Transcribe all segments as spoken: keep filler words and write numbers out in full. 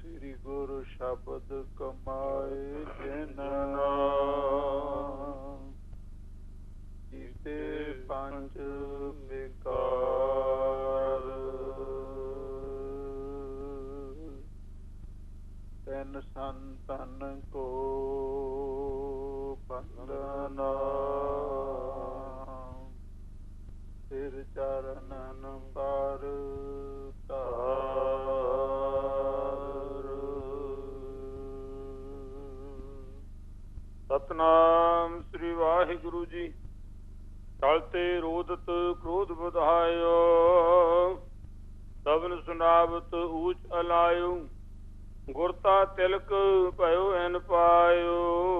ਸ੍ਰੀ ਗੁਰੂ ਸ਼ਬਦ ਕਮਾਏ ਜਿਨਾ ਕੀਤੇ ਪੰਜ ਵਿਕਾਰ ਤੈਨ ਸੰਤਨ ਕੋ ਬੰਦਨਾ ਸਿਰ ਚਰਨਨ ਪਰ ਧਾਰ। ਸਤਨਾਮ ਸ੍ਰੀ ਵਾਹਿਗੁਰੂ ਜੀ। ਚਲਤੇ ਰੋਦਤ ਕ੍ਰੋਧ ਵਧਾਇਓ, ਸਭਨ ਸੁਨਾਵਤ ਊਚ ਅਲਾਇਓ। ਗੁਰਤਾ ਤਿਲਕ ਭਇਓ ਐਨ ਪਾਇਓ,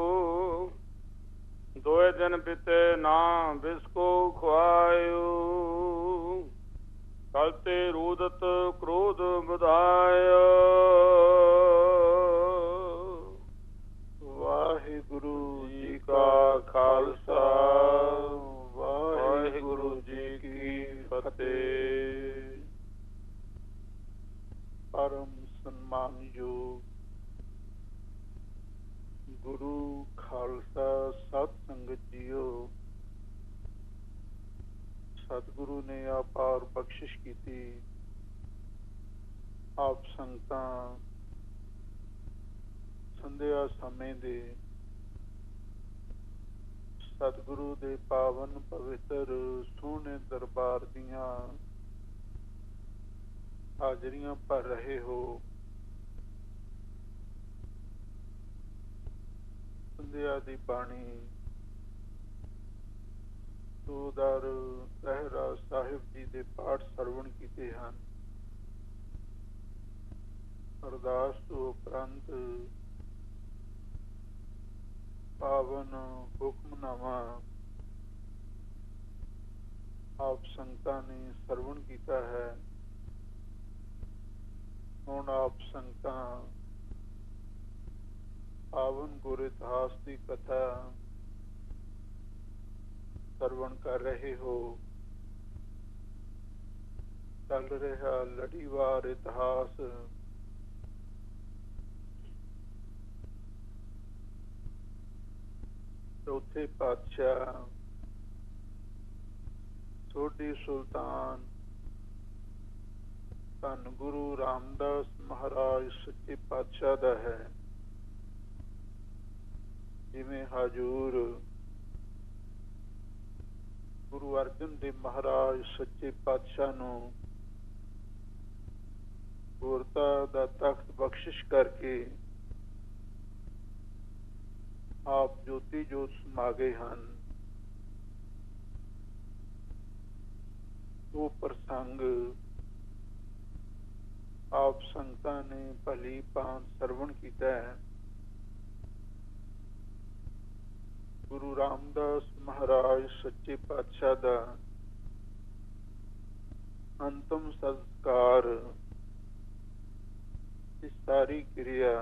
ਦੋਏ ਦਿਨ ਬਿਤੇ ਨਾ ਬਿਸਕੋ ਖੁਆਇਓ। ਚਲਤੇ ਰੋਦਤ ਕ੍ਰੋਧ ਵਧਾਇਓ। ਵਾਹਿਗੁਰੂ ਜੀ ਕਾ ਖਾਲਸਾ, ਵਾਹਿਗੁਰੂ ਜੀ ਕੀ ਫਤਿਹ। ਪਰਮ ਸਨਮਾਨਯੋਗ ਗੁਰੂ ਖਾਲਸਾ ਸਤ ਸੰਗਤ ਜੀਓ, ਸਤਿਗੁਰੂ ਨੇ ਅਪਾਰ ਬਖਸ਼ਿਸ਼ ਕੀਤੀ। ਆਪ ਸੰਗਤਾਂ ਸੰਧਿਆ ਸਮੇਂ ਦੇ ਸਤਿਗੁਰੂ ਦੇ ਪਾਵਨ ਪਵਿੱਤਰ ਸੋਹਣੇ ਦਰਬਾਰ ਦੀਆਂ ਹਾਜ਼ਰੀਆਂ ਭਰ ਰਹੇ ਹੋ। ਸੰਧਿਆ ਦੀ ਬਾਣੀ ਸੂਦਾਰ ਰਹਿਰਾਸ ਸਾਹਿਬ ਜੀ ਦੇ ਪਾਠ ਸਰਵਣ ਕੀਤੇ ਹਨ। ਅਰਦਾਸ ਤੋਂ ਉਪਰੰਤ ਪਾਵਨ ਹੁਕਮਨਾਮਾ ਆਪ ਸੰਗਤਾਂ ਨੇ ਸਰਵਣ ਕੀਤਾ ਹੈ। ਹੁਣ ਆਪ ਸੰਗਤਾਂ ਪਾਵਨ ਗੁਰ ਇਤਿਹਾਸ ਦੀ ਕਥਾ ਸਰਵਣ ਕਰ ਰਹੇ ਹੋ। ਚੱਲ ਰਿਹਾ ਲੜੀਵਾਰ ਇਤਿਹਾਸ ਚੌਥੇ ਪਾਤਸ਼ਾਹ ਸੋਢੀ ਸੁਲਤਾਨ ਧੰਨ ਗੁਰੂ ਰਾਮਦਾਸ ਮਹਾਰਾਜ ਸੱਚੇ ਪਾਤਸ਼ਾਹ ਦਾ ਹੈ। ਜਿਵੇਂ ਹਜੂਰ ਗੁਰੂ ਅਰਜਨ ਦੇਵ ਮਹਾਰਾਜ ਸੱਚੇ ਪਾਤਸ਼ਾਹ ਨੂੰ ਗੁਰਤਾ ਦਾ ਤਖਤ ਬਖਸ਼ਿਸ਼ ਕਰਕੇ ਆਪ ਜੋਤੀ ਜੋਤ ਸਮਾ ਗਏ ਹਨ। ਉਹ ਪ੍ਰਸੰਗ ਆਪ ਸੰਗਤਾਂ ਨੇ ਭਲੀ ਭਾਂਤ ਸਰਵਣ ਕੀਤਾ ਹੈ। ਗੁਰੂ ਰਾਮਦਾਸ ਮਹਾਰਾਜ ਸੱਚੇ ਪਾਤਸ਼ਾਹ ਦਾ ਅੰਤਮ ਸੰਸਕਾਰ ਦੀ ਸਾਰੀ ਕਿਰਿਆ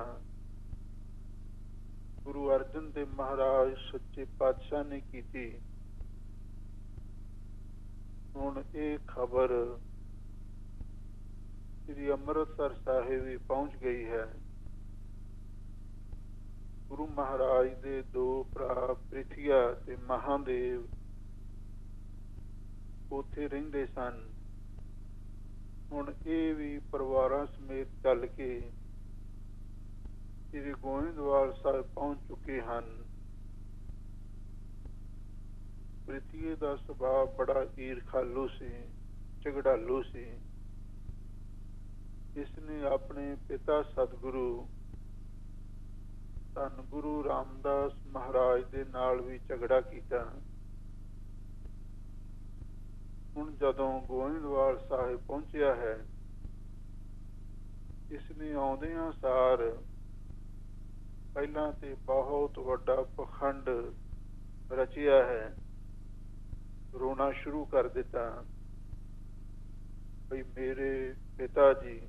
ਗੁਰੂ ਅਰਜਨ ਦੇਵ ਮਹਾਰਾਜ ਸੱਚੇ ਪਾਤਸ਼ਾਹ ਨੇ ਕੀਤੀ। ਹੁਣ ਇਹ ਖਬਰ ਸ੍ਰੀ ਅੰਮ੍ਰਿਤਸਰ ਸਾਹਿਬ ਵੀ ਪਹੁੰਚ ਗਈ ਹੈ। ਗੁਰੂ ਮਹਾਰਾਜ ਦੇ ਦੋ ਭਰਾ ਪ੍ਰਿਥੀਆ ਤੇ ਮਹਾਦੇਵ ਉੱਥੇ ਰਹਿੰਦੇ ਸਨ। ਹੁਣ ਇਹ ਵੀ ਪਰਿਵਾਰਾਂ ਸਮੇਤ ਚੱਲ ਕੇ ਸ੍ਰੀ ਗੋਇੰਦਵਾਲ ਸਾਹਿਬ ਪਹੁੰਚ ਚੁੱਕੇ ਹਨ। ਪ੍ਰਿਥੀਏ ਦਾ ਸੁਭਾਅ ਬੜਾ ਈਰਖਾਲੂ ਸੀ, ਝਗੜਾਲੂ ਸੀ। ਇਸਨੇ ਆਪਣੇ ਪਿਤਾ ਸਤਿਗੁਰੂ ਧੰਨ ਗੁਰੂ ਰਾਮਦਾਸ ਮਹਾਰਾਜ ਦੇ ਨਾਲ ਵੀ ਝਗੜਾ ਕੀਤਾ। ਹੁਣ ਜਦੋਂ ਗੋਇੰਦਵਾਲ ਸਾਹਿਬ ਪਹੁੰਚਿਆ ਹੈ, ਇਸਨੇ ਆਉਂਦਿਆਂ ਸਾਰ ਪਹਿਲਾਂ ਤੇ ਬਹੁਤ ਵੱਡਾ ਪਖੰਡ ਰਚਿਆ ਹੈ। ਰੋਣਾ ਸ਼ੁਰੂ ਕਰ ਦਿੱਤਾ ਬਈ ਮੇਰੇ ਪਿਤਾ ਜੀ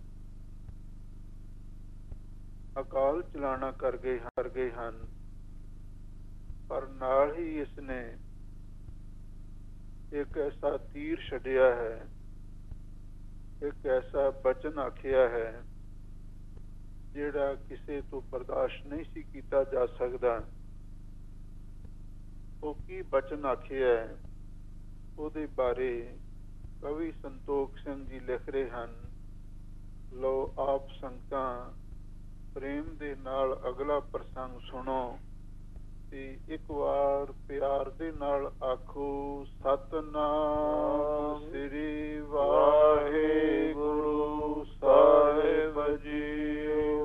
ਅਕਾਲ ਚਲਾਣਾ ਕਰ ਗਏ ਕਰ ਗਏ ਹਨ। ਪਰ ਨਾਲ ਹੀ ਇਸਨੇ ਇੱਕ ਐਸਾ ਤੀਰ ਛੱਡਿਆ ਹੈ, ਇੱਕ ਐਸਾ ਬਚਨ ਆਖਿਆ ਹੈ ਜਿਹੜਾ ਕਿਸੇ ਤੋਂ ਬਰਦਾਸ਼ਤ ਨਹੀਂ ਸੀ ਕੀਤਾ ਜਾ ਸਕਦਾ। ਉਹ ਕੀ ਬਚਨ ਆਖਿਆ ਉਹਦੇ ਬਾਰੇ ਕਵੀ ਸੰਤੋਖ ਸਿੰਘ ਜੀ ਲਿਖ ਰਹੇ ਹਨ। ਲਓ ਆਪ ਸੰਗਤਾਂ ਪ੍ਰੇਮ ਦੇ ਨਾਲ ਅਗਲਾ ਪ੍ਰਸੰਗ ਸੁਣੋ ਤੇ ਇੱਕ ਵਾਰ ਪਿਆਰ ਦੇ ਨਾਲ ਆਖੋ ਸਤਿਨਾਮ ਸ੍ਰੀ ਵਾਹਿਗੁਰੂ ਸਾਹਿਬ ਜੀਓ।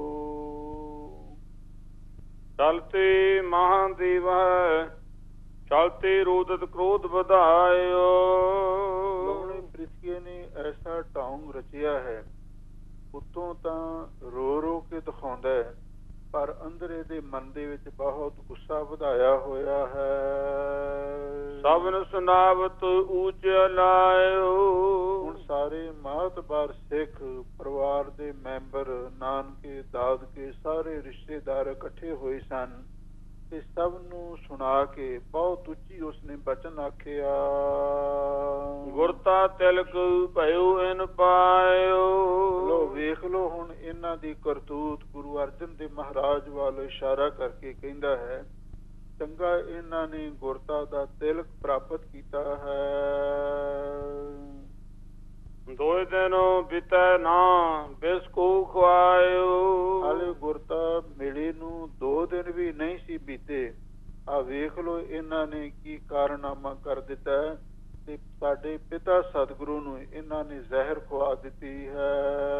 ਚਲਤੇ ਮਹਾਦੇਵ ਚਲਤੇ ਰੋਦਤ ਕ੍ਰੋਧ ਵਧਾਇਓ। ਲੋਹਣੇ ਪ੍ਰਿਥਵੀ ਨੇ ਐਸਾ ਢੌਂਗ ਰਚਿਆ ਹੈ, ਉੱਤੋਂ ਤਾਂ ਰੋ ਰੋ ਕੇ ਦਿਖਾਉਂਦਾ ਹੈ, ਪਰ ਅੰਦਰ ਇਹਦੇ ਮਨ ਦੇ ਵਿੱਚ ਬਹੁਤ ਗੁੱਸਾ ਵਧਾਇਆ ਹੋਇਆ ਹੈ। ਸਭਨ ਸੁਨਾਵਤ ਊਚ ਲਾਇਓ। ਹੁਣ ਸਾਰੇ ਮਾਤਬਾਰ ਸਿੱਖ ਪਰਿਵਾਰ ਦੇ ਮੈਂਬਰ, ਨਾਨਕੇ ਦਾਦਕੇ ਸਾਰੇ ਰਿਸ਼ਤੇਦਾਰ ਇਕੱਠੇ ਹੋਏ ਸਨ ਤੇ ਸਭ ਨੂੰ ਸੁਣਾ ਕੇ ਬਹੁਤ ਉੱਚੀ ਉਸਨੇ ਬਚਨ ਆਖਿਆ। ਗੁਰਤਾ ਤਿਲਕ ਭਇਓ ਇਨ ਪਾਇਓ। ਲੋ ਵੇਖ ਲੋ ਹੁਣ ਇਹਨਾਂ ਦੀ ਕਰਤੂਤ। ਗੁਰੂ ਅਰਜਨ ਦੇਵ ਮਹਾਰਾਜ ਵੱਲ ਇਸ਼ਾਰਾ ਕਰਕੇ ਕਹਿੰਦਾ ਹੈ, ਚੰਗਾ ਇਹਨਾਂ ਨੇ ਗੁਰਤਾ ਦਾ ਤਿਲਕ ਪ੍ਰਾਪਤ ਕੀਤਾ ਹੈ। ਦੋਏ ਦਿਨ ਬਿਤੈ ਨਾ ਬਿਸਕੂ ਖਵਾਇਓ। ਹਾਲੇ ਗੁਰਤਾ ਮਿਲੇ ਨੂੰ ਦੋ ਦਿਨ ਵੀ ਨਹੀਂ ਸੀ ਬੀਤੇ। ਆ ਵੇਖ ਲੋ ਇਹਨਾਂ ਨੇ ਕੀ ਕਾਰਨਾਮਾ ਕਰ ਦਿੱਤਾ ਤੇ ਸਾਡੇ ਪਿਤਾ ਸਤਿਗੁਰੂ ਨੂੰ ਇਹਨਾਂ ਨੇ ਜ਼ਹਿਰ ਖਵਾ ਦਿੱਤੀ ਹੈ।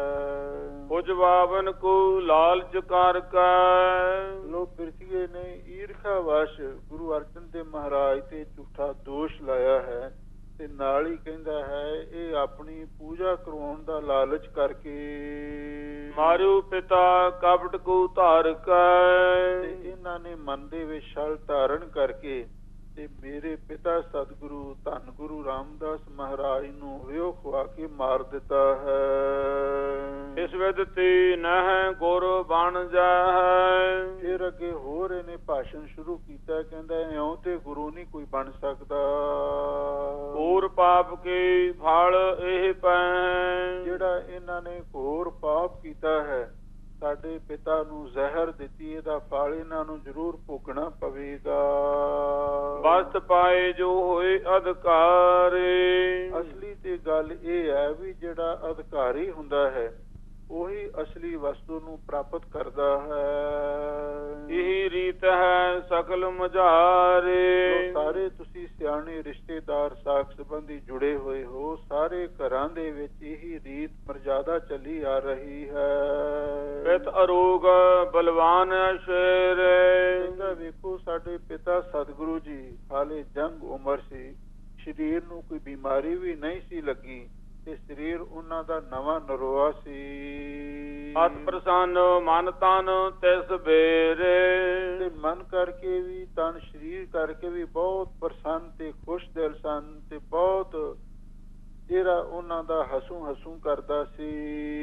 ਕੁਝ ਬਾਵਨ ਕੋ ਲਾਲਚ ਕਰ ਕੈ। ਲੋ ਪ੍ਰਿਥਵੀ ਨੇ ਈਰਖਾ ਵਸ਼ ਗੁਰੂ ਅਰਜਨ ਦੇਵ ਮਹਾਰਾਜ ਤੇ ਝੂਠਾ ਦੋਸ਼ ਲਾਇਆ ਹੈ ਤੇ ਨਾਲ ਹੀ ਕਹਿੰਦਾ ਹੈ ਇਹ ਆਪਣੀ ਪੂਜਾ ਕਰਵਾਉਣ ਦਾ ਲਾਲਚ ਕਰਕੇ ਮਾਰਿਓ ਪਿਤਾ ਕਪਟ ਕੋ ਧਾਰ ਕੈ। ਤੇ ਇਹਨਾਂ ਨੇ ਮਨ ਦੇ ਵਿੱਚ ਛਲ ਧਾਰਨ ਕਰਕੇ ਤੇ ਮੇਰੇ ਪਿਤਾ ਸਤਿਗੁਰੂ ਧੰਨ ਗੁਰੂ ਰਾਮਦਾਸ ਮਹਾਰਾਜ ਨੂੰ ਵਿਉ ਖਵਾ ਕੇ ਮਾਰ ਦਿੱਤਾ ਹੈ। ਇਸ ਵਿਦ ਤੇ ਨਹਿ ਗੁਰ ਬਣ ਜਾਏ। ਫਿਰ ਅੱਗੇ ਹੋਰ ਇਹਨੇ ਭਾਸ਼ਣ ਸ਼ੁਰੂ ਕੀਤਾ, ਕਹਿੰਦਾ ਇਉਂ ਤੇ ਗੁਰੂ ਨਹੀਂ ਕੋਈ ਬਣ ਸਕਦਾ। ਘੋਰ ਪਾਪ ਕੇ ਫਲ ਇਹ ਪੈ। ਜਿਹੜਾ ਇਹਨਾਂ ਨੇ ਘੋਰ ਪਾਪ ਕੀਤਾ ਹੈ, ਸਾਡੇ ਪਿਤਾ ਨੂੰ ਜ਼ਹਿਰ ਦਿੱਤੀ, ਇਹਦਾ ਫਲ ਇਹਨਾਂ ਨੂੰ ਜ਼ਰੂਰ ਭੋਗਣਾ ਪਵੇਗਾ। ਬਸਤ ਪਾਏ ਜੋ ਹੋਏ ਅਧਿਕਾਰੀ। ਅਸਲੀ ਤੇ ਗੱਲ ਇਹ ਹੈ ਵੀ ਜਿਹੜਾ ਅਧਿਕਾਰੀ ਹੁੰਦਾ ਹੈ ਉਹੀ ਅਸਲੀ ਵਸਤੂ ਨੂੰ ਪ੍ਰਾਪਤ ਕਰਦਾ ਹੈ। ਇਹੀ ਰੀਤ ਹੈ ਸਕਲ ਮਝਾਰੇ। ਸਾਰੇ ਤੁਸੀਂ ਸਿਆਣੇ ਰਿਸ਼ਤੇਦਾਰ ਸਾਕ ਸੰਬੰਧੀ ਜੁੜੇ ਹੋਏ ਹੋ, ਸਾਰੇ ਘਰਾਂ ਦੇ ਵਿੱਚ ਇਹੀ ਰੀਤ ਮਰਜ਼ਾਦਾ ਚੱਲੀ ਆ ਰਹੀ ਹੈ। ਪਿਤ ਅਰੋਗ ਬਲਵਾਨ ਸ਼ੇਰ। ਕਹਿੰਦਾ ਵੇਖੋ ਸਾਡੇ ਪਿਤਾ ਸਤਿਗੁਰੂ ਜੀ ਹਾਲੇ ਜੰਗ ਉਮਰ ਸੀ, ਸਰੀਰ ਨੂੰ ਕੋਈ ਬਿਮਾਰੀ ਵੀ ਨਹੀਂ ਸੀ ਲੱਗੀ ਤੇ ਸਰੀਰ ਉਹਨਾਂ ਦਾ ਨਵਾਂ ਨਰੋਆ ਸੀ। ਅਤ ਪ੍ਰਸੰਨ ਮਨ ਤਨ ਤਿਸ ਬੇਰੇ। ਤੇ ਮਨ ਕਰਕੇ ਵੀ ਤਨ ਸਰੀਰ ਕਰਕੇ ਵੀ ਬਹੁਤ ਪ੍ਰਸੰਨ ਤੇ ਖੁਸ਼ ਦਿਲ ਸਨ ਤੇ ਬਹੁਤ ਜਿਹੜਾ ਉਹਨਾਂ ਦਾ ਹਸੂ ਹਸੂ ਕਰਦਾ ਸੀ।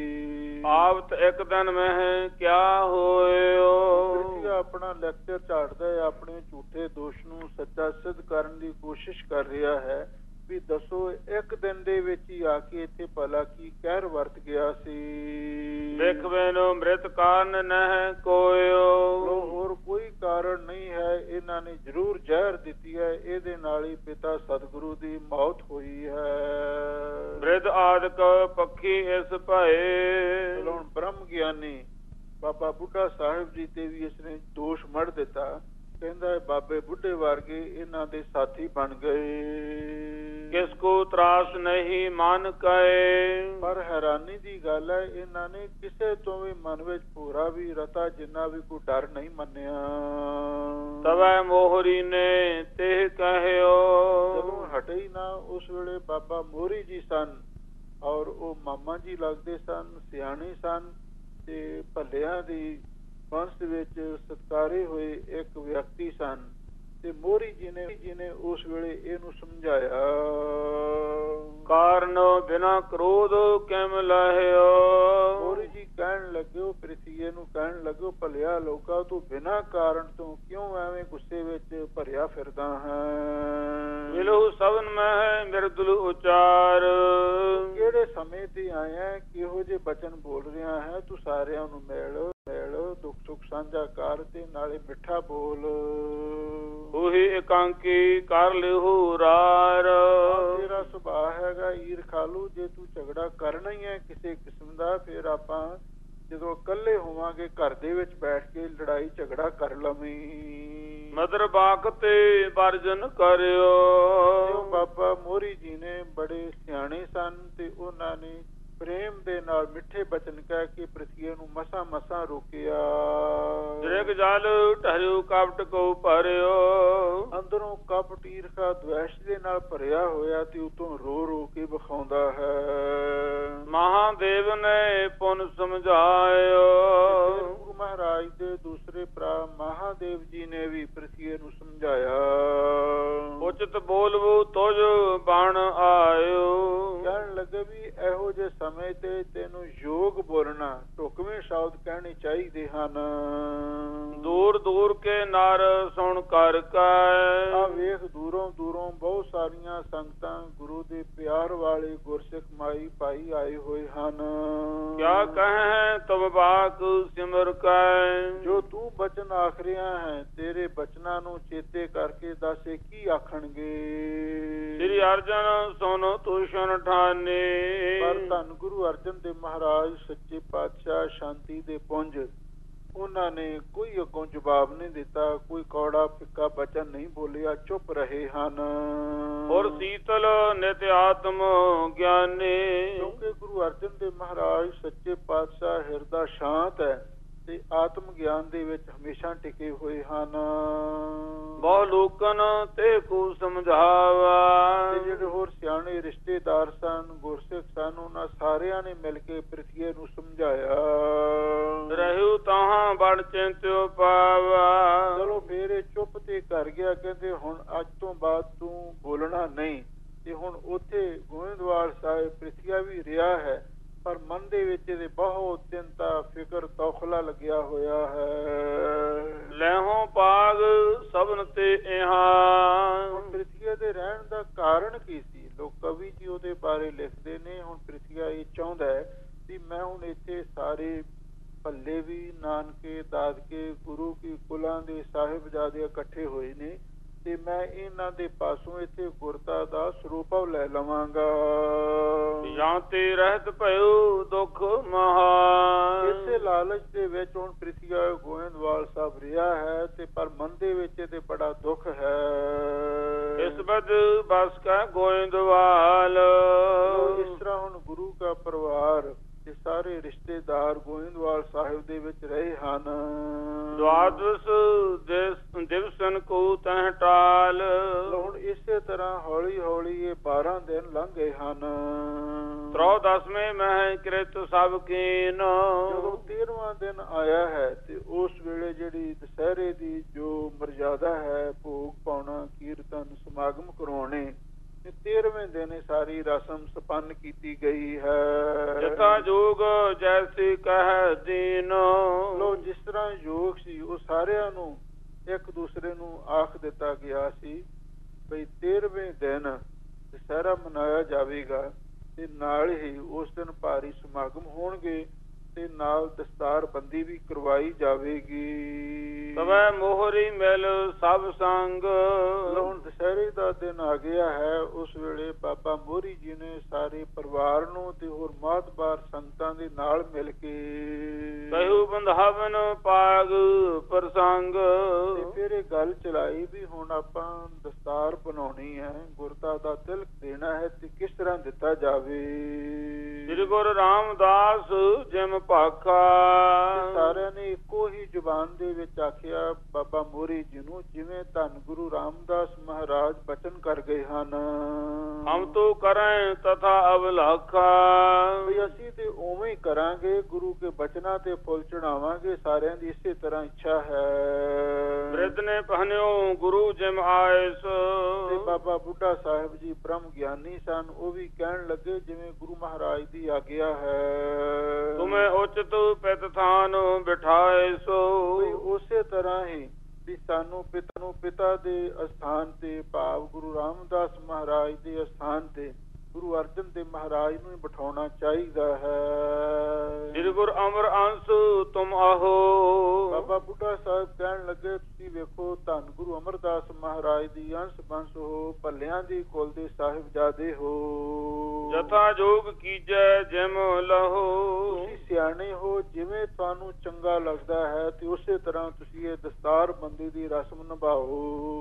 ਆਵਤ ਇੱਕ ਦਿਨ ਮੈਂ ਕਿਆ ਹੋਇਓ। ਆਪਣਾ ਲੈਕਚਰ ਝਾੜਦਾ ਹੈ, ਆਪਣੇ ਝੂਠੇ ਦੋਸ਼ ਨੂੰ ਸੱਚਾ ਸਿੱਧ ਕਰਨ ਦੀ ਕੋਸ਼ਿਸ਼ ਕਰ ਰਿਹਾ ਹੈ ਵੀ ਦੱਸੋ ਇੱਕ ਦਿਨ ਦੇ ਵਿੱਚ ਹੀ ਆ ਕੇ ਇੱਥੇ ਭਲਾ ਕੀ ਕਹਿਰ ਵਰਤ ਗਿਆ ਸੀ। ਵੇਖਵੇਂ ਨੂੰ ਮ੍ਰਿਤ ਕਾਰਨ ਨਹਿ ਕੋਇਓ। ਹੋਰ ਕੋਈ ਕਾਰਨ ਨਹੀਂ ਹੈ, ਇਹਨਾਂ ਨੇ ਜ਼ਰੂਰ ਜ਼ਹਿਰ ਦਿੱਤੀ ਹੈ, ਇਹਦੇ ਨਾਲ ਹੀ ਪਿਤਾ ਸਤਿਗੁਰੂ ਦੀ ਮੌਤ ਹੋਈ ਹੈ। ਮ੍ਰਿਤ ਆਦਿਕ ਪੱਖੀ ਇਸ ਭਏ। ਹੁਣ ਬ੍ਰਹਮ ਗਿਆਨੀ ਬਾਬਾ ਬੁੱਢਾ ਸਾਹਿਬ ਜੀ ਤੇ ਵੀ ਇਸਨੇ ਦੋਸ਼ ਮੜ ਦਿੱਤਾ, ਕਹਿੰਦਾ ਬਾਬੇ ਬੁੱਢੇ ਵਰਗੇ ਇਹਨਾਂ ਦੇ ਸਾਥੀ ਬਣ ਗਏ। ਕਿਸ ਕੋ ਤਰਾਸ ਨਹੀਂ ਮਨ ਕਏ। ਪਰ ਹੈਰਾਨੀ ਦੀ ਗੱਲ ਹੈ ਇਹਨਾਂ ਨੇ ਕਿਸੇ ਤੋਂ ਵੀ ਮਨ ਵਿੱਚ ਪੂਰਾ ਵੀ ਰਤਾ ਜਿੰਨਾ ਵੀ ਕੋਈ ਡਰ ਨਹੀਂ ਮੰਨਿਆ। ਤਵੈ ਮੋਹਰੀ ਨੇ ਤੇ ਕਹਿਓ। ਜਦੋਂ ਹਟੇ ਹੀ ਨਾ ਉਸ ਵੇਲੇ ਬਾਬਾ ਮੋਹਰੀ ਜੀ ਸਨ ਔਰ ਉਹ ਮਾਮਾ ਜੀ ਲੱਗਦੇ ਸਨ, ਸਿਆਣੇ ਸਨ ਤੇ ਭੱਲਿਆਂ ਦੀ ਵੰਸ਼ ਵਿੱਚ ਸਤਕਾਰੇ ਹੋਏ ਇੱਕ ਵਿਅਕਤੀ ਸਨ ਤੇ ਮੋਹਰੀ ਜੀ ਨੇ ਜੀ ਨੇ ਉਸ ਵੇਲੇ ਇਹਨੂੰ ਸਮਝਾਇਆ। ਕਾਰਨ ਬਿਨਾ ਕ੍ਰੋਧ ਕਿਮ ਲਹਿਓ। ਮੋਹਰੀ ਜੀ ਕਹਿਣ ਲੱਗੇ ਉਹ ਪ੍ਰਿਥਵੀ ਨੂੰ ਕਹਿਣ ਲੱਗੋ, ਭਲਿਆ ਲੋਕਾ ਤੂੰ ਬਿਨਾਂ ਕਾਰਨ ਤੋਂ ਕਿਉਂ ਐਵੇਂ ਗੁੱਸੇ ਵਿੱਚ ਭਰਿਆ ਫਿਰਦਾ ਹੈ। ਮਿਲੋ ਸਭਨ ਮੈਂ ਮਿਰਦੁਲ ਉਚਾਰ। ਕਿਹੜੇ ਸਮੇਂ ਤੇ ਆਇਆ, ਕਿਹੋ ਜਿਹੇ ਬਚਨ ਬੋਲ ਰਿਹਾ ਹੈ। ਤੂੰ ਸਾਰਿਆਂ ਨੂੰ ਮਿਲ ਮਿਲ ਦੁੱਖ ਸੁੱਖ ਸਾਂਝਾ ਕਰ ਤੇ ਨਾਲੇ ਮਿੱਠਾ ਬੋਲ। ਉਹੀ ਇਕਾਂਕੀ ਕਰ ਲਿਓ ਰਾਰ। ਤੇਰਾ ਸੁਭਾਅ ਹੈਗਾ ਈਰਖਾਲੂ। ਜੇ ਤੂੰ ਝਗੜਾ ਕਰਨਾ ਹੀ ਹੈ ਕਿਸੇ ਕਿਸਮ ਦਾ, ਫਿਰ ਆਪਾਂ ਜਦੋਂ ਇਕੱਲੇ ਹੋਵਾਂਗੇ ਘਰ ਦੇ ਵਿੱਚ ਬੈਠ ਕੇ ਲੜਾਈ ਝਗੜਾ ਕਰ ਲਵੀਂ। ਮਦਰ ਬਾਕ ਤੇ ਵਰਜਨ ਕਰਿਓ। ਬਾਬਾ ਮੋਹਰੀ ਜੀ ਨੇ ਬੜੇ ਸਿਆਣੇ ਸਨ ਤੇ ਉਹਨਾਂ ਨੇ ਪ੍ਰੇਮ ਦੇ ਨਾਲ ਮਿੱਠੇ ਬਚਨ ਕਹਿ ਕੇ ਪ੍ਰਿਥਵੀ ਨੂੰ ਮਸਾਂ ਮਸਾਂ ਰੋਕਿਆ। ਦ੍ਰਿਗ ਜਲ ਠਹਿਰਿਓ ਕਪਟ ਕੋ ਭਰਿਓ। ਅੰਦਰੋਂ ਕਪਟ ਈਰਖਾ ਦਵੈਸ਼ ਦੇ ਨਾਲ ਭਰਿਆ ਹੋਇਆ ਤੇ ਉਤੋਂ ਰੋ ਰੋ ਕੇ ਵਿਖਾਉਂਦਾ ਹੈ। ਮਹਾਦੇਵ ਨੇ ਪੁਨ ਸਮਝਾਇਓ। ਗੁਰੂ ਮਹਾਰਾਜ ਦੇ ਦੂਸਰੇ ਭਰਾ ਮਹਾਦੇਵ ਜੀ ਨੇ ਵੀ ਪ੍ਰਿਥਵੀ ਨੂੰ ਸਮਝਾਇਆ। ਉਚਿਤ ਬੋਲਵੋ ਤੁਝ ਬਣ ਆਇਓ। ਕਹਿਣ ਲੱਗੇ ਵੀ ਇਹੋ ਜਿਹੇ ਸਮੇਂ ਤੇ ਤੈਨੂੰ ਯੋਗ ਬੋਲਣਾ, ਢੁਕਵੇਂ ਸ਼ਬਦ ਕਹਿਣੇ ਚਾਹੀਦੇ ਹਨ। ਦੂਰ ਦੂਰ ਕੇ ਨਰ ਸੁਣ ਕਰ ਕੈ। ਆ ਵੇਖ ਦੂਰੋਂ ਦੂਰੋਂ ਬਹੁਤ ਸਾਰੀਆਂ ਸੰਗਤਾਂ ਗੁਰੂ ਦੇ ਪਿਆਰ ਵਾਲੇ ਗੁਰਸਿੱਖ ਮਾਈ ਭਾਈ ਆਏ ਹੋਏ ਹਨ। ਕਿਆ ਕਹੈ ਤਬ ਬਾਕ ਸਿਮਰ ਕੈ। ਜੋ ਤੂੰ ਬਚਨ ਆਖ ਰਿਹਾ ਹੈ, ਤੇਰੇ ਬਚਨਾਂ ਨੂੰ ਚੇਤੇ ਕਰਕੇ ਦੱਸ ਇਹ ਕੀ ਆਖਣਗੇ। ਸ੍ਰੀ ਅਰਜਨ ਸੁਨ ਤੁਸ਼ਨ ਠਾਨੇ। ਪਰ ਧੰਨ ਗੁਰੂ ਅਰਜਨ ਦੇਵ ਮਹਾਰਾਜ ਸੱਚੇ ਪਾਤਸ਼ਾਹ ਸ਼ਾਂਤੀ ਦੇ ਪੁੰਜ, ਉਹਨਾਂ ਨੇ ਕੋਈ ਅੱਗੋਂ ਜਵਾਬ ਨਹੀਂ ਦਿੱਤਾ, ਕੋਈ ਕੌੜਾ ਫਿੱਕਾ ਬਚਨ ਨਹੀਂ ਬੋਲਿਆ, ਚੁੱਪ ਰਹੇ ਹਨ। ਔਰ ਸੀਤਲ ਨਿਤ ਆਤਮ ਗਿਆਨੀ। ਕਿਉਂਕਿ ਗੁਰੂ ਅਰਜਨ ਦੇਵ ਮਹਾਰਾਜ ਸੱਚੇ ਪਾਤਸ਼ਾਹ ਹਿਰਦਾ ਸ਼ਾਂਤ ਹੈ ਤੇ ਆਤਮ ਗਿਆਨ ਦੇ ਵਿੱਚ ਹਮੇਸ਼ਾ ਟਿਕੇ ਹੋਏ ਹਨ। ਬਹੁ ਲੋਕਨ ਤੇ ਕੋ ਸਮਝਾਵਾ। ਤੇ ਜਿਹੜੇ ਹੋਰ ਸਿਆਣੇ ਰਿਸ਼ਤੇਦਾਰ ਸਨ, ਗੁਰਸਿੱਖ ਸਨ, ਉਹਨਾਂ ਸਾਰਿਆਂ ਨੇ ਮਿਲ ਕੇ ਪ੍ਰਿਥਵੀ ਨੂੰ ਸਮਝਾਇਆ। ਰਹਿਉ ਤਾਹਾਂ ਬੜ ਚਿੰਤਿਓ ਪਾਵਾ। ਚਲੋ ਫੇਰ ਇਹ ਚੁੱਪ ਤੇ ਕਰ ਗਿਆ। ਕਹਿੰਦੇ ਹੁਣ ਅੱਜ ਤੋਂ ਬਾਅਦ ਤੂੰ ਬੋਲਣਾ ਨਹੀਂ। ਤੇ ਹੁਣ ਉੱਥੇ ਗੋਇੰਦਵਾਲ ਸਾਹਿਬ ਪ੍ਰਿਥਵੀ ਵੀ ਰਿਹਾ ਹੈ, ਪਰ ਮਨ ਦੇ ਵਿੱਚ ਇਹਦੇ ਬਹੁਤ ਚਿੰਤਾ ਫਿਕਰ ਤੌਖਲਾ ਲੱਗਿਆ ਹੋਇਆ ਹੈ। ਲੈਹੋਂ ਪਾਗ ਸਭਨ ਤੇ ਇਹਾਂ। ਹੁਣ ਪ੍ਰਿਥਵੀ ਦੇ ਰਹਿਣ ਦਾ ਕਾਰਨ ਕੀ ਸੀ? ਲੋਕ ਕਵੀ ਜੀ ਉਹਦੇ ਬਾਰੇ ਲਿਖਦੇ ਨੇ। ਹੁਣ ਪ੍ਰਿਥਵੀ ਇਹ ਚਾਹੁੰਦਾ ਹੈ ਕਿ ਮੈਂ ਹੁਣ ਇੱਥੇ ਸਾਰੇ ਭੱਲੇ ਵੀ, ਨਾਨਕੇ, ਦਾਦਕੇ, ਗੁਰੂ ਕੀ ਕੁਲਾਂ ਦੇ ਸਾਹਿਬਜ਼ਾਦੇ ਇਕੱਠੇ ਹੋਏ ਨੇ ਤੇ ਮੈਂ ਇਹਨਾਂ ਦੇ ਪਾਸੋਂ ਇੱਥੇ ਗੁਰਤਾ ਦਾ ਸਰੂਪ ਲੈ ਲਵਾਂਗਾ। ਜਾਂ ਤੇ ਰਹਿਤ ਭਇਓ ਦੁੱਖ ਮਹਾ। ਇਸੇ ਲਾਲਚ ਦੇ ਵਿੱਚ ਹੁਣ ਪ੍ਰਿਥਵੀ ਗੋਇੰਦਵਾਲ ਸਾਹਿਬ ਰਿਹਾ ਹੈ ਤੇ ਪਰ ਮਨ ਦੇ ਵਿੱਚ ਇਹਦੇ ਬੜਾ ਦੁੱਖ ਹੈ। ਇਸ ਬਦ ਬਸ ਕਾ ਗੋਇੰਦਵਾਲ। ਇਸ ਤਰ੍ਹਾਂ ਹੁਣ ਗੁਰੂ ਦਾ ਪਰਿਵਾਰ ਤੇ ਸਾਰੇ ਰਿਸ਼ਤੇਦਾਰ ਗੋਇੰਦਵਾਲ ਸਾਹਿਬ ਦੇ ਵਿੱਚ ਰਹੇ ਹਨ। ਦਵਾਦਸ ਦਿਵਸਨ ਕੋ ਤਹ ਟਾਲ। ਹੁਣ ਇਸੇ ਤਰ੍ਹਾਂ ਹੌਲੀ ਹੌਲੀ ਇਹ ਬਾਰਾਂ ਦਿਨ ਲੰਘ ਗਏ ਹਨ। ਤਰੋ ਦਸਵੇਂ ਮਹਿ ਕ੍ਰਿਤ ਸਭ ਕੀਨ। ਜਦੋਂ ਤੇਰਵਾਂ ਦਿਨ ਆਇਆ ਹੈ ਤੇ ਉਸ ਵੇਲੇ ਜਿਹੜੀ ਦੁਸਹਿਰੇ ਦੀ ਜੋ ਮਰਜ਼ਾਦਾ ਹੈ, ਭੋਗ ਪਾਉਣਾ, ਕੀਰਤਨ, ਸਮਾਗਮ ਕਰਵਾਉਣੇ, ਤੇਰਵੇਂ ਦਿਨ ਸਾਰੀ ਰਸਮ ਸੰਪੰਨ ਕੀਤੀ ਗਈ ਹੈ। ਜਥਾ ਜੋਗ ਜੈਸੀ ਕਹਿ ਦੀਨ। ਲੋ ਜਿਸ ਤਰ੍ਹਾਂ ਯੋਗ ਸੀ ਉਹ ਸਾਰਿਆਂ ਨੂੰ ਇੱਕ ਦੂਸਰੇ ਨੂੰ ਆਖ ਦਿੱਤਾ ਗਿਆ ਸੀ ਬਈ ਤੇਰਵੇਂ ਦਿਨ ਦੁਸਹਿਰਾ ਮਨਾਇਆ ਜਾਵੇਗਾ ਤੇ ਨਾਲ ਹੀ ਉਸ ਦਿਨ ਭਾਰੀ ਸਮਾਗਮ ਹੋਣਗੇ ਤੇ ਨਾਲ ਦਸਤਾਰ ਬੰਦੀ ਵੀ ਕਰਵਾਈ ਜਾਵੇਗੀ। ਤਵੈ ਮੋਹਰੀ ਮਿਲ ਸਭ ਸੰਗ। ਹੁਣ ਦੁਸਹਿਰੇ ਦਾ ਦਿਨ ਆ ਗਿਆ ਹੈ। ਉਸ ਵੇਲੇ ਬਾਬਾ ਮੋਹਰੀ ਜੀ ਨੇ ਸਾਰੇ ਪਰਿਵਾਰ ਨੂੰ ਤੇ ਹੋਰ ਮਾਤਬਾਰ ਸੰਗਤਾਂ ਦੇ ਨਾਲ ਮਿਲ ਕੇ ਕਹਿਉ ਬੰਧਾਵਨ ਪਾਗ ਪ੍ਰਸੰਗ। ਤੇ ਫਿਰ ਇਹ ਗੱਲ ਚਲਾਈ ਵੀ ਹੁਣ ਆਪਾਂ ਦਸਤਾਰ ਬਣਾਉਣੀ ਹੈ, ਗੁਰਤਾ ਦਾ ਤਿਲਕ ਦੇਣਾ ਹੈ ਤੇ ਕਿਸ ਤਰ੍ਹਾਂ ਦਿੱਤਾ ਜਾਵੇ। ਸ੍ਰੀ ਗੁਰੂ ਰਾਮਦਾਸ ਜਿਮ ਭਾਖਾ। ਸਾਰਿਆਂ ਨੇ ਇੱਕੋ ਹੀ ਜ਼ੁਬਾਨ ਦੇ ਵਿੱਚ ਆਖਿਆ ਬਾਬਾ ਮੋਹਰੀ ਜੀ ਨੂੰ, ਜਿਵੇਂ ਧੰਨ ਗੁਰੂ ਰਾਮਦਾਸ ਮਹਾਰਾਜ ਬਚਨ ਕਰ ਗਏ ਹਨ, ਹਮ ਤੋ ਕਰੈ ਤਥਾ ਅਵਲਾਖਾ। ਵੀ ਅਸੀਂ ਤੇ ਉਵੇਂ ਹੀ ਕਰਾਂਗੇ, ਗੁਰੂ ਕੇ ਬਚਨਾਂ ਤੇ ਫੁੱਲ ਚੜਾਵਾਂਗੇ, ਸਾਰਿਆਂ ਦੀ ਇਸੇ ਤਰ੍ਹਾਂ ਇੱਛਾ ਹੈ। ਬ੍ਰਿਧ ਨੇ ਪਹਿਨਿਓ ਗੁਰੂ ਜਿਮ ਆਇਸ। ਤੇ ਬਾਬਾ ਬੁੱਢਾ ਸਾਹਿਬ ਜੀ ਬ੍ਰਹਮ ਗਿਆਨੀ ਸਨ, ਉਹ ਵੀ ਕਹਿਣ ਲੱਗੇ ਜਿਵੇਂ ਗੁਰੂ ਮਹਾਰਾਜ ਦੀ ਆਗਿਆ ਹੈ। ਤੁਮੇ ਉਚਿਤ ਪਿਤ ਥਾਨ ਬਿਠਾਇਸੋ। ਉਸੇ ਤਰ੍ਹਾਂ ਹੀ ਵੀ ਸਾਨੂੰ ਪਿਤਾ ਨੂੰ ਪਿਤਾ ਦੇ ਅਸਥਾਨ ਤੇ, ਭਾਵ ਗੁਰੂ ਰਾਮਦਾਸ ਮਹਾਰਾਜ ਦੇ ਅਸਥਾਨ ਤੇ ਗੁਰੂ ਅਰਜਨ ਦੇਵ ਮਹਾਰਾਜ ਨੂੰ ਹੀ ਬਿਠਾਉਣਾ ਚਾਹੀਦਾ ਹੈ। ਸ੍ਰੀ ਗੁਰ ਅਮਰ ਅੰਸ ਤੁਮ ਆਹੋ। ਬਾਬਾ ਬੁੱਢਾ ਸਾਹਿਬ ਕਹਿਣ ਲੱਗੇ, ਤੁਸੀਂ ਵੇਖੋ ਧੰਨ ਗੁਰੂ ਅਮਰਦਾਸ ਮਹਾਰਾਜ ਦੀ ਅੰਸ਼ ਬੰਸ ਹੋ, ਭੱਲਿਆਂ ਦੀ ਕੁਲ ਦੇ ਸਾਹਿਬਜ਼ਾਦੇ ਹੋ। ਜਥਾ ਜੋਗ ਕੀਜੈ ਜਿਮ ਲਹੋ। ਤੁਸੀਂ ਸਿਆਣੇ ਹੋ, ਜਿਵੇਂ ਤੁਹਾਨੂੰ ਚੰਗਾ ਲੱਗਦਾ ਹੈ ਤੇ ਉਸੇ ਤਰ੍ਹਾਂ ਤੁਸੀਂ ਇਹ ਦਸਤਾਰ ਬੰਦੀ ਦੀ ਰਸਮ ਨਿਭਾਓ।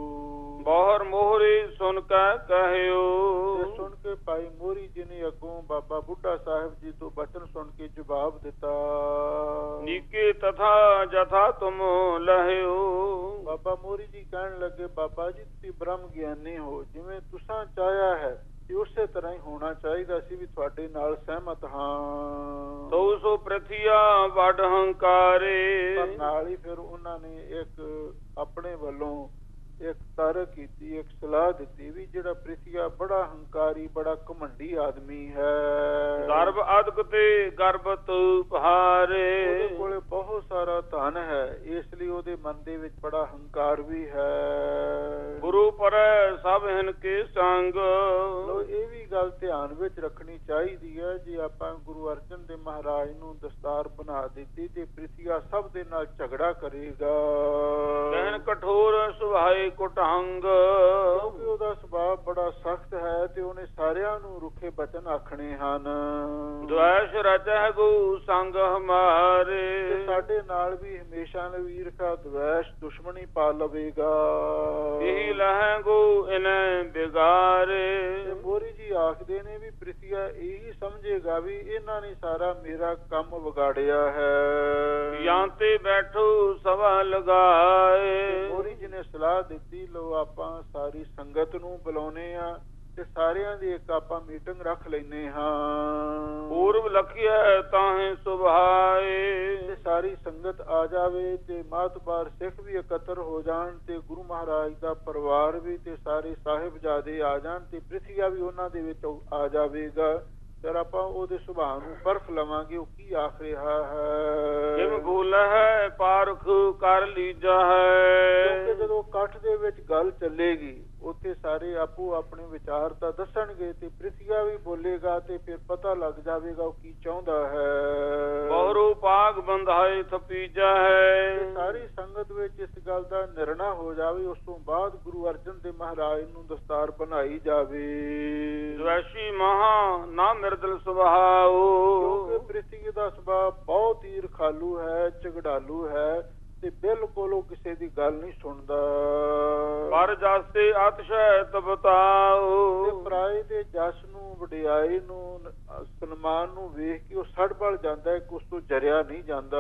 ਬਾਹਰ ਮੋਹਰੀ ਸੁਣ ਕੇ ਕਹਿਓ। ਸੁਣ ਕੇ ਭਾਈ ਮੋਹਰੀ ਜੀ ਨੇ ਅੱਗੋਂ ਬਾਬਾ ਬੁੱਢਾ ਸਾਹਿਬ ਜੀ ਤੋਂ ਬਚਨ ਸੁਣ ਕੇ ਜਵਾਬ ਦਿੱਤਾ, ਨੀਕੇ ਤਥਾ ਜਥਾ ਤੁਮ ਲਹਿਓ। ਬਾਬਾ ਮੋਹਰੀ ਜੀ ਕਹਿਣ ਲੱਗੇ, ਬਾਬਾ ਜੀ ਤੁਸੀਂ ਬ੍ਰਹਮ ਗਿਆਨੀ ਹੋ, ਜਿਵੇਂ ਤੁਸਾਂ ਚਾਹਿਆ ਹੈ ਤੇ ਉਸੇ ਤਰ੍ਹਾਂ ਹੀ ਹੋਣਾ ਚਾਹੀਦਾ, ਅਸੀਂ ਵੀ ਤੁਹਾਡੇ ਨਾਲ ਸਹਿਮਤ ਹਾਂ। ਤੋ ਸੋ ਪ੍ਰਥਿਆ ਵੱਡ ਹੰਕਾਰੇ। ਪਰ ਨਾਲ ਹੀ ਫਿਰ ਉਹਨਾਂ ਨੇ ਇੱਕ ਆਪਣੇ ਵੱਲੋਂ ਇੱਕ ਤਰਕ ਕੀਤੀ, ਇੱਕ ਸਲਾਹ ਦਿੱਤੀ ਵੀ ਜਿਹੜਾ ਪ੍ਰਿਥੀਆ ਬੜਾ ਹੰਕਾਰੀ, ਬੜਾ ਘਮੰਡੀ ਆਦਮੀ ਹੈ, ਗਰਭ ਅਦਕ ਤੇ ਗਰਭਤ ਭਾਰੇ। ਉਹਦੇ ਕੋਲੇ ਬਹੁਤ ਸਾਰਾ ਧਨ ਹੈ, ਇਸ ਲਈ ਉਹਦੇ ਮਨ ਦੇ ਵਿੱਚ ਬੜਾ ਹੰਕਾਰ ਵੀ ਹੈ। ਗੁਰੂ ਪਰੈ ਸਭ ਹਿਨ ਕੇ ਸੰਗ। ਲੋ ਇਹ ਵੀ ਗੱਲ ਧਿਆਨ ਵਿੱਚ ਰੱਖਣੀ ਚਾਹੀਦੀ ਹੈ, ਜੇ ਆਪਾਂ ਗੁਰੂ ਅਰਜਨ ਦੇਵ ਮਹਾਰਾਜ ਨੂੰ ਦਸਤਾਰ ਬਣਾ ਦਿੱਤੀ ਤੇ ਪ੍ਰਿਥੀਆ ਸਭ ਦੇ ਨਾਲ ਝਗੜਾ ਕਰੇਗਾ। ਕਹਿਣ ਕਠੋਰ ਸੁਭਾਏ ਕੁਟੰਗ। ਕਿਉਂਕਿ ਉਹਦਾ ਸੁਭਾਅ ਬੜਾ ਸਖਤ ਹੈ ਤੇ ਉਹਨੇ ਸਾਰਿਆਂ ਨੂੰ ਰੁੱਖੇ ਬਚਨ ਆਖਣੇ ਹਨ। ਦੁਆਸ਼ ਰਚੈ ਗੋ ਸੰਗ ਹਮਾਰੇ। ਸਾਡੇ ਨਾਲ ਵੀ ਹਮੇਸ਼ਾ ਲਈ ਈਰਖਾ, ਦੁਆਸ਼, ਦੁਸ਼ਮਣੀ ਪਾ ਲਵੇਗਾ। ਇਹੀ ਲਹਿ ਗੋ ਇਨੈ ਬਿਗਾਰੇ। ਮੋਹਰੀ ਜੀ ਆਖਦੇ ਨੇ ਵੀ ਪ੍ਰਿਥੀਆ ਇਹੀ ਸਮਝੇਗਾ ਵੀ ਇਹਨਾਂ ਨੇ ਸਾਰਾ ਮੇਰਾ ਕੰਮ ਵਿਗਾੜਿਆ ਹੈ। ਜਾਂ ਤੇ ਬੈਠੋ ਸਭਾ ਲਗਾਏ। ਮੋਹਰੀ ਜੀ ਨੇ ਸਲਾਹ ਦਿੱਤੀ, ਲੋ ਆਪਾਂ ਸਾਰੀ ਸੰਗਤ ਨੂੰ ਬੁਲਾਉਨੇ ਆ ਤੇ ਸਾਰਿਆਂ ਦੀ ਇੱਕ ਆਪਾਂ ਮੀਟਿੰਗ ਰੱਖ ਲੈਨੇ ਹਾਂ। ਪੂਰਬ ਲਖਿਆ ਤਾਹੇ ਸੁਭਾਏ। ਤੇ ਸਾਰੀ ਸੰਗਤ ਆ ਜਾਵੇ ਤੇ ਮਾਤਬਾਰ ਸਿੱਖ ਵੀ ਇਕੱਤਰ ਹੋ ਜਾਣ ਤੇ ਗੁਰੂ ਮਹਾਰਾਜ ਦਾ ਪਰਿਵਾਰ ਵੀ ਤੇ ਸਾਰੇ ਸਾਹਿਬਜ਼ਾਦੇ ਆ ਜਾਣ ਤੇ ਪ੍ਰਿਥੀਆ ਵੀ ਉਹਨਾਂ ਦੇ ਵਿੱਚ ਆ ਜਾਵੇਗਾ। ਫਿਰ ਆਪਾਂ ਉਹਦੇ ਸੁਭਾਅ ਨੂੰ ਪਰਖ ਲਵਾਂਗੇ, ਉਹ ਕੀ ਆਖ ਰਿਹਾ ਹੈ। ਜਿਵੇਂ ਗੋਲ ਹੈ ਪਾਰਖ ਕਰ ਲੀਜਾ ਹੈ। ਕਿਉਂਕਿ ਜਦੋਂ ਇਕੱਠ ਦੇ ਵਿੱਚ ਗੱਲ ਚੱਲੇਗੀ ਉੱਥੇ ਸਾਰੇ ਆਪੋ ਆਪਣੇ ਵਿਚਾਰ ਤਾਂ ਦੱਸਣਗੇ ਤੇ ਪ੍ਰਿਥੀਆ ਵੀ ਬੋਲੇਗਾ ਤੇ ਫਿਰ ਪਤਾ ਲੱਗ ਜਾਵੇਗਾ ਉਹ ਕੀ ਚਾਹੁੰਦਾ ਹੈ। ਬਹੁਰੂ ਪਾਗ ਬੰਧਾਏ ਥਪੀਜਾ ਹੈ। ਸਾਰੀ ਸੰਗਤ ਵਿੱਚ ਇਸ ਗੱਲ ਦਾ ਨਿਰਣਾ ਹੋ ਜਾਵੇ, ਉਸ ਤੋਂ ਬਾਅਦ ਗੁਰੂ ਅਰਜਨ ਦੇਵ ਮਹਾਰਾਜ ਨੂੰ ਦਸਤਾਰ ਬਣਾਈ ਜਾਵੇ। ਦਵੈਸ਼ੀ ਮਹਾ ਨਾ ਮਿਰਦਲ ਸੁਭਾਉ। ਕਿਉਂਕਿ ਪ੍ਰਿਥੀ ਦਾ ਸੁਭਾਅ ਬਹੁਤ ਹੀ ਰਖਾਲੂ ਹੈ, ਝਗੜਾਲੂ ਹੈ ਤੇ ਬਿਲਕੁਲ ਉਹ ਕਿਸੇ ਦੀ ਗੱਲ ਨਹੀਂ ਸੁਣਦਾ। ਪਰ ਜਾਸੇ ਅਤਸ਼ੈ ਤਬਤਾਉ। ਤੇ ਪਰਾਏ ਦੇ ਜਸ ਨੂੰ, ਵਡਿਆਈ ਨੂੰ, ਸਨਮਾਨ ਨੂੰ ਵੇਖ ਕੇ ਉਹ ਸੜ ਬਲ ਜਾਂਦਾ ਹੈ, ਉਸ ਤੋਂ ਜਰਿਆ ਨਹੀਂ ਜਾਂਦਾ।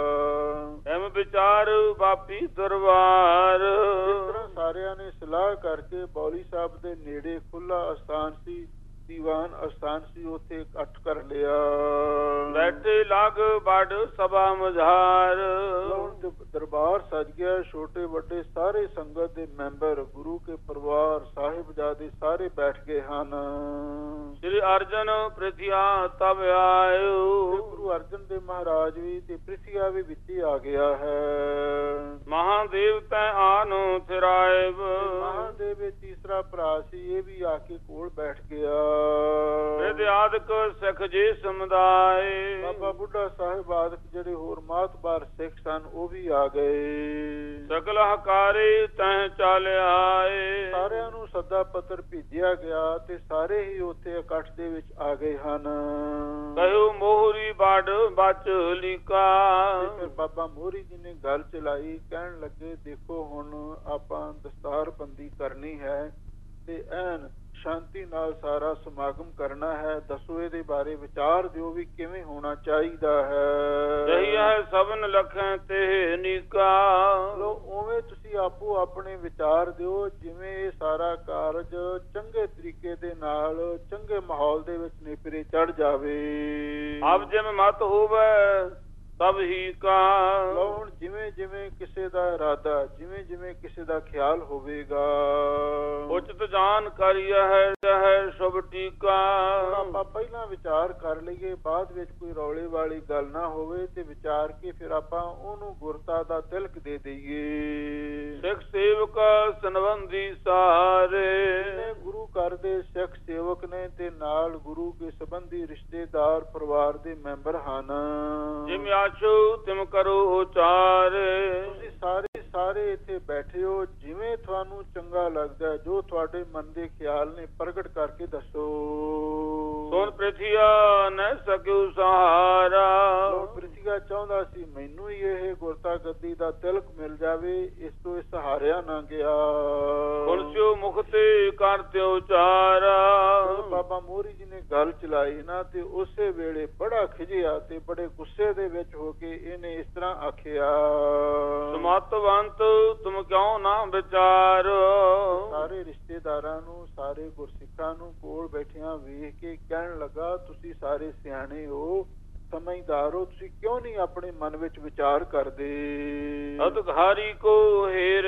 ਐਮ ਵਿਚਾਰ ਬਾਪੀ ਦਰਬਾਰ। ਇਸ ਤਰ੍ਹਾਂ ਸਾਰਿਆਂ ਨੇ ਸਲਾਹ ਕਰਕੇ ਬੌਲੀ ਸਾਹਿਬ ਦੇ ਨੇੜੇ ਖੁੱਲਾ ਅਸਥਾਨ ਸੀ, ਦੀਵਾਨ ਅਸਥਾਨ ਸੀ, ਉੱਥੇ ਇਕੱਠ ਕਰ ਲਿਆ। ਬੈਠੇ ਲਾਗ ਬੜ ਸਭਾ ਮਝਾਰ। ਦਰਬਾਰ ਸਜ ਗਿਆ, ਛੋਟੇ ਵੱਡੇ ਸਾਰੇ ਸੰਗਤ ਦੇ ਮੈਂਬਰ, ਗੁਰੂ ਕੇ ਪਰਿਵਾਰ, ਸਾਹਿਬਜ਼ਾਦੇ ਸਾਰੇ ਬੈਠ ਗਏ ਹਨ। ਸ੍ਰੀ ਅਰਜਨ ਪ੍ਰਿਥਿਆ ਤਬ ਆਇਓ। ਗੁਰੂ ਅਰਜਨ ਦੇਵ ਮਹਾਰਾਜ ਵੀ ਤੇ ਪ੍ਰਿਥਿਆ ਵੀ ਵਿੱਚ ਹੀ ਆ ਗਿਆ ਹੈ। ਮਹਾਦੇਵ ਤੈ ਆਨ ਥਿਰਾਇਬ। ਮਹਾਦੇਵ ਇਹ ਤੀਸਰਾ ਭਰਾ ਸੀ, ਇਹ ਵੀ ਆ ਕੇ ਕੋਲ ਬੈਠ ਗਿਆ। ਵਿਦਿਆਦਿਕ ਸਿੱਖ ਜੀ ਸਮੁਦਾਇ। ਬਾਬਾ ਬੁੱਢਾ ਸਾਹਿਬ ਆਦਿਕ ਜਿਹੜੇ ਹੋਰ ਮਾਤਬਾਰ ਸਿੱਖ ਸਨ ਉਹ ਵੀ ਆ ਗਏ। ਸਕਲ ਹਕਾਰੇ ਤੈ ਚੱਲ ਆਏ। ਸਾਰਿਆਂ ਨੂੰ ਸੱਦਾ ਪੱਤਰ ਭੇਜਿਆ ਗਿਆ ਤੇ ਸਾਰੇ ਹੀ ਉੱਥੇ ਇਕੱਠ ਦੇ ਵਿੱਚ ਆ ਗਏ ਹਨ। ਕਹਿਓ ਮੋਹਰੀ ਬੜ ਬਚ ਲੀਕਾ। ਫਿਰ ਬਾਬਾ ਮੋਹਰੀ ਜੀ ਨੇ ਗੱਲ ਚਲਾਈ, ਕਹਿਣ ਲੱਗੇ ਦੇਖੋ ਹੁਣ ਆਪਾਂ ਦਸਤਾਰ ਬੰਦੀ ਕਰਨੀ ਹੈ ਤੇ ਐਨ ਸ਼ਾਂਤੀ ਨਾਲ ਸਾਰਾ ਸਮਾਗਮ ਕਰਨਾ ਹੈ। ਦੱਸੋ ਇਹਦੇ ਬਾਰੇ ਵਿਚਾਰ ਦਿਓ ਵੀ ਕਿਵੇਂ ਹੋਣਾ ਚਾਹੀਦਾ ਹੈ। ਜਹੀ ਹੈ ਸਭਨ ਲਖੈ ਤੇ ਨੀਕਾ। ਚਲੋ ਉਵੇਂ ਤੁਸੀਂ ਆਪੋ ਆਪਣੇ ਵਿਚਾਰ ਦਿਓ, ਜਿਵੇਂ ਇਹ ਸਾਰਾ ਕਾਰਜ ਚੰਗੇ ਤਰੀਕੇ ਦੇ ਨਾਲ ਚੰਗੇ ਮਾਹੌਲ ਦੇ ਵਿੱਚ ਨੇਪਰੇ ਚੜ ਜਾਵੇ। ਆਪ ਜਿਵੇਂ ਮਤ ਹੋਵੇ ਸਭ ਹੀ ਕਾ। ਲਓ ਹੁਣ ਜਿਵੇਂ ਜਿਵੇਂ ਕਿਸੇ ਦਾ ਇਰਾਦਾ, ਜਿਵੇਂ ਜਿਵੇਂ ਕਿਸੇ ਦਾ ਖਿਆਲ ਹੋਵੇਗਾ, ਉਚਿਤ ਜਾਣਕਾਰੀ ਹੈ ਹੈ ਸ਼ੁਭ ਟੀਕਾ। ਆਪਾਂ ਪਹਿਲਾਂ ਵਿਚਾਰ ਕਰ ਲਈਏ, ਬਾਅਦ ਵਿੱਚ ਕੋਈ ਰੌਲੇ ਵਾਲੀ ਗੱਲ ਨਾ ਹੋਵੇ ਤੇ ਵਿਚਾਰ ਕੇ ਫਿਰ ਆਪਾਂ ਉਹਨੂੰ ਗੁਰਤਾ ਦਾ ਤਿਲਕ ਦੇ ਦਈਏ। ਸਿੱਖ ਸੇਵਕ ਸੰਬੰਧੀ ਸਾਰੇ, ਗੁਰੂ ਘਰ ਦੇ ਸਿੱਖ ਸੇਵਕ ਨੇ ਤੇ ਨਾਲ ਗੁਰੂ ਕੇ ਸੰਬੰਧੀ ਰਿਸ਼ਤੇਦਾਰ ਪਰਿਵਾਰ ਦੇ ਮੈਂਬਰ ਹਨ। ਜਿਵੇਂ ਆਛੋ ਤਿਮ ਕਰੋ ਉਚਾਰ। ਤੁਸੀਂ ਸਾਰੇ ਸਾਰੇ ਇੱਥੇ ਬੈਠੇ ਹੋ, ਜਿਵੇਂ ਤੁਹਾਨੂੰ ਚੰਗਾ ਲੱਗਦਾ, ਜੋ ਤੁਹਾਡੇ ਮਨ ਦੇ ਖਿਆਲ ਨੇ ਪ੍ਰਗਟ ਕਰਕੇ ਦੱਸੋ। ਸੋਨ ਪ੍ਰਿਥਿਆ ਨ ਸਕਿਉ ਸਹਾਰਾ। ਪ੍ਰਿਥਿਆ ਚਾਹੁੰਦਾ ਸੀ ਮੈਨੂੰ ਹੀ ਇਹ ਗੁਰਤਾ ਗੱਦੀ ਦਾ ਤਿਲਕ ਮਿਲ ਜਾਵੇ, ਇਸ ਤੋਂ ਇਹ ਸਹਾਰਿਆ ਨਾ ਗਿਆ। ਕੁਲਸਿਓ ਮੁਖ ਤੇ ਕਰਤੇ ਉਚਾਰਾ। ਬਾਬਾ ਮੋਹਰੀ ਜੀ ਨੇ ਗੱਲ ਚਲਾਈ ਨਾ ਤੇ ਉਸੇ ਵੇਲੇ ਬੜਾ ਖਿਜਿਆ ਤੇ ਬੜੇ ਗੁੱਸੇ ਦੇ ਵਿੱਚ ਹੋ ਕੇ ਇਹਨੇ ਇਸ ਤਰ੍ਹਾਂ ਆਖਿਆ, ਸਮਤਵੰਤ ਤੁਮ ਕਿਉਂ ਨਾ ਵਿਚਾਰ। ਸਾਰੇ ਰਿਸ਼ਤੇਦਾਰਾਂ ਨੂੰ, ਸਾਰੇ ਗੁਰਸਿੱਖਾਂ ਨੂੰ ਕੋਲ ਬੈਠਿਆਂ ਵੇਖ ਕੇ ਕਹਿਣ ਲੱਗਾ, ਤੁਸੀਂ ਸਾਰੇ ਸਿਆਣੇ ਹੋ, ਸਮਝਦਾਰ ਹੋ, ਤੁਸੀਂ ਕਿਉਂ ਨਹੀਂ ਆਪਣੇ ਮਨ ਵਿੱਚ ਵਿਚਾਰ ਕਰਦੇ। ਅਧਿਕਾਰੀ ਕੋ ਹੇਰ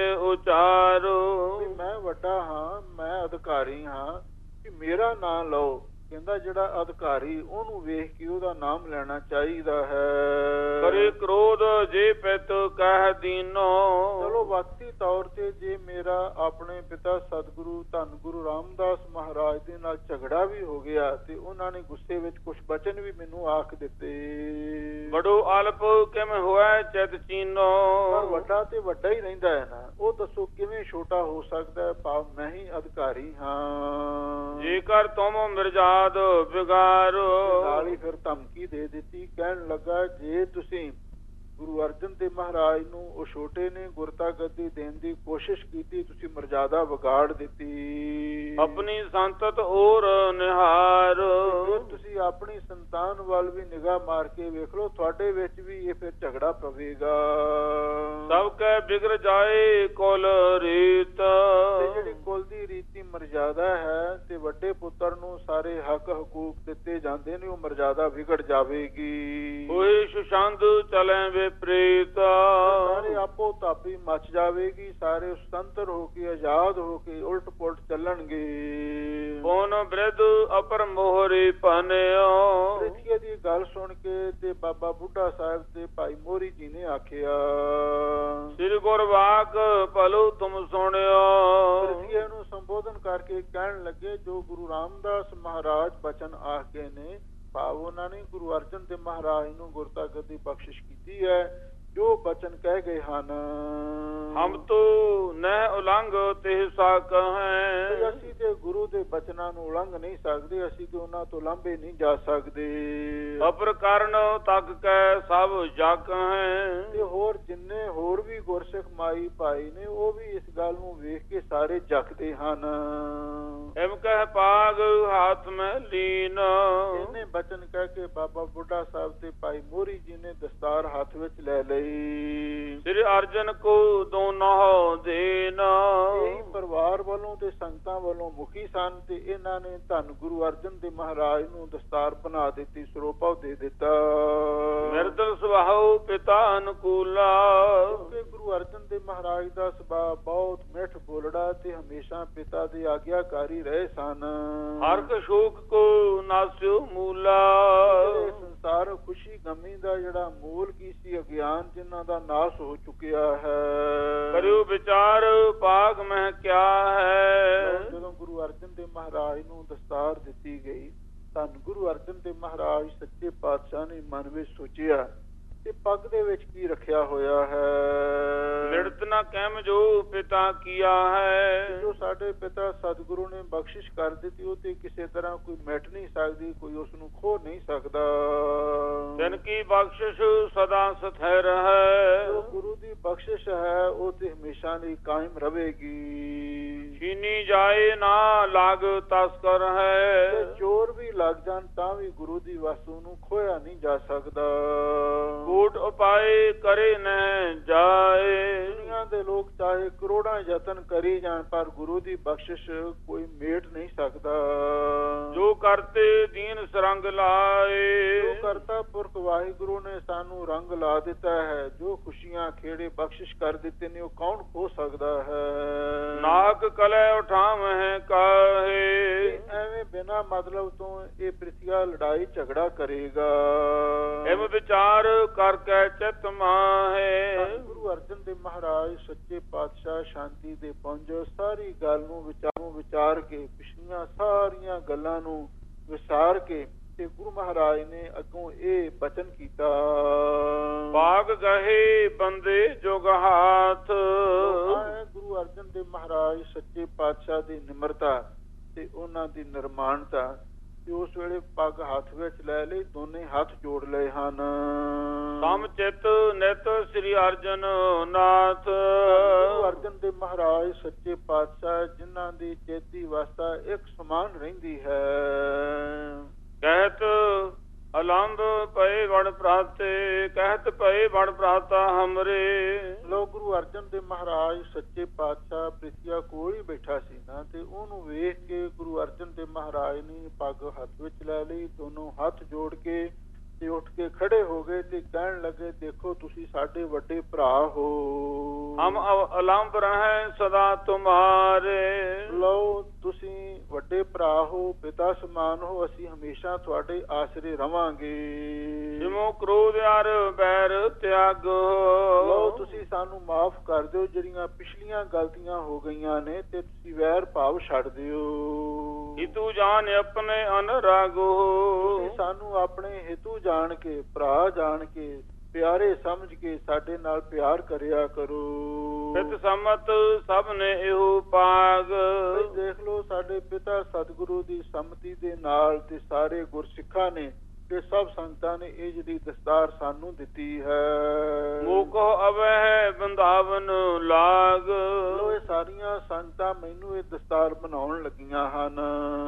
ਉਚਾਰੋ। ਮੈਂ ਵੱਡਾ ਹਾਂ, ਮੈਂ ਅਧਿਕਾਰੀ ਹਾਂ, ਕਿ ਮੇਰਾ ਨਾਂ ਲਓ। ਕਹਿੰਦਾ ਜਿਹੜਾ ਅਧਿਕਾਰੀ ਉਹਨੂੰ ਵੇਖ ਕੇ ਉਹਦਾ ਨਾਮ ਲੈਣਾ ਚਾਹੀਦਾ ਹੈ। ਕਰੇ ਕ੍ਰੋਧ ਜੇ ਪਿਤ ਕਹਿ ਦੀਨੋ। ਚਲੋ ਵਕਤੀ ਤੌਰ ਤੇ ਜੇ ਮੇਰਾ ਆਪਣੇ ਪਿਤਾ ਸਤਿਗੁਰੂ ਧੰਨ ਗੁਰੂ ਰਾਮਦਾਸ ਮਹਾਰਾਜ ਦੇ ਨਾਲ ਝਗੜਾ ਵੀ ਹੋ ਗਿਆ ਤੇ ਉਹਨਾਂ ਨੇ ਗੁੱਸੇ ਵਿੱਚ ਕੁਝ ਬਚਨ ਵੀ ਮੈਨੂੰ ਆਖ ਦਿੱਤੇ। ਬੜੋ ਅਲਪ ਕਿਵੇਂ ਹੋਇਆ ਚਿਤ ਚੀਨੋ। ਪਰ ਵੱਡਾ ਤੇ ਵੱਡਾ ਹੀ ਰਹਿੰਦਾ ਹੈ ਨਾ, ਉਹ ਦੱਸੋ ਕਿਵੇਂ ਛੋਟਾ ਹੋ ਸਕਦਾ ਹੈ, ਭਾਵ ਮੈਂ ਹੀ ਅਧਿਕਾਰੀ ਹਾਂ। ਜੇਕਰ ਤੁਮ ਮਿਰਜ਼ਾਦ ਬਿਗਾਰੋ। ਨਾਲ ਹੀ ਫਿਰ ਧਮਕੀ ਦੇ ਦਿੱਤੀ, ਕਹਿਣ ਲੱਗਾ ਜੇ ਤੁਸੀਂ ਗੁਰੂ ਅਰਜਨ ਦੇਵ ਮਹਾਰਾਜ ਨੂੰ, ਉਹ ਛੋਟੇ ਨੇ, ਗੁਰਤਾ ਗੱਦੀ ਦੇਣ ਦੀ ਕੋਸ਼ਿਸ਼ ਕੀਤੀ, ਤੁਸੀਂ ਮਰਜ਼ਾਦਾ ਵਿਗਾੜ ਦਿੱਤੀ। ਆਪਣੀ ਸੰਤਤ ਔਰ ਨਿਹਾਰ। ਤੁਸੀਂ ਆਪਣੀ ਸੰਤਾਨ ਵੱਲ ਵੀ ਨਿਗਾਹ ਮਾਰ ਕੇ ਵੇਖ ਲਓ, ਤੁਹਾਡੇ ਵਿੱਚ ਵੀ ਇਹ ਫਿਰ ਝਗੜਾ ਪਵੇਗਾ। ਸਭ ਕੈ ਬਿਗੜ ਜਾਏ ਕੁਲ ਰੀਤ। ਤੇ ਜਿਹੜੀ ਕੁਲ ਦੀ ਰੀਤੀ ਮਰਜ਼ਾਦਾ ਹੈ ਤੇ ਵੱਡੇ ਪੁੱਤਰ ਨੂੰ ਸਾਰੇ ਹੱਕ ਹਕੂਕ ਦਿੱਤੇ ਜਾਂਦੇ ਨੇ, ਉਹ ਮਰਜ਼ਾਦਾ ਵਿਗੜ ਜਾਵੇਗੀ। ਕੋਈ ਸੁਸ਼ੰਦ ਚਲੇ ਵਿਪਰੀਤ। ਸਾਰੇ ਆਪੋ ਤਾਪੀ ਮਚ ਜਾਵੇਗੀ, ਸਾਰੇ ਸੁਤੰਤਰ ਹੋ ਕੇ, ਆਜ਼ਾਦ ਹੋ ਕੇ ਉਲਟ ਪੁਲਟ ਚੱਲਣਗੇ। ਕੌਣ ਬ੍ਰਿਧ ਅਪਰ ਮੋਹਰੀ ਭਨਿਓ। ਪ੍ਰਿਥੀ ਦੀ ਗੱਲ ਸੁਣ ਕੇ ਤੇ ਬਾਬਾ ਬੁੱਢਾ ਸਾਹਿਬ ਤੇ ਭਾਈ ਮੋਹਰੀ ਜੀ ਨੇ ਆਖਿਆ, ਸ੍ਰੀ ਗੁਰਵਾਕ ਭਲੋ ਤੁਮ ਸੁਣਿਓ। ਪ੍ਰਿਥੀ ਨੂੰ ਸੰਬੋਧਨ ਕਰਕੇ ਕਹਿਣ ਲੱਗੇ, ਜੋ ਗੁਰੂ ਰਾਮਦਾਸ ਮਹਾਰਾਜ ਬਚਨ ਆਖ ਗਏ ਨੇ, ਭਾਵ ਉਹਨਾਂ ਨੇ ਗੁਰੂ ਅਰਜਨ ਦੇਵ ਮਹਾਰਾਜ ਨੂੰ ਗੁਰਤਾ ਗੱਦੀ ਬਖਸ਼ਿਸ਼ ਕੀਤੀ ਹੈ, ਜੋ ਬਚਨ ਕਹਿ ਗਏ ਹਨ। ਹਮ ਤੋ ਨਹਿ ਉਲੰਘ ਤਿਹ ਸਾਕ ਹੈ। ਅਸੀਂ ਤੇ ਗੁਰੂ ਦੇ ਬਚਨਾਂ ਨੂੰ ਉਲੰਘ ਨਹੀਂ ਸਕਦੇ, ਅਸੀਂ ਤੇ ਉਹਨਾਂ ਤੋਂ ਲਾਂਭੇ ਨਹੀਂ ਜਾ ਸਕਦੇ। ਅਪਰ ਕਰਨ ਤੱਕ ਕੈ ਸਭ ਜਗ ਹੈ। ਤੇ ਹੋਰ ਜਿੰਨੇ ਹੋਰ ਵੀ ਗੁਰਸਿੱਖ ਮਾਈ ਭਾਈ ਨੇ, ਉਹ ਵੀ ਇਸ ਗੱਲ ਨੂੰ ਵੇਖ ਕੇ ਸਾਰੇ ਜਗਦੇ ਹਨ। ਐਮ ਕਹਿ ਪਾਗ ਹੱਥ ਮੈਂ ਲੀਨ। ਇਹਨੇ ਬਚਨ ਕਹਿ ਕੇ ਬਾਬਾ ਬੁੱਢਾ ਸਾਹਿਬ ਤੇ ਭਾਈ ਮੋਹਰੀ ਜੀ ਨੇ ਦਸਤਾਰ ਹੱਥ ਵਿੱਚ ਲੈ ਲਈ। ਸ੍ਰੀ ਅਰਜਨ ਕੋ ਦੋਨੋਂ ਦੇਨ। ਇਹੀ ਪਰਿਵਾਰ ਵੱਲੋਂ ਤੇ ਸੰਗਤਾਂ ਵੱਲੋਂ ਮੁਖੀ ਸਨ ਤੇ ਇਹਨਾਂ ਨੇ ਧੰਨ ਗੁਰੂ ਅਰਜਨ ਦੇਵ ਮਹਾਰਾਜ ਨੂੰ ਦਸਤਾਰ ਬਣਾ ਦਿੱਤੀ, ਸਰੋਪਾ ਦੇ ਦਿੱਤਾ। ਮਿਰਦਲ ਸੁਭਾਉ ਪਿਤਾ ਅਨੁਕੂਲਾ। ਕਿਉਂਕਿ ਗੁਰੂ ਅਰਜਨ ਦੇਵ ਮਹਾਰਾਜ ਦਾ ਸੁਭਾਅ ਬਹੁਤ ਮਿੱਠ ਬੋਲੜਾ ਤੇ ਹਮੇਸ਼ਾ ਪਿਤਾ ਦੇ ਆਗਿਆਕਾਰੀ ਰਹੇ ਸਨ। ਹਰਕ ਸ਼ੋਕ ਕੋ ਨਾਸਿਓ ਮੂਲਾ। ਸੰਸਾਰ ਖੁਸ਼ੀ ਗਮੀ ਦਾ ਜਿਹੜਾ ਮੂਲ ਕੀ ਸੀ, ਅਗਿਆਨ ਜਿਨ੍ਹਾਂ ਦਾ ਨਾਸ ਹੋ ਚੁੱਕਿਆ ਹੈ। ਕਰਿਓ ਵਿਚਾਰ ਭਾਗ ਮਹਿ ਕਿਆ ਹੈ। ਜਦੋਂ ਗੁਰੂ ਅਰਜਨ ਦੇਵ ਮਹਾਰਾਜ ਨੂੰ ਦਸਤਾਰ ਦਿੱਤੀ ਗਈ, ਧੰਨ ਗੁਰੂ ਅਰਜਨ ਦੇਵ ਮਹਾਰਾਜ ਸੱਚੇ ਪਾਤਸ਼ਾਹ ਨੇ ਮਨ ਵਿੱਚ ਸੋਚਿਆ ਤੇ ਪੱਗ ਦੇ ਵਿੱਚ ਕੀ ਰੱਖਿਆ ਹੋਇਆ ਹੈ। ਲਿੜਤ ਨਾ ਕਹਿਮ ਜੋ ਪਿਤਾ ਕੀਆ ਹੈ। ਜੋ ਸਾਡੇ ਪਿਤਾ ਸਤਿਗੁਰੂ ਨੇ ਬਖਸ਼ਿਸ਼ ਕਰ ਦਿੱਤੀ, ਉਹ ਤੇ ਕਿਸੇ ਤਰ੍ਹਾਂ ਕੋਈ ਮਿਟ ਨਹੀਂ ਸਕਦੀ, ਕੋਈ ਉਸ ਨੂੰ ਖੋ ਨਹੀਂ ਸਕਦਾ। ਤਿਨ ਕੀ ਬਖਸ਼ਿਸ਼ ਸਦਾ ਸਥਿਰ ਹੈ। ਜੋ ਗੁਰੂ ਦੀ ਬਖਸ਼ਿਸ਼ ਹੈ ਉਹ ਤੇ ਹਮੇਸ਼ਾ ਲਈ ਕਾਇਮ ਰਹੇਗੀ। ਛੀਨੀ ਜਾਏ ਨਾ ਲਾਗ ਤਸਕਰ ਤੇ ਹੈ। ਚੋਰ ਵੀ ਲੱਗ ਜਾਣ ਤਾਂ ਵੀ ਗੁਰੂ ਦੀ ਵਸਤੂ ਨੂੰ ਖੋਇਆ ਨਹੀਂ ਜਾ ਸਕਦਾ। ਕੂਟ ਉਪਾਏ ਕਰੇ ਨਹਿ ਜਾਏ। ਦੁਨੀਆ ਦੇ ਲੋਕ ਚਾਹੇ ਕਰੋੜਾਂ ਯਤਨ ਕਰੀ ਜਾਣ ਪਰ ਗੁਰੂ ਦੀ ਬਖਸ਼ਿਸ਼ ਕੋਈ ਮੇਟ ਨਹੀਂ ਸਕਦਾ। ਜੋ ਕਰਤੇ ਦੀਨ ਸਰੰਗ ਲਾਏ। ਜੋ ਕਰਤਾ ਪੁਰਖ ਵਾਹਿਗੁਰੂ ਨੇ ਸਾਨੂੰ ਰੰਗ ਲਾ ਦਿੱਤਾ ਹੈ, ਜੋ ਖੁਸ਼ੀਆਂ ਖੇੜੇ ਬਖਸ਼ਿਸ਼ ਕਰ ਦਿੱਤੇ ਨੇ, ਉਹ ਕੌਣ ਖੋ ਸਕਦਾ ਹੈ। ਨਾਕ ਕਲੇ ਉਠਾਵਹਿ ਕਾਹੇ। ਐਵੇਂ ਬਿਨਾਂ ਮਤਲਬ ਤੋਂ ਇਹ ਪ੍ਰਿਥਿਆ ਲੜਾਈ ਝਗੜਾ ਕਰੇਗਾ। ਇਵ ਵਿਚਾਰ ਕਰਕੇ ਚਿਤ ਮਾਹੇ। ਗੁਰੂ ਅਰਜਨ ਦੇਵ ਮਹਾਰਾਜ ਸੱਚੇ ਪਾਤਸ਼ਾਹ ਸ਼ਾਂਤੀ ਦੇ ਪੁੰਜ ਸਾਰੀ ਗੱਲ ਨੂੰ ਵਿਚਾਰੋਂ ਵਿਚਾਰ ਕੇ, ਪਿਛਲੀਆਂ ਸਾਰੀਆਂ ਗੱਲਾਂ ਨੂੰ ਵਿਸਾਰ ਕੇ ਤੇ ਗੁਰੂ ਮਹਾਰਾਜ ਨੇ ਅੱਗੋਂ ਇਹ ਬਚਨ ਕੀਤਾ। ਬਾਗ ਗਹੇ ਬੰਦੇ ਜੁਗ ਹਾਥ। ਗੁਰੂ ਅਰਜਨ ਦੇਵ ਮਹਾਰਾਜ ਸੱਚੇ ਪਾਤਸ਼ਾਹ ਦੀ ਨਿਮਰਤਾ ਤੇ ਉਹਨਾਂ ਦੀ ਨਿਰਮਾਣਤਾ ਤੇ ਉਸ ਵੇਲੇ ਪੱਗ ਹੱਥ ਵਿੱਚ ਲੈ ਲਈ, ਦੋਨੇ ਹੱਥ ਜੋੜ ਲਏ ਹਨ। ਸਮਚਿਤ ਨਿਤ ਸ੍ਰੀ ਅਰਜਨ ਨਾਥ। ਗੁਰੂ ਅਰਜਨ ਦੇਵ ਮਹਾਰਾਜ ਸੱਚੇ ਪਾਤਸ਼ਾਹ ਜਿਨ੍ਹਾਂ ਦੀ ਚੇਤੀ ਅਵਸਥਾ ਇੱਕ ਸਮਾਨ ਰਹਿੰਦੀ ਹੈ। ਕਹਿਤ ਅਲੰਬ ਪਏ ਵੜ ਪ੍ਰਾਤੇ। ਕਹਿਤ ਪਏ ਵੜ ਪ੍ਰਾਤਾ ਹਮਰੇ। ਲੋ ਗੁਰੂ ਅਰਜਨ ਦੇਵ ਮਹਾਰਾਜ ਸੱਚੇ ਪਾਤਸ਼ਾਹ ਪ੍ਰਿਥਿਆ ਕੋਲ ਹੀ ਬੈਠਾ ਸੀ ਨਾ, ਤੇ ਉਹਨੂੰ ਵੇਖ ਕੇ ਗੁਰੂ ਅਰਜਨ ਦੇਵ ਮਹਾਰਾਜ ਨੇ ਪੱਗ ਹੱਥ ਵਿੱਚ ਲੈ ਲਈ, ਦੋਨੋਂ ਹੱਥ ਜੋੜ ਕੇ ਤੇ ਉੱਠ ਕੇ ਖੜੇ ਹੋ ਗਏ ਤੇ ਕਹਿਣ ਲੱਗੇ, ਦੇਖੋ ਤੁਸੀਂ ਸਾਡੇ ਵੱਡੇ ਭਰਾ ਹੋ। ਹਮ ਅਲੰਬ ਰਹੇ ਸਦਾ ਤੁਮਾਰੇ। ਲਓ ਤੁਸੀਂ ਵੱਡੇ ਭਰਾ ਹੋ, ਪਿਤਾ ਸਮਾਨ ਹੋ, ਅਸੀਂ ਹਮੇਸ਼ਾ ਤੁਹਾਡੇ ਆਸਰੇ ਰਵਾਂਗੇ। ਜਿਮੋ ਕ੍ਰੋਧ ਅਰ ਬੈਰ ਤਿਆਗੋ। ਲਓ ਤੁਸੀਂ ਸਾਨੂੰ ਮਾਫ ਕਰ ਦਿਓ, ਜਿਹੜੀਆਂ ਪਿਛਲੀਆਂ ਗਲਤੀਆਂ ਹੋ ਗਈਆਂ ਨੇ, ਤੇ ਤੁਸੀਂ ਵੈਰ ਭਾਵ ਛੱਡ ਦਿਓ। ਹਿਤੂ ਜਾਣ ਆਪਣੇ ਅਨਰਾਗੋ। ਤੁਸੀਂ ਸਾਨੂੰ ਆਪਣੇ ਹਿਤੂ ਜਾਣ ਕੇ, ਭਰਾ ਜਾਣ ਕੇ, ਪਿਆਰੇ ਸਮਝ ਕੇ ਸਾਡੇ ਨਾਲ ਪਿਆਰ ਕਰਿਆ ਕਰੋ। ਪਿਤ ਸਮਤ ਸਭ ਨੇ ਇਹੋ ਪਾਗ। ਦੇਖ ਲਓ ਸਾਡੇ ਪਿਤਾ ਸਤਿਗੁਰੂ ਦੀ ਸੰਮਤੀ ਦੇ ਨਾਲ ਤੇ ਸਾਰੇ ਗੁਰਸਿੱਖਾਂ ਨੇ ਤੇ ਸਭ ਸੰਗਤਾਂ ਨੇ ਇਹ ਜਿਹੜੀ ਦਸਤਾਰ ਸਾਨੂੰ ਦਿੱਤੀ ਹੈ। ਮੋਕੋ ਅਵਹਿ ਬੰਦਾਵਨ ਲਾਗ। ਲੋ ਇਹ ਸਾਰੀਆਂ ਸੰਗਤਾਂ ਮੈਨੂੰ ਇਹ ਦਸਤਾਰ ਬਣਾਉਣ ਲੱਗੀਆਂ ਹਨ।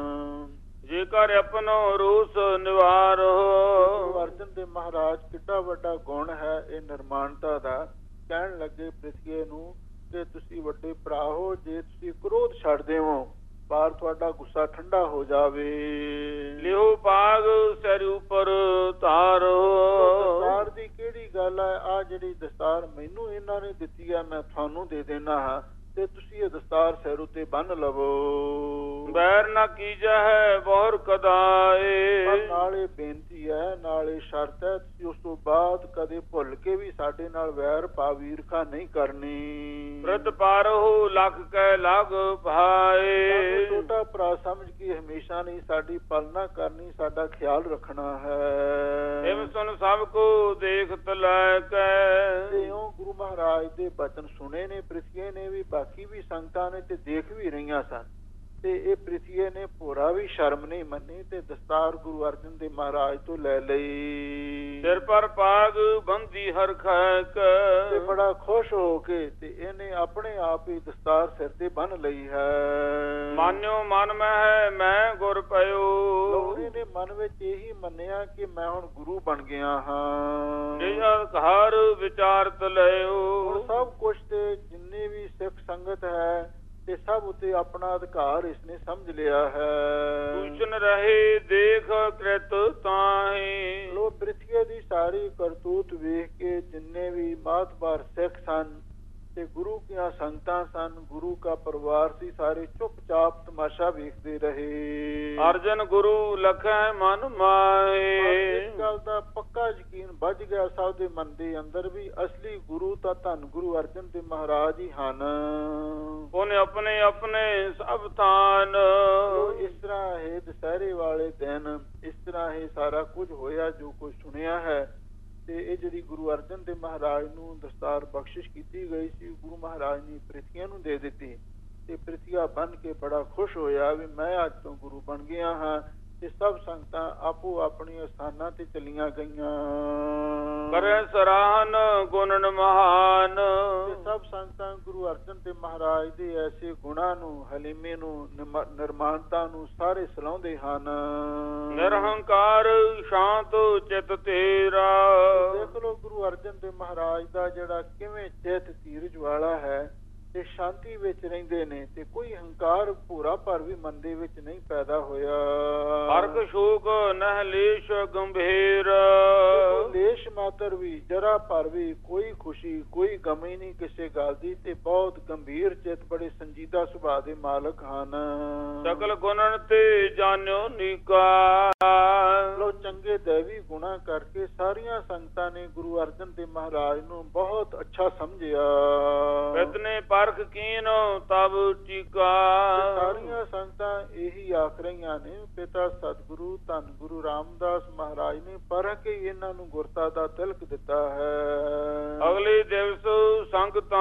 ਜੇਕਰ ਆਪਣੋ ਰੂਸ ਨਿਵਾਰੋ। ਗੁਰੂ ਅਰਜਨ ਦੇਵ ਮਹਾਰਾਜ ਕਿੱਡਾ ਵੱਡਾ ਗੁਣ ਹੈ ਇਹ ਨਿਰਮਾਣਤਾ ਦਾ। ਕਹਿਣ ਲੱਗੇ ਪ੍ਰਿਥਵੀ ਨੂੰ ਕਿ ਤੁਸੀਂ ਵੱਡੇ ਭਰਾ ਹੋ, ਜੇ ਤੁਸੀਂ ਕ੍ਰੋਧ ਛੱਡ ਦੇਵੋ ਬਾਹਰ ਤੁਹਾਡਾ ਗੁੱਸਾ ਠੰਡਾ ਹੋ ਜਾਵੇ। ਲਿਓ ਪਾਗ ਸਿਰ ਉੱਪਰ ਤਾਰੋ। ਦਸਤਾਰ ਦੀ ਕਿਹੜੀ ਗੱਲ ਹੈ, ਆ ਜਿਹੜੀ ਦਸਤਾਰ ਮੈਨੂੰ ਇਹਨਾਂ ਨੇ ਦਿੱਤੀ ਹੈ ਮੈਂ ਤੁਹਾਨੂੰ ਦੇ ਦੇਣਾ ਹਾਂ, ਤੇ ਤੁਸੀਂ ਇਹ ਦਸਤਾਰ ਸਿਰ ਉੱਤੇ ਬੰਨ ਲਵੋ। ਬੈਰ ਨਾ ਕੀਜੈ ਹੈ ਬਹੁਰ ਕਦਾਏ। ਪਰ ਨਾਲੇ ਬੇਨਤੀ ਹੈ, ਨਾਲੇ ਸ਼ਰਤ ਹੈ, ਤੁਸੀਂ ਉਸ ਤੋਂ ਬਾਅਦ ਕਦੇ ਭੁੱਲ ਕੇ ਵੀ ਸਾਡੇ ਨਾਲ ਵੈਰ ਭਾਵ ਈਰਖਾ ਨਹੀਂ ਕਰਨੀ। ਬ੍ਰਿਧ ਪਾਰੋ ਲੱਖ ਕੈ ਲਗ ਭਾਏ। ਛੋਟਾ ਭਰਾ ਸਮਝ ਕੇ ਹਮੇਸ਼ਾ ਨਹੀਂ ਸਾਡੀ ਪਾਲਣਾ ਕਰਨੀ, ਸਾਡਾ ਖਿਆਲ ਰੱਖਣਾ ਹੈ। ਇਵ ਸੁਨ ਸਭ ਕੋ ਦੇਖਤ ਲੈ ਕੈ। ਤੇ ਉਹ ਗੁਰੂ ਮਹਾਰਾਜ ਦੇ ਬਚਨ ਸੁਣੇ ਨੇ ਪ੍ਰਿਥਵੀ ਨੇ ਵੀ, ਬਾਕੀ ਵੀ ਸੰਗਤਾਂ ਨੇ ਤੇ ਦੇਖ ਵੀ ਰਹੀਆਂ ਸਨ, ਤੇ ਇਹ ਪ੍ਰਿਥਵੀ ਨੇ ਭੋਰਾ ਵੀ ਸ਼ਰਮ ਨਹੀਂ ਮੰਨੀ ਤੇ ਦਸਤਾਰ ਗੁਰੂ ਅਰਜਨ ਦੇਵ ਮਹਾਰਾਜ ਤੋਂ ਲੈ ਲਈ। ਸਿਰ ਪਰ ਪਾਗ ਬੰਦੀ ਹਰ ਖੈਕ। ਤੇ ਬੜਾ ਖੁਸ਼ ਹੋ ਕੇ ਤੇ ਇਹਨੇ ਆਪਣੇ ਆਪ ਹੀ ਦਸਤਾਰ ਸਿਰ ਤੇ ਬੰਨ ਲਈ ਹੈ। ਮਾਨਿਓ ਮਨ ਮੈਂ ਮੈਂ ਗੁਰ ਪਇਓ। ਲੋਹੜੀ ਨੇ ਮਨ ਵਿੱਚ ਇਹੀ ਮੰਨਿਆ ਕਿ ਮੈਂ ਹੁਣ ਗੁਰੂ ਬਣ ਗਿਆ ਹਾਂ। ਨਿਜ ਹਰ ਵਿਚਾਰਤ ਲਿਓ। ਹੁਣ ਸਭ ਕੁਛ ਤੇ ਜਿੰਨੇ ਵੀ ਸਿੱਖ ਸੰਗਤ ਹੈ ਤੇ ਸਭ ਉਤੇ ਆਪਣਾ ਅਧਿਕਾਰ ਇਸਨੇ ਸਮਝ ਲਿਆ ਹੈ। ਪੂਜਨ ਰਹੇ ਦੇਖ ਕ੍ਰਿਤ ਤਾਹੀ। ਲੋ ਪ੍ਰਿਥਵੀ ਦੀ ਸਾਰੀ ਕਰਤੂਤ ਵੇਖ ਕੇ ਜਿੰਨੇ ਵੀ ਮਾਤਬਾਰ ਸਿੱਖ ਸਨ ਤੇ ਗੁਰੂ ਦੀਆਂ ਸੰਗਤਾਂ ਸਨ, ਗੁਰੂ ਦਾ ਪਰਿਵਾਰ ਸੀ, ਸਾਰੇ ਚੁੱਪਚਾਪ ਤਮਾਸ਼ਾ ਵੇਖਦੇ ਰਹੇ। ਅਰਜਨ ਗੁਰੂ ਲਖੈ ਮਨ ਮਾਹੇ। ਇਸ ਗੱਲ ਦਾ ਪੱਕਾ ਯਕੀਨ ਵੱਜ ਗਿਆ ਸਭ ਦੇ ਮਨ ਦੇ ਅੰਦਰ ਵੀ ਅਸਲੀ ਗੁਰੂ ਤਾਂ ਧੰਨ ਗੁਰੂ ਅਰਜਨ ਦੇਵ ਮਹਾਰਾਜ ਹੀ ਹਨ। ਉਹਨੇ ਆਪਣੇ ਆਪਣੇ ਸਭ ਥਾਨ। ਇਸ ਤਰ੍ਹਾਂ ਇਹ ਦੁਸਹਿਰੇ ਵਾਲੇ ਦਿਨ ਇਸ ਤਰ੍ਹਾਂ ਇਹ ਸਾਰਾ ਕੁਝ ਹੋਇਆ ਜੋ ਕੁਝ ਸੁਣਿਆ ਹੈ। ਤੇ ਇਹ ਜਿਹੜੀ ਗੁਰੂ ਅਰਜਨ ਦੇਵ ਮਹਾਰਾਜ ਨੂੰ ਦਸਤਾਰ ਬਖਸ਼ਿਸ਼ ਕੀਤੀ ਗਈ ਸੀ, ਗੁਰੂ ਮਹਾਰਾਜ ਨੇ ਪ੍ਰਿਥਵੀ ਨੂੰ ਦੇ ਦਿੱਤੀ ਤੇ ਪ੍ਰਿਥਵੀ ਬਣ ਕੇ ਬੜਾ ਖੁਸ਼ ਹੋਇਆ ਵੀ ਮੈਂ ਅੱਜ ਤੋਂ ਗੁਰੂ ਬਣ ਗਿਆ ਹਾਂ। ਤੇ ਸਭ ਸੰਗਤਾਂ ਆਪੋ ਆਪਣੀਆਂ ਸਥਾਨਾਂ ਤੇ ਚਲੀਆਂ ਗਈਆਂ। ਕਰੇ ਸਰਾਹਨ ਗੁਣਨ ਮਹਾਨ, ਤੇ ਸਭ ਸੰਗਤਾਂ ਗੁਰੂ ਅਰਜਨ ਦੇਵ ਮਹਾਰਾਜ ਦੇ ਐਸੇ ਗੁਣਾਂ ਨੂੰ, ਹਲੀਮੇ ਨੂੰ, ਨਿਮ- ਨਿਰਮਾਨਤਾ ਨੂੰ ਸਾਰੇ ਸਲਾਹੁੰਦੇ ਹਨ। ਨਿਰਹੰਕਾਰ ਸ਼ਾਂਤ ਚਿਤ ਤੇਰਾ, ਦੇਖ ਲਓ ਗੁਰੂ ਅਰਜਨ ਦੇਵ ਮਹਾਰਾਜ ਦਾ ਜਿਹੜਾ ਕਿਵੇਂ ਚਿੱਤ ਧੀਰਜ ਵਾਲਾ ਹੈ ਤੇ ਸ਼ਾਂਤੀ ਵਿੱਚ ਰਹਿੰਦੇ ਨੇ, ਤੇ ਕੋਈ ਹੰਕਾਰ ਭੂਰਾ ਭਰ ਵੀ ਮਨ ਦੇ ਵਿੱਚ ਨਹੀਂ ਪੈਦਾ ਹੋਇਆ। ਹਰਕ ਸ਼ੋਕ ਨਹਿ ਲੇਸ਼ ਗੰਭੀਰ, ਲੇਸ਼ ਮਾਤਰ ਵੀ, ਜਰਾ ਭਰ ਵੀ ਕੋਈ ਖੁਸ਼ੀ, ਕੋਈ ਗਮ ਹੀ ਨਹੀਂ ਕਿਸੇ ਗੱਲ ਦੀ, ਤੇ ਬਹੁਤ ਗੰਭੀਰ ਚਿੱਤ, ਬੜੇ ਸੰਜੀਦਾ ਸੁਭਾਅ ਦੇ ਮਾਲਕ ਹਨ। ਸਕਲ ਗੁਣਨ ਤੇ ਜਾਣਿਓ ਨੀਕਾ, ਲੋ ਚੰਗੇ ਦੇਵੀ ਗੁਣਾ ਕਰਕੇ ਸਾਰੀਆਂ ਸੰਗਤਾਂ ਨੇ ਗੁਰੂ ਅਰਜਨ ਦੇਵ ਮਹਾਰਾਜ ਨੂੰ ਬਹੁਤ ਅੱਛਾ ਸਮਝਿਆ। ਇਤਨੇ ਪਰਖ ਕੀਨ ਤਬ ਟੀਕਾ, ਸਾਰੀਆਂ ਸੰਗਤਾਂ ਇਹੀ ਆਖ ਰਹੀਆਂ ਨੇ, ਪਿਤਾ ਸਤਿਗੁਰੂ ਧੰਨ ਗੁਰੂ ਰਾਮਦਾਸ ਮਹਾਰਾਜ ਨੇ ਪਰਖ ਕੇ ਇਹਨਾਂ ਨੂੰ ਗੁਰਤਾ ਦਾ ਤਿਲਕ ਦਿੱਤਾ ਹੈ। ਅਗਲੇ ਦਿਵਸ ਸੰਗਤਾਂ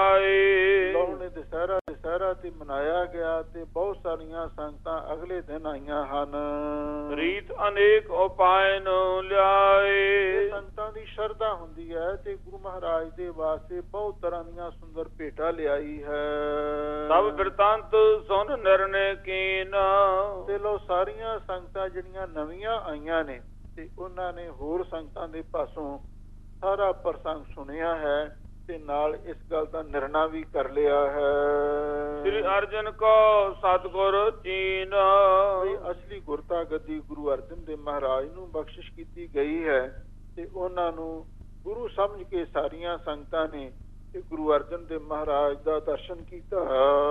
ਆਏ, ਲੋਹਣੇ ਦੁਸਹਿਰਾ ਦੁਸਹਿਰਾ ਤੇ ਮਨਾਇਆ ਗਿਆ, ਤੇ ਬਹੁਤ ਸਾਰੀਆਂ ਸੰਗਤਾਂ ਅਗਲੇ ਦਿਨ ਆਈਆਂ ਹਨ। ਰੀਤ ਅਨੇਕ ਉਪਾਇ ਨੂੰ ਲਿਆਏ, ਸੰਗਤਾਂ ਦੀ ਸ਼ਰਧਾ ਹੁੰਦੀ ਹੈ ਤੇ ਗੁਰੂ ਮਹਾਰਾਜ ਦੇ ਵਾਸਤੇ ਬਹੁਤ ਤਰ੍ਹਾਂ ਦੀਆਂ ਸੁੰਦਰ ਭੇਟਾਂ ਲਿਆਈ ਹੈ। ਸਭ ਬਿਰਤਾਂਤ ਸੁਨ ਨਿਰਣੇ ਕੀਨ, ਤੇ ਲੋ ਸਾਰੀਆਂ ਸੰਗਤਾਂ ਜਿਹੜੀਆਂ ਨਵੀਆਂ ਆਈਆਂ ਨੇ ਤੇ ਉਹਨਾਂ ਨੇ ਹੋਰ ਸੰਗਤਾਂ ਦੇ ਪਾਸੋਂ ਸਾਰਾ ਪ੍ਰਸੰਗ ਸੁਣਿਆ ਹੈ ਤੇ ਨਾਲ ਇਸ ਗੱਲ ਦਾ ਨਿਰਣਾ ਵੀ ਕਰ ਲਿਆ ਹੈ। ਸ੍ਰੀ ਅਰਜਨ ਕੋ ਸਤਿਗੁਰ ਚੀਨ, ਅਸਲੀ ਗੁਰਤਾ ਗੱਦੀ ਗੁਰੂ ਅਰਜਨ ਦੇਵ ਮਹਾਰਾਜ ਨੂੰ ਬਖਸ਼ਿਸ਼ ਕੀਤੀ ਗਈ ਹੈ ਤੇ ਉਹਨਾਂ ਨੂੰ ਗੁਰੂ ਸਮਝ ਕੇ ਸਾਰੀਆਂ ਸੰਗਤਾਂ ਨੇ ਤੇ ਗੁਰੂ ਅਰਜਨ ਦੇਵ ਮਹਾਰਾਜ ਦਾ ਦਰਸ਼ਨ ਕੀਤਾ।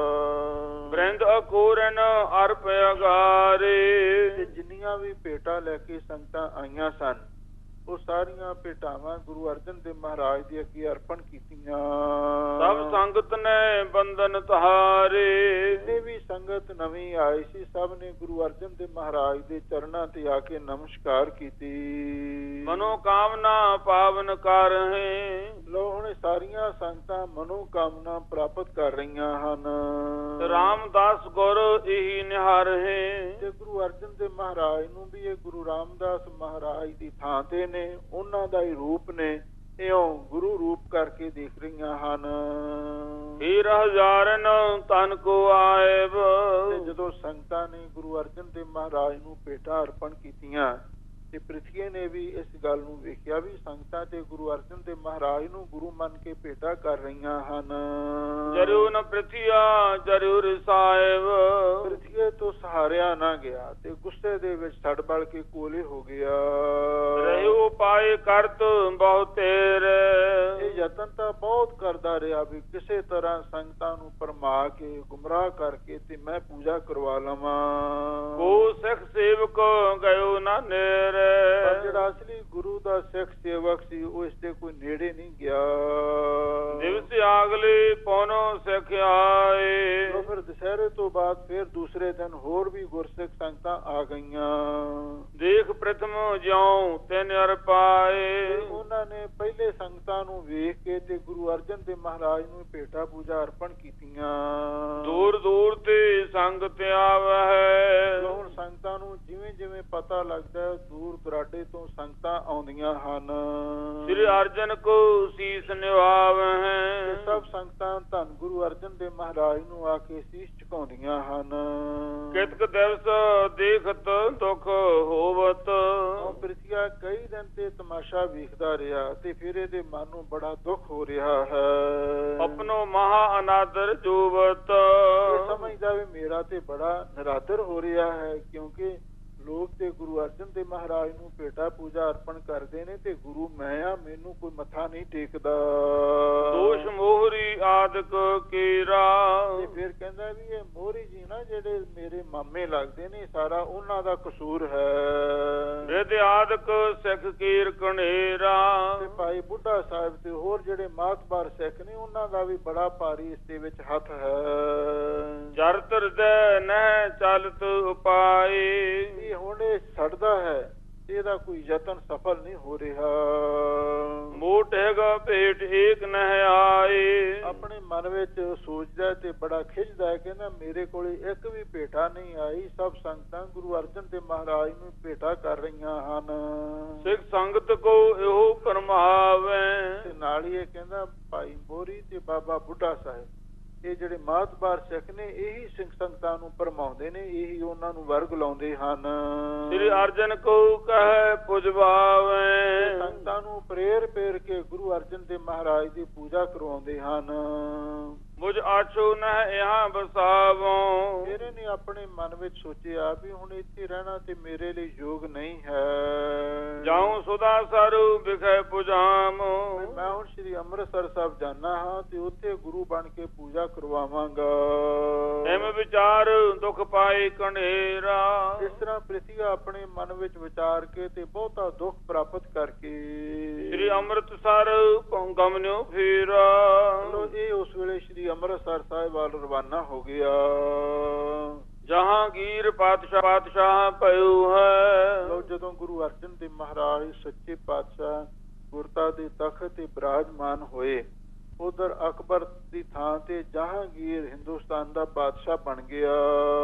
ਬ੍ਰਿੰਦ ਅਕੂਰਨ ਅਰਪ ਅਗਾਰੇ, ਤੇ ਜਿੰਨੀਆਂ ਵੀ ਭੇਟਾਂ ਲੈ ਕੇ ਸੰਗਤਾਂ ਆਈਆਂ ਸਨ ਉਹ ਸਾਰੀਆਂ ਭੇਟਾਵਾਂ ਗੁਰੂ ਅਰਜਨ ਦੇਵ ਮਹਾਰਾਜ ਦੇ ਅੱਗੇ ਅਰਪਣ ਕੀਤੀਆਂ। ਸਭ ਸੰਗਤ ਨੇ ਬੰਧਨ ਤੁਹਾਰੇ, ਜਿੰਨੇ ਵੀ ਸੰਗਤ ਨਵੀਂ ਆਈ ਸੀ ਸਭ ਨੇ ਗੁਰੂ ਅਰਜਨ ਦੇਵ ਮਹਾਰਾਜ ਦੇ ਚਰਨਾਂ ਤੇ ਆ ਕੇ ਨਮਸਕਾਰ ਕੀਤੀ। ਮਨੋ ਕਾਮਨਾ ਪਾਵਨ ਕਰ ਹੈ, ਲੋ ਹੁਣ ਸਾਰੀਆਂ ਸੰਗਤਾਂ ਮਨੋ ਕਾਮਨਾ ਪ੍ਰਾਪਤ ਕਰ ਰਹੀਆਂ ਹਨ। ਰਾਮਦਾਸ ਗੁਰ ਇਹੀ ਨਿਹਾਰ ਹੈ, ਤੇ ਗੁਰੂ ਅਰਜਨ ਦੇਵ ਮਹਾਰਾਜ ਨੂੰ ਵੀ ਇਹ ਗੁਰੂ ਰਾਮਦਾਸ ਮਹਾਰਾਜ ਦੀ ਥਾਂ ਤੇ ਨੇ, ਉਹਨਾਂ ਦਾ ਹੀ ਰੂਪ ਨੇ, ਇਉਂ ਗੁਰੂ ਰੂਪ ਕਰਕੇ ਦੇਖ ਰਹੀਆਂ ਹਨ। ਹੀਰ ਹਜ਼ਾਰਨ ਤਨ ਕੋ ਆਇਬ, ਤੇ ਜਦੋਂ ਸੰਗਤਾਂ ਨੇ ਗੁਰੂ ਅਰਜਨ ਦੇਵ ਮਹਾਰਾਜ ਨੂੰ ਭੇਟਾਂ ਅਰਪਣ ਕੀਤੀਆਂ ਤੇ ਪ੍ਰਿਥਵੀ ਨੇ ਵੀ ਇਸ ਗੱਲ ਨੂੰ ਵੇਖਿਆ ਵੀ ਸੰਗਤਾਂ ਤੇ ਗੁਰੂ ਅਰਜਨ ਦੇਵ ਮਹਾਰਾਜ ਨੂੰ ਗੁਰੂ ਮੰਨ ਕੇ ਭੇਟਾਂ ਕਰ ਰਹੀਆਂ ਹਨ। ਜਰੂਰ ਨ ਪ੍ਰਿਥਿਆ ਜਰੂਰ ਸਾਹਿਬ, ਪ੍ਰਿਥਵੀ ਤੋਂ ਸਹਾਰਿਆ ਨਾ ਗਿਆ ਤੇ ਗੁੱਸੇ ਦੇ ਵਿੱਚ ਸੜ ਬਲ ਕੇ ਕੋਲੇ ਹੋ ਗਿਆ। ਰਹਿਓ ਪਾਏ ਕਰਤ ਬਹੁਤ ਤੇਰੇ, ਇਹ ਯਤਨ ਤਾਂ ਬਹੁਤ ਕਰਦਾ ਰਿਹਾ ਵੀ ਕਿਸੇ ਤਰ੍ਹਾਂ ਸੰਗਤਾਂ ਨੂੰ ਪਰਮਾ ਕੇ ਗੁੰਮਰਾਹ ਕਰਕੇ ਤੇ ਮੈਂ ਪੂਜਾ ਕਰਵਾ ਲਵਾਂ। ਕੋ ਸਿੱਖ ਸੇਵਕ ਗਇਓ ਨਾ ਨੇਰੇ, ਪਰ ਜਿਹੜਾ ਅਸਲੀ ਗੁਰੂ ਦਾ ਸਿੱਖ ਸੇਵਕ ਸੀ ਉਹ ਇਸ ਦੇ ਕੋਈ ਨੇੜੇ ਨਹੀਂ ਗਿਆ। ਦਿਵਸ ਆਗਲੇ ਪੌਨੋ ਸਿੱਖ ਆਏ, ਫਿਰ ਦੁਸਹਿਰੇ ਤੋਂ ਬਾਅਦ ਫਿਰ ਦੂਸਰੇ ਦਿਨ ਹੋਰ ਵੀ ਗੁਰਸਿੱਖ ਸੰਗਤਾਂ ਆ ਗਈਆਂ। ਦੇਖ ਪ੍ਰਥਮ ਜਿਉ ਤਿਨ ਅਰ ਪਾਏ, ਉਹਨਾਂ ਨੇ ਪਹਿਲੇ ਸੰਗਤਾਂ ਨੂੰ ਵੇਖ ਕੇ ਤੇ ਗੁਰੂ ਅਰਜਨ ਦੇਵ ਮਹਾਰਾਜ ਨੂੰ ਭੇਟਾ ਪੂਜਾ ਅਰਪਣ ਕੀਤੀਆਂ। ਦੂਰ ਦੂਰ ਤੇ ਸੰਗਤ ਆਵੈ, ਹੁਣ ਸੰਗਤਾਂ ਨੂੰ ਜਿਵੇਂ ਜਿਵੇਂ ਪਤਾ ਲੱਗਦਾ ਦੂਰ ਦੁਰਾਡੇ ਤੋਂ ਸੰਗਤਾਂ ਆਉਂਦੀਆਂ ਹਨ। ਸ੍ਰੀ ਅਰਜਨ ਕੋ ਸੀਸ ਨਿਵਾਵੈ, ਸਭ ਸੰਗਤਾਂ ਧੰਨ ਗੁਰੂ ਅਰਜਨ ਦੇਵ ਮਹਾਰਾਜ ਨੂੰ ਆ ਕੇ ਸੀਸ ਝੁਕਾਉਂਦੀਆਂ ਹਨ। ਕਿਤਕ ਦਿਵਸ ਦੇਖਤ ਦੁਖ ਹੋਵਤ, ਪ੍ਰਿਥਿਆ ਕਈ ਦਿਨ ਤੇ ਤਮਾਸ਼ਾ ਵੇਖਦਾ ਰਿਹਾ ਤੇ ਫਿਰ ਇਹਦੇ ਮਨ ਨੂੰ ਬੜਾ ਦੁੱਖ ਹੋ ਰਿਹਾ ਹੈ। ਆਪਣੋ ਮਹਾ ਅਨਾਦਰ ਜੋਵਤ, ਇਹ ਸਮਝਦਾ ਵੀ ਮੇਰਾ ਤੇ ਬੜਾ ਨਿਰਾਦਰ ਹੋ ਰਿਹਾ ਹੈ, ਕਿਉਂਕਿ ਲੋਕ ਤੇ ਗੁਰੂ ਅਰਜਨ ਦੇਵ ਮਹਾਰਾਜ ਨੂੰ ਭੇਟਾ ਪੂਜਾ ਅਰਪਣ ਕਰਦੇ ਨੇ ਤੇ ਗੁਰੂ ਮੈਂ ਆ, ਮੈਨੂੰ ਕੋਈ ਮੱਥਾ ਨਹੀਂ ਟੇਕਦਾ। ਦੋਸ਼ ਮੋਹਰੀ ਆਦਿਕ ਕੀਰਾ, ਤੇ ਫਿਰ ਕਹਿੰਦਾ ਵੀ ਇਹ ਮੋਹਰੀ ਜੀ ਨਾ ਜਿਹੜੇ ਮੇਰੇ ਮਾਮੇ ਲੱਗਦੇ ਨੇ ਸਾਰਾ ਉਹਨਾਂ ਦਾ ਕਸੂਰ ਹੈ। ਰਿਦ ਆਦਿਕ ਸਿੱਖ ਕੀਰ ਕਣੇਰਾ, ਤੇ ਭਾਈ ਬੁੱਢਾ ਸਾਹਿਬ ਤੇ ਹੋਰ ਜਿਹੜੇ ਮਾਤਬਾਰ ਸਿੱਖ ਨੇ ਉਹਨਾਂ ਦਾ ਵੀ ਬੜਾ ਭਾਰੀ ਇਸ ਦੇ ਵਿੱਚ ਹੱਥ ਹੈ। ਚਰਤ ਹਿਰਦੈ ਨਹਿ ਚਲਤ ਉਪਾਏ, ਹੁਣ ਇਹ ਸੜਦਾ ਹੈ, ਇਹਦਾ ਕੋਈ ਯਤਨ ਸਫਲ ਨਹੀਂ ਹੋ ਰਿਹਾ। ਮੋਟੇਗਾ ਭੇਟ ਏਕ ਨਹਿ ਆਏ, ਆਪਣੇ ਮਨ ਵਿੱਚ ਸੋਚਦਾ ਤੇ ਬੜਾ ਖਿੱਚਦਾ ਹੈ, ਕਹਿੰਦਾ ਮੇਰੇ ਕੋਲੇ ਇੱਕ ਵੀ ਭੇਟਾ ਨਹੀਂ ਆਈ, ਸਭ ਸੰਗਤਾਂ ਗੁਰੂ ਅਰਜਨ ਦੇਵ ਮਹਾਰਾਜ ਨੂੰ ਭੇਟਾ ਕਰ ਰਹੀਆਂ ਹਨ। ਸਿੱਖ ਸੰਗਤ ਕੋ ਇਹੋ ਪਰਮਾਵੇ। ਤੇ ਨਾਲ ਹੀ ਇਹ ਕਹਿੰਦਾ ਭਾਈ ਮੋਰੀ ਤੇ ਬਾਬਾ ਬੁੱਢਾ ਸਾਹਿਬ, ਇਹ ਜਿਹੜੇ ਮਾਤਬਾਰ ਸਿੱਖ ਨੇ ਇਹੀ ਸਿੰਘ ਸੰਗਤਾਂ ਨੂੰ ਭਰਮਾਉਂਦੇ ਨੇ, ਇਹੀ ਉਹਨਾਂ ਨੂੰ ਵਰਗ ਲਾਉਂਦੇ ਹਨ। ਸ੍ਰੀ ਅਰਜਨ ਕੋ ਕਹੈ ਪੁਜਵਾਵੇ। ਸੰਗਤਾਂ ਨੂੰ ਪ੍ਰੇਰ ਪ੍ਰੇਰ ਕੇ ਗੁਰੂ ਅਰਜਨ ਦੇਵ ਮਹਾਰਾਜ ਦੀ ਪੂਜਾ ਕਰਵਾਉਂਦੇ ਹਨ। ਮੁਝ ਆਛੋ ਨਹਿ ਇਹਾਂ ਬਸਾਵੋ। ਮੇਰੇ ਨੇ ਆਪਣੇ ਮਨ ਵਿੱਚ ਸੋਚਿਆ ਵੀ ਹੁਣ ਇੱਥੇ ਰਹਿਣਾ ਤੇ ਮੇਰੇ ਲਈ ਯੋਗ ਨਹੀਂ ਹੈ। ਜਾਉ ਸੁਦਾ ਸਰੂ ਵਿਖੇ ਪੁਜਾਮ। ਮੈਂ ਹੁਣ ਸ੍ਰੀ ਅੰਮ੍ਰਿਤਸਰ ਸਾਹਿਬ ਜਾਣਾ ਹਾਂ ਤੇ ਉੱਥੇ ਗੁਰੂ ਬਣ ਕੇ ਪੂਜਾ ਕਰਵਾਵਾਂਗਾ। ਐਵੇਂ ਵਿਚਾਰ ਦੁੱਖ ਪਾਏ ਕਣੇਰਾ। ਇਸ ਤਰ੍ਹਾਂ ਪ੍ਰਿਥੀਆ ਆਪਣੇ ਮਨ ਵਿੱਚ ਵਿਚਾਰ ਕੇ ਤੇ ਬਹੁਤਾ ਦੁੱਖ ਪ੍ਰਾਪਤ ਕਰਕੇ ਸ੍ਰੀ ਅੰਮ੍ਰਿਤਸਰ ਗਮਨਿਓ ਫੇਰਾ। ਇਹ ਉਸ ਵੇਲੇ ਸ੍ਰੀ ਅੰਮ੍ਰਿਤਸਰ ਸਾਹਿਬ ਵੱਲ ਰਵਾਨਾ ਹੋ ਗਿਆ। ਜਹਾਂਗੀਰ ਪਾਤਸ਼ਾਹ ਪਾਤਸ਼ਾਹ ਪਇਓ ਹੈ। ਲੋ ਜਦੋਂ ਗੁਰੂ ਅਰਜਨ ਦੇਵ ਮਹਾਰਾਜ ਸੱਚੇ ਪਾਤਸ਼ਾਹ ਗੁਰਤਾ ਦੇ ਤਖਤ ਤੇ ਬਿਰਾਜਮਾਨ ਹੋਏ, ਉਧਰ ਅਕਬਰ ਦੀ ਥਾਂ ਤੇ ਜਹਾਂਗੀਰ ਹਿੰਦੁਸਤਾਨ ਦਾ ਬਾਦਸ਼ਾਹ ਬਣ ਗਿਆ।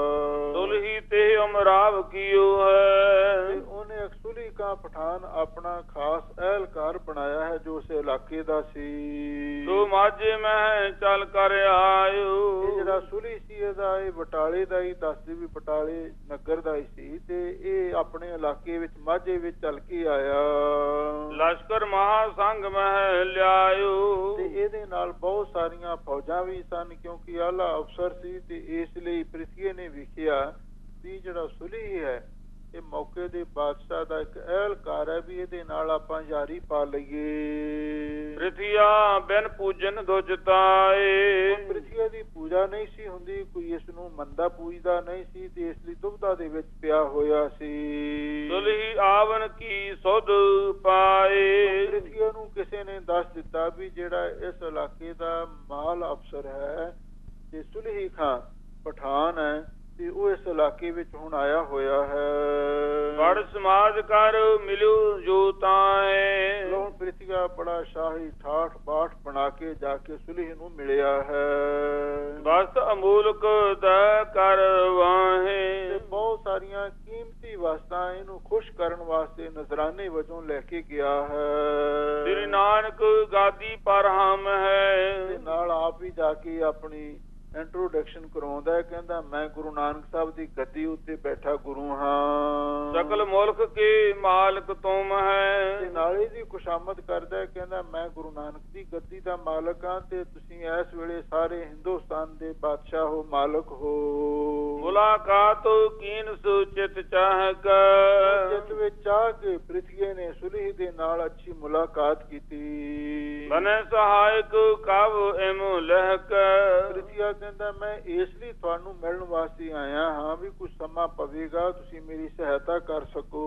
ਸੁਲਹੀ ਤੇ ਅਮਰਾਵ ਕੀਓ ਹੈ। ਤੇ ਉਹਨੇ ਅਕਸੁਲੀ ਕਾ ਪਠਾਨ ਆਪਣਾ ਖਾਸ ਅਹਿਲਕਾਰ ਬਣਾਇਆ ਹੈ ਜੋ ਉਸ ਇਲਾਕੇ ਦਾ ਸੀ। ਤੋ ਮਾਝੇ ਮੈਂ ਚੱਲ ਕਰ ਆਇਓ। ਇਹ ਜਿਹੜਾ ਸੁਲੀ ਸੀ ਇਹਦਾ ਇਹ ਬਟਾਲੇ ਦਾ ਹੀ ਦੱਸਦੇ ਵੀ ਬਟਾਲੇ ਨਗਰ ਦਾ ਹੀ ਸੀ ਤੇ ਇਹ ਆਪਣੇ ਇਲਾਕੇ ਵਿੱਚ ਮਾਝੇ ਵਿੱਚ ਚੱਲ ਕੇ ਆਇਆ। ਲਸ਼ਕਰ ਮਹਾ ਸੰਗ ਮਹਿ ਲਿਆਇਓ। ਤੇ ਇਹਦੇ ਨਾਲ ਬਹੁਤ ਸਾਰੀਆਂ ਫੌਜਾਂ ਵੀ ਸਨ ਕਿਉਂਕਿ ਆਲਾ ਅਫਸਰ ਸੀ ਤੇ ਇਸ ਲਈ ਪ੍ਰਿਥੀਏ ਨੇ ਵੇਖਿਆ ਵੀ ਜਿਹੜਾ ਸੁਲੀ ਹੈ ਇਹ ਮੌਕੇ ਦੇ ਬਾਦਸ਼ਾਹ ਦਾ ਇੱਕ ਅਹਿਲਕਾਰ ਹੈ ਵੀ ਇਹਦੇ ਨਾਲ ਆਪਾਂ ਯਾਰੀ ਪਾ ਲਈਏ। ਪ੍ਰਿਥੀਆ ਬਿਨ ਪੂਜਨ ਦੁਜਤਾਏ। ਪ੍ਰਿਥੀਆ ਦੀ ਪੂਜਾ ਨਹੀਂ ਸੀ ਹੁੰਦੀ, ਕੋਈ ਇਸ ਨੂੰ ਮੰਦਾ ਪੂਜਦਾ ਨਹੀਂ ਸੀ ਤੇ ਇਸ ਲਈ ਦੁਬਦਾ ਦੇ ਵਿੱਚ ਪਿਆ ਹੋਇਆ ਸੀ। ਸੁਲਹੀ ਆਵਨ ਕੀ ਸੁਧ ਪਾਏ। ਪ੍ਰਿਥੀਆ ਨੂੰ ਕਿਸੇ ਨੇ ਦੱਸ ਦਿੱਤਾ ਵੀ ਜਿਹੜਾ ਇਸ ਇਲਾਕੇ ਦਾ ਮਾਲ ਅਫਸਰ ਹੈ ਤੇ ਸੁਲਹੀ ਖਾਂ ਪਠਾਨ ਹੈ ਤੇ ਉਹ ਇਸ ਇਲਾਕੇ ਵਿੱਚ ਹੁਣ ਆਇਆ ਹੋਇਆ ਹੈ। ਬੜ ਸਮਾਜ ਕਰ ਮਿਲਿਓ ਜੋ ਤਾਏ। ਲੋਨ ਪ੍ਰਿਥੀਆ ਬੜਾ ਸ਼ਾਹੀ ਠਾਠ ਬਾਠ ਬਣਾ ਕੇ ਜਾ ਕੇ ਸੁਲਹ ਨੂੰ ਮਿਲਿਆ ਹੈ। ਵਸਤ ਅਮੂਲਕ ਦਾ ਕਰਵਾਹੇ। ਤੇ ਬਹੁਤ ਸਾਰੀਆਂ ਕੀਮਤੀ ਵਸਤਾਂ ਇਹਨੂੰ ਖੁਸ਼ ਕਰਨ ਵਾਸਤੇ ਨਜ਼ਰਾਨੇ ਵਜੋਂ ਲੈ ਕੇ ਗਿਆ ਹੈ। ਸ੍ਰੀ ਨਾਨਕ ਗਾਦੀ ਪਰ ਹਮ ਹੈ। ਤੇ ਨਾਲ ਆਪ ਵੀ ਜਾ ਕੇ ਆਪਣੀ ਇੰਟਰੋਡਕਸ਼ਨ ਕਰਵਾਉਂਦਾ ਹੈ, ਕਹਿੰਦਾ ਮੈਂ ਗੁਰੂ ਨਾਨਕ ਸਾਹਿਬ ਦੀ ਗੱਦੀ ਉੱਤੇ ਬੈਠਾ ਗੁਰੂ ਹਾਂ। ਸਕਲ ਮੁਲਕ ਕੇ ਮਾਲਕ ਤੁਮ ਹੈ। ਤੇ ਨਾਲੇ ਦੀ ਖੁਸ਼ਾਮਦ ਕਰਦਾ ਹੈ, ਕਹਿੰਦਾ ਮੈਂ ਗੁਰੂ ਨਾਨਕ ਦੀ ਗੱਦੀ ਦਾ ਮਾਲਕ ਹਾਂ ਤੇ ਤੁਸੀਂ ਇਸ ਵੇਲੇ ਸਾਰੇ ਹਿੰਦੁਸਤਾਨ ਦੇ ਬਾਦਸ਼ਾਹ ਹੋ, ਮਾਲਕ ਹੋ। ਮੁਲਾਕਾਤ ਕੀਨ ਸੁਚਿਤ ਚਾਹਕ। ਜਿਸ ਵਿੱਚ ਚਾਹ ਕੇ ਪ੍ਰਿਥੀਏ ਨੇ ਸੁਲਹ ਦੇ ਨਾਲ ਅੱਛੀ ਮੁਲਾਕਾਤ ਕੀਤੀ। ਬਨੇ ਸਹਾਇਕ ਕਵ ਇਮ ਲਹਿਕ। ਪ੍ਰਿਥੀਆ ਕਹਿੰਦਾ ਮੈਂ ਇਸ ਲਈ ਤੁਹਾਨੂੰ ਮਿਲਣ ਵਾਸਤੇ ਆਇਆ ਹਾਂ ਵੀ ਕੁਝ ਸਮਾਂ ਪਵੇਗਾ, ਤੁਸੀਂ ਮੇਰੀ ਸਹਾਇਤਾ ਕਰ ਸਕੋ।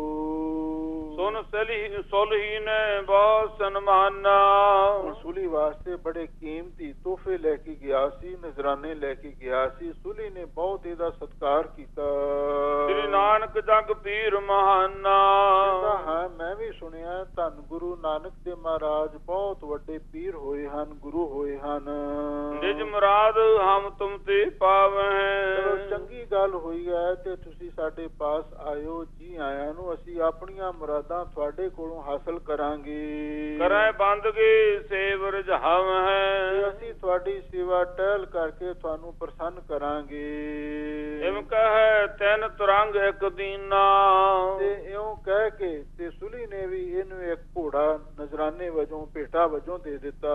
ਸੁਨ ਸਲਹੀ ਸੁਲਹੀ ਨੇ ਬਹੁਤ ਸਨਮਾਨਾ। ਸੁਲੀ ਵਾਸਤੇ ਬੜੇ ਕੀਮਤੀ ਤੋਹਫੇ ਲੈ ਕੇ ਗਿਆ ਸੀ, ਨਜ਼ਰਾਨੇ ਲੈ ਕੇ ਗਿਆ ਸੀ। ਸੁਲੀ ਨੇ ਬਹੁਤ ਇਹਦਾ ਸਤਿਕਾਰ ਕੀਤਾ। ਸ੍ਰੀ ਨਾਨਕ ਜਗ ਪੀਰ ਮਹਾਨਾ। ਹਾਂ ਮੈਂ ਵੀ ਸੁਣਿਆ ਧੰਨ ਗੁਰੂ ਨਾਨਕ ਦੇ ਮਹਾਰਾਜ ਬਹੁਤ ਵੱਡੇ ਪੀਰ ਹੋਏ ਹਨ, ਗੁਰੂ ਹੋਏ ਹਨ। ਨਿਜ ਮੁਰਾਦ ਹਮ ਤੁਮ ਤੇ ਪਾਵੈ। ਚਲੋ ਚੰਗੀ ਗੱਲ ਹੋਈ ਹੈ ਤੇ ਤੁਸੀਂ ਸਾਡੇ ਪਾਸ ਆਇਓ, ਜੀ ਆਇਆਂ ਨੂੰ। ਅਸੀਂ ਆਪਣੀਆਂ ਮੁਰਾਦਾਂ ਤੁਹਾਡੇ ਕੋਲੋਂ ਹਾਸਲ ਕਰਾਂਗੇ। ਕਰੈ ਬੰਦਗੀ ਸੇਵ ਰਝਾਵ ਹੈ। ਅਸੀਂ ਤੁਹਾਡੀ ਸੇਵਾ ਟਹਿਲ ਕਰਕੇ ਤੁਹਾਨੂੰ ਪ੍ਰਸੰਨ ਕਰਾਂਗੇ। ਇਮ ਕਹੈ ਤਿੰਨ ਤੁਰੰਗ ਇੱਕ ਦੀਨਾ। ਤੇ ਇਉਂ ਕਹਿ ਕੇ ਤੇ ਸੁਲੀ ਨੇ ਵੀ ਇਹਨੂੰ ਇੱਕ ਘੋੜਾ ਨਜ਼ਰਾਨੇ ਵਜੋਂ ਭੇਟਾ ਵਜੋਂ ਦੇ ਦਿੱਤਾ।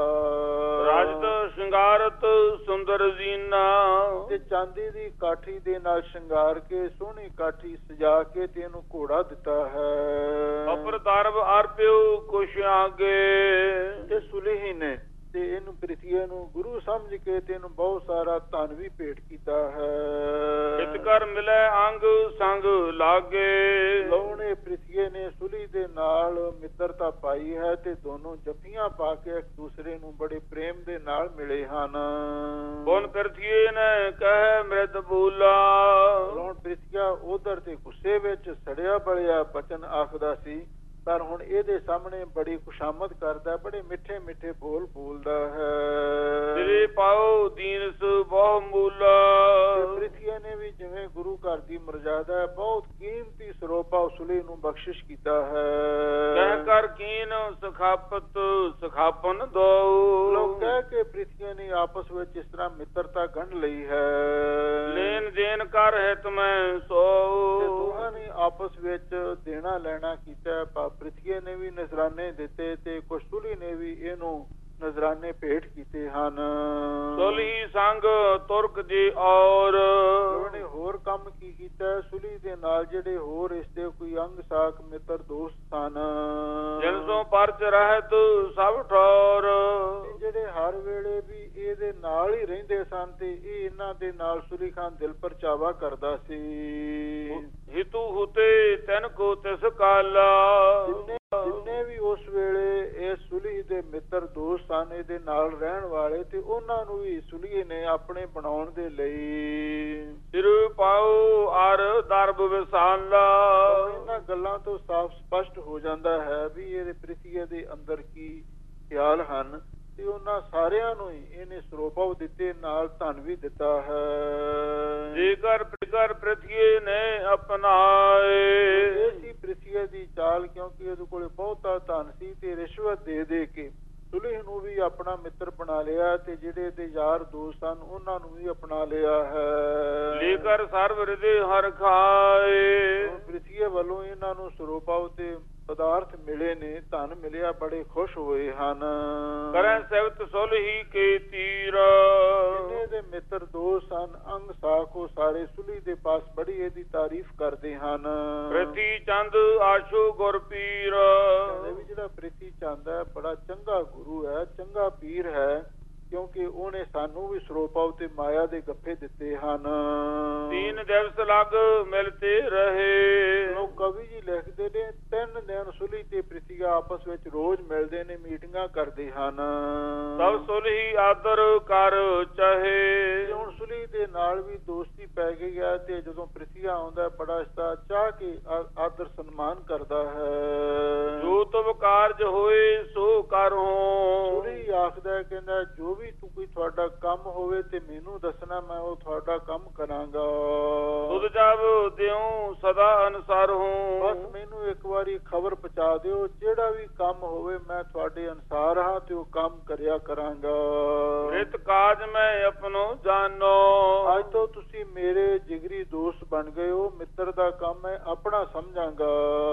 ਰਾਜਤ ਸ਼ਿੰਗਾਰਤ ਸੁੰਦਰ ਜੀਨਾ। ਤੇ ਚਾਂਦੀ ਦੀ ਕਾਠੀ ਦੇ ਨਾਲ ਸ਼ਿੰਗਾਰ ਕੇ ਸੋਹਣੀ ਕਾਠੀ ਸਜਾ ਕੇ ਤੇ ਇਹਨੂੰ ਘੋੜਾ ਦਿੱਤਾ ਹੈ। ਅਪਰ ਦਰਬ ਅਰਪਿਓ ਕੁਛ ਆਗੇ। ਤੇ ਸੁਲਹੀ ਨੇ ਤੇ ਇਹਨੂੰ ਪ੍ਰਿਥੀਏ ਨੂੰ ਗੁਰੂ ਸਮਝ ਕੇ ਤੇ ਇਹਨੂੰ ਬਹੁਤ ਸਾਰਾ ਧਨ ਵੀ ਭੇਟ ਕੀਤਾ ਹੈ। ਇਤ ਕਰ ਮਿਲੇ ਅੰਗ ਸੰਗ ਲਾਗੇ। ਲੋਹਣੇ ਪ੍ਰਿਥੀਏ ਨੇ ਸੁਲੀ ਦੇ ਨਾਲ ਮਿੱਤਰਤਾ ਪਾਈ ਹੈ ਤੇ ਦੋਨੋਂ ਜੱਫੀਆਂ ਪਾ ਕੇ ਇੱਕ ਦੂਸਰੇ ਨੂੰ ਬੜੇ ਪ੍ਰੇਮ ਦੇ ਨਾਲ ਮਿਲੇ ਹਨ। ਬੋਨ ਪ੍ਰਿਥੀਏ ਨੇ ਕਹੇ ਮ੍ਰਿਤ ਬੋਲਾ। ਲੋਹਣ ਪ੍ਰਿਥੀਆ ਉਧਰ ਤੇ ਗੁੱਸੇ ਵਿੱਚ ਸੜਿਆ ਬਲਿਆ ਬਚਨ ਆਖਦਾ ਸੀ ਪਰ ਹੁਣ ਇਹਦੇ ਸਾਹਮਣੇ ਬੜੀ ਖੁਸ਼ਾਮਦ ਕਰਦਾ, ਬੜੇ ਮਿੱਠੇ ਮਿੱਠੇ ਬੋਲ ਬੋਲਦਾ ਹੈ। ਤੇਰੇ ਪਾਉ ਦੀਨਸ ਬਹੁ ਮੂਲਾ। ਪ੍ਰਿਥੀਆ ਨੇ ਵੀ ਜਿਵੇਂ ਗੁਰੂ ਘਰ ਦੀ ਮਰਜ਼ਾਦਾ ਹੈ, ਬਹੁਤ ਕੀਮਤੀ ਸਰੋਪਾ ਉਸਲੇ ਨੂੰ ਬਖਸ਼ਿਸ਼ ਕੀਤਾ ਹੈ। ਕਹਿ ਕਰ ਕੀਨ ਸਖਾਪਤ ਸਖਾਪਨ ਦੋ। ਲੋਕ ਕਹਿ ਕੇ ਪ੍ਰਿਥੀਆ ਨੇ ਆਪਸ ਵਿੱਚ ਇਸ ਤਰ੍ਹਾਂ ਮਿੱਤਰਤਾ ਗੰਢ ਲਈ ਹੈ। ਲੈਣ ਦੇਣ ਕਰ ਹਿਤ ਮੈਂ ਸੋ। ਦੋਹਾਂ ਨੇ ਆਪਸ ਵਿੱਚ ਦੇਣਾ ਲੈਣਾ ਕੀਤਾ। ਪ੍ਰਿਥੀਏ ਨੇ ਵੀ ਨਜ਼ਰਾਨੇ ਦਿੱਤੇ ਤੇ ਕੁਸ਼ਤੁਲੀ ਨੇ ਵੀ ਇਹਨੂੰ ਨਜ਼ਰਾਨੇ ਭੇਟ ਕੀਤੇ ਹਨ। ਸੁਲਹੀ ਸੰਗ ਤੁਰਕ ਜੀ ਔਰ ਉਹਨੇ ਹੋਰ ਕੰਮ ਕੀ ਕੀਤਾ? ਸੁਲੀ ਦੇ ਨਾਲ ਜਿਹੜੇ ਹੋਰ ਇਸ ਦੇ ਕੋਈ ਅੰਗ ਸਾਕ ਮਿੱਤਰ ਦੋਸਤ ਸਨ, ਜਿਨ ਸੋ ਪਰਚ ਰਹਿਤ ਸਭ ਠੌਰ। ਜਿਹੜੇ ਹਰ ਵੇਲੇ ਵੀ ਇਹਦੇ ਨਾਲ ਹੀ ਰਹਿੰਦੇ ਸਨ ਤੇ ਇਹ ਇਹਨਾਂ ਦੇ ਨਾਲ ਸੁਲੀ ਖਾਨ ਦਿਲ ਪਰਚਾਵਾ ਕਰਦਾ ਸੀ। ਹਿਤੂ ਹੁਤੇ ਤੈਨ ਕੋ ਤਿਸ ਕਾਲਾ। ਜਿੰਨੇ ਵੀ ਉਸ ਵੇਲੇ ਇਹ ਸੁਲੀ ਦੇ ਮਿੱਤਰ ਦੋਸਤ ਸਨ, ਇਹਦੇ ਨਾਲ ਰਹਿਣ ਵਾਲੇ, ਤੇ ਉਹਨਾਂ ਨੂੰ ਵੀ ਸੁਲੀਏ ਨੇ ਆਪਣੇ ਬਣਾਉਣ ਦੇ ਲਈ ਸਿਰ ਪਾਉ ਅਰ ਦਰਬ ਵਿਸਾਲਾ। ਇਹਨਾਂ ਗੱਲਾਂ ਤੋਂ ਸਾਫ਼ ਸਪਸ਼ਟ ਹੋ ਜਾਂਦਾ ਹੈ ਵੀ ਇਹਦੇ ਪ੍ਰਿਥੀਏ ਦੇ ਅੰਦਰ ਕੀ ਖਿਆਲ ਹਨ, ਤੇ ਉਹਨਾਂ ਸਾਰਿਆਂ ਨੂੰ ਹੀ ਇਹਨੇ ਸਰੋਪਾ ਦਿੱਤੇ, ਨਾਲ ਧਨ ਵੀ ਦਿੱਤਾ ਹੈ। ਜੇਕਰ ਪਿਕਰ ਪ੍ਰਿਥੀਏ ਨੇ ਅਪਨਾਏ। ਇਹ ਸੀ ਪ੍ਰਿਥੀਏ ਦੀ ਚਾਲ, ਕਿਉਂਕਿ ਇਹਦੇ ਕੋਲ ਬਹੁਤਾ ਧਨ ਸੀ ਤੇ ਰਿਸ਼ਵਤ ਦੇ ਦੇ ਕੇ ਸੁਲਹ ਨੂੰ ਵੀ ਆਪਣਾ ਮਿੱਤਰ ਬਣਾ ਲਿਆ, ਤੇ ਜਿਹੜੇ ਇਹਦੇ ਯਾਰ ਦੋਸਤ ਸਨ ਉਹਨਾਂ ਨੂੰ ਵੀ ਅਪਣਾ ਲਿਆ ਹੈ। ਲੇਕਰ ਸਰਬ ਹਿਰਦੇ ਹਰ ਖਾਏ। ਪ੍ਰਿਥੀਏ ਵੱਲੋਂ ਇਹਨਾਂ ਨੂੰ ਸਰੋਪਾ ਤੇ ਪਦਾਰਥ ਮਿਲੇ ਨੇ, ਧਨ ਮਿਲਿਆ, ਬੜੇ ਖੁਸ਼ ਹੋਏ ਹਨ। ਕਰੈ ਸਿਵਤ ਸੁਲਹੀ ਕੇ ਤੀਰ। ਜਿੰਨੇ ਦੇ ਮਿੱਤਰ ਦੋਸਤ ਸਨ, ਅੰਗ ਸਾਖੋ ਸਾਰੇ ਸੁਲੀ ਦੇ ਪਾਸ ਬੜੀ ਇਹਦੀ ਤਾਰੀਫ ਕਰਦੇ ਹਨ। ਪ੍ਰਿਥੀ ਚੰਦ ਆਸ਼ੂ ਗੁਰ ਪੀਰ। ਵੀ ਜਿਹੜਾ ਪ੍ਰਿਥੀ ਚੰਦ ਹੈ ਬੜਾ ਚੰਗਾ ਗੁਰੂ ਹੈ, ਚੰਗਾ ਪੀਰ ਹੈ, ਕਿਉਂਕਿ ਉਹਨੇ ਸਾਨੂੰ ਵੀ ਸਰੋਪਾ ਤੇ ਮਾਇਆ ਦੇ ਗੱਫੇ ਦਿੱਤੇ ਹਨ। ਤੀਨ ਦਿਵਸ ਲਗ ਮਿਲਤੇ ਰਹੇ। ਲੋਕ ਕਵੀ ਜੀ ਲਿਖਦੇ ਨੇ ਤਿੰਨ ਦਿਨ ਸੁਲੀ ਤੇ ਪ੍ਰਿਥੀਆ ਆਪਸ ਵਿੱਚ ਰੋਜ਼ ਮਿਲਦੇ ਨੇ, ਮੀਟਿੰਗਾਂ ਕਰਦੇ ਹਨ। ਸਭ ਸੁਲਹੀ ਆਦਰ ਕਰ ਚਾਹੇ। ਹੁਣ ਸੁਲੀ ਦੇ ਨਾਲ ਵੀ ਦੋਸਤੀ ਪੈ ਗਈ ਹੈ, ਤੇ ਜਦੋਂ ਪ੍ਰਿਥੀਆ ਆਉਂਦਾ ਬੜਾ ਇਸਦਾ ਚਾਹ ਕੇ ਆਦਰ ਸਨਮਾਨ ਕਰਦਾ ਹੈ। ਜੋ ਤੁਮ ਕਾਰਜ ਹੋਏ ਸੋ ਕਰੋ। ਸੁਲੀ ਆਖਦਾ, ਕਹਿੰਦਾ ਜੋ ਵੀ ਤੂੰ ਕੋਈ ਤੁਹਾਡਾ ਕੰਮ ਹੋਵੇ ਤੇ ਮੈਨੂੰ ਦੱਸਣਾ, ਮੈਂ ਉਹ ਤੁਹਾਡਾ ਕੰਮ ਕਰਾਂਗਾ। ਤੁਧ ਜਬ ਦਿਉ ਸਦਾ ਅਨਸਾਰ ਹੂੰ। ਬਸ ਮੈਨੂੰ ਇੱਕ ਵਾਰੀ ਖਬਰ ਪਹੁੰਚਾ ਦਿਓ, ਜਿਹੜਾ ਵੀ ਕੰਮ ਹੋਵੇ ਮੈਂ ਤੁਹਾਡੇ ਅਨਸਾਰ ਹਾਂ ਤੇ ਉਹ ਕੰਮ ਕਰਿਆ ਕਰਾਂਗਾ। ਰਿਤ ਕਾਜ ਮੈਂ ਆਪਣੋ ਜਾਨੋ। ਅੱਜ ਤੋਂ ਤੁਸੀਂ ਮੇਰੇ ਜਿਗਰੀ ਦੋਸਤ ਬਣ ਗਏ ਹੋ, ਮਿੱਤਰ ਦਾ ਕੰਮ ਮੈਂ ਆਪਣਾ ਸਮਝਾਂਗਾ।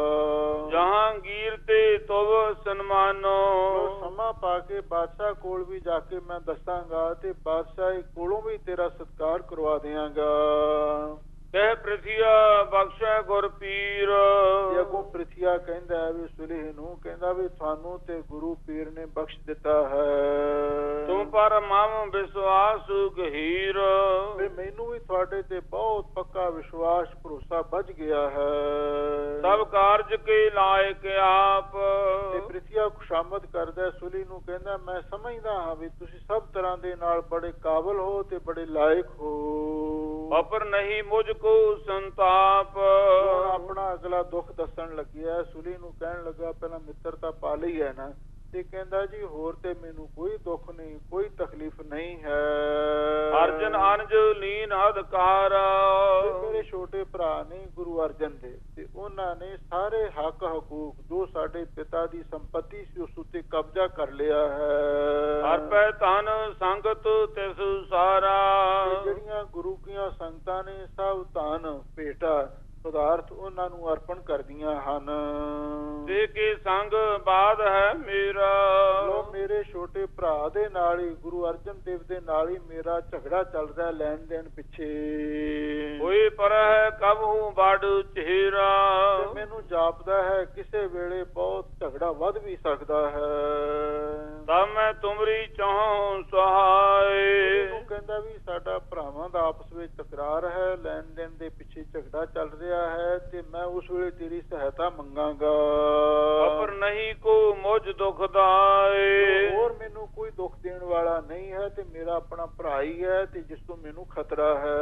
ਜਹਾਂਗੀਰ ਤੇ ਤੁਵ ਸਨਮਾਨੋ। ਸਮਾਂ ਪਾ ਕੇ ਬਾਦਸ਼ਾਹ ਕੋਲ ਵੀ ਜਾ ਕੇ ਮੈਂ ਦੱਸਾਂਗਾ, ਤੇ ਬਾਦਸ਼ਾਹ ਕੋਲੋਂ ਵੀ ਤੇਰਾ ਸਤਿਕਾਰ ਕਰਵਾ ਦਿਆਂਗਾ। ਕਹਿ ਪ੍ਰਿਥੀਆ ਬਖਸ਼ੈ ਗੁਰ ਪੀਰ। ਅੱਗੋਂ ਪ੍ਰਿਥੀਆ ਕਹਿੰਦਾ ਹੈ ਵੀ ਸੁਲਹ ਨੂੰ, ਕਹਿੰਦਾ ਵੀ ਤੁਹਾਨੂੰ ਤੇ ਗੁਰੂ ਪੀਰ ਨੇ ਬਖਸ਼ ਦਿੱਤਾ ਹੈ। ਤੁਮ ਪਰ ਮਮ ਵਿਸ਼ਵਾਸ ਗਹੀਰ। ਵੀ ਮੈਨੂੰ ਵੀ ਤੁਹਾਡੇ ਤੇ ਬਹੁਤ ਪੱਕਾ ਵਿਸ਼ਵਾਸ ਭਰੋਸਾ ਵੱਜ ਗਿਆ ਹੈ। ਸਭ ਕਾਰਜ ਕੇ ਲਾਇਕ ਆਪ। ਤੇ ਪ੍ਰਿਥੀਆ ਖੁਸ਼ਾਮਦ ਕਰਦਾ ਸੁਲੀ ਨੂੰ, ਕਹਿੰਦਾ ਮੈਂ ਸਮਝਦਾ ਹਾਂ ਵੀ ਤੁਸੀਂ ਸਭ ਤਰ੍ਹਾਂ ਦੇ ਨਾਲ ਬੜੇ ਕਾਬਲ ਹੋ ਤੇ ਬੜੇ ਲਾਇਕ ਹੋ। ਅਪਰ ਨਹੀਂ ਮੁਝ ਕੋ ਸੰਤਾਪ। ਆਪਣਾ ਅਗਲਾ ਦੁੱਖ ਦੱਸਣ ਲੱਗਿਆ। ਸੁਲੀ ਨੂੰ ਕਹਿਣ ਲੱਗਾ ਪਹਿਲਾਂ ਮਿੱਤਰਤਾ ਪਾ ਲਈ ਹੈ ਨਾ, ਤੇ ਕਹਿੰਦਾ ਜੀ ਹੋਰ ਤੇ ਮੈਨੂੰ ਕੋਈ ਦੁੱਖ ਨਹੀਂ, ਕੋਈ ਤਕਲੀਫ ਨਹੀਂ ਹੈ। ਅਰਜਨ ਅਨਜ ਲੀਨ ਅਧਿਕਾਰ। ਮੇਰੇ ਛੋਟੇ ਭਰਾ ਨੇ ਗੁਰੂ ਅਰਜਨ ਦੇ, ਤੇ ਉਹਨਾਂ ਨੇ ਸਾਰੇ ਹੱਕ ਹਕੂਕ ਜੋ ਸਾਡੇ ਪਿਤਾ ਦੀ ਸੰਪਤੀ ਸੀ ਉਸ ਉੱਤੇ ਕਬਜ਼ਾ ਕਰ ਲਿਆ ਹੈ। ਹਰ ਪੈ ਧਨ ਸੰਗਤ ਤਿਸ ਸਾਰਾ। ਜਿਹੜੀਆਂ ਗੁਰੂ ਕੀਆਂ ਸੰਗਤਾਂ ਨੇ ਸਭ ਧਨ ਭੇਟਾ ਪਦਾਰਥ ਉਹਨਾਂ ਨੂੰ ਅਰਪਣ ਕਰਦੀਆਂ ਹਨ। ਤੇ ਕੇ ਸੰਗ ਬਾਦ ਹੈ ਮੇਰਾ। ਲੋ ਮੇਰੇ ਛੋਟੇ ਭਰਾ ਦੇ ਨਾਲ ਹੀ, ਗੁਰੂ ਅਰਜਨ ਦੇਵ ਦੇ ਨਾਲ ਹੀ ਮੇਰਾ ਝਗੜਾ ਚੱਲਦਾ ਲੈਣ ਦੇਣ ਪਿੱਛੇ। ਕੋਈ ਪਰ ਹੈ ਕਬਹੂ ਵੜ ਚਿਹਰਾ। ਮੈਨੂੰ ਜਾਪਦਾ ਹੈ ਕਿਸੇ ਵੇਲੇ ਬਹੁਤ ਝਗੜਾ ਵੱਧ ਵੀ ਸਕਦਾ ਹੈ। ਤਾਂ ਮੈਂ ਤੁਮਰੀ ਚਾਹੂੰ ਸਹਾਏ। ਉਹ ਕਹਿੰਦਾ ਵੀ ਸਾਡਾ ਭਰਾਵਾਂ ਦਾ ਆਪਸ ਵਿੱਚ ਤਕਰਾਰ ਹੈ, ਲੈਣ ਦੇਣ ਦੇ ਪਿੱਛੇ ਝਗੜਾ ਚੱਲ ਰਿਹਾ ਹੈ, ਤੇ ਮੈਂ ਉਸ ਵੇਲੇ ਤੇਰੀ ਸਹਾਇਤਾ ਮੰਗਾਂਗਾ। ਅਪਰ ਨਹੀਂ ਕੋ ਮੁਝ ਦੁਖ ਦਾਏ। ਹੋਰ ਮੈਨੂੰ ਕੋਈ ਦੁੱਖ ਦੇਣ ਵਾਲਾ ਨਹੀਂ ਹੈ ਤੇ ਮੇਰਾ ਆਪਣਾ ਭਰਾ ਹੀ ਹੈ ਤੇ ਜਿਸ ਤੋਂ ਮੈਨੂੰ ਖਤਰਾ ਹੈ।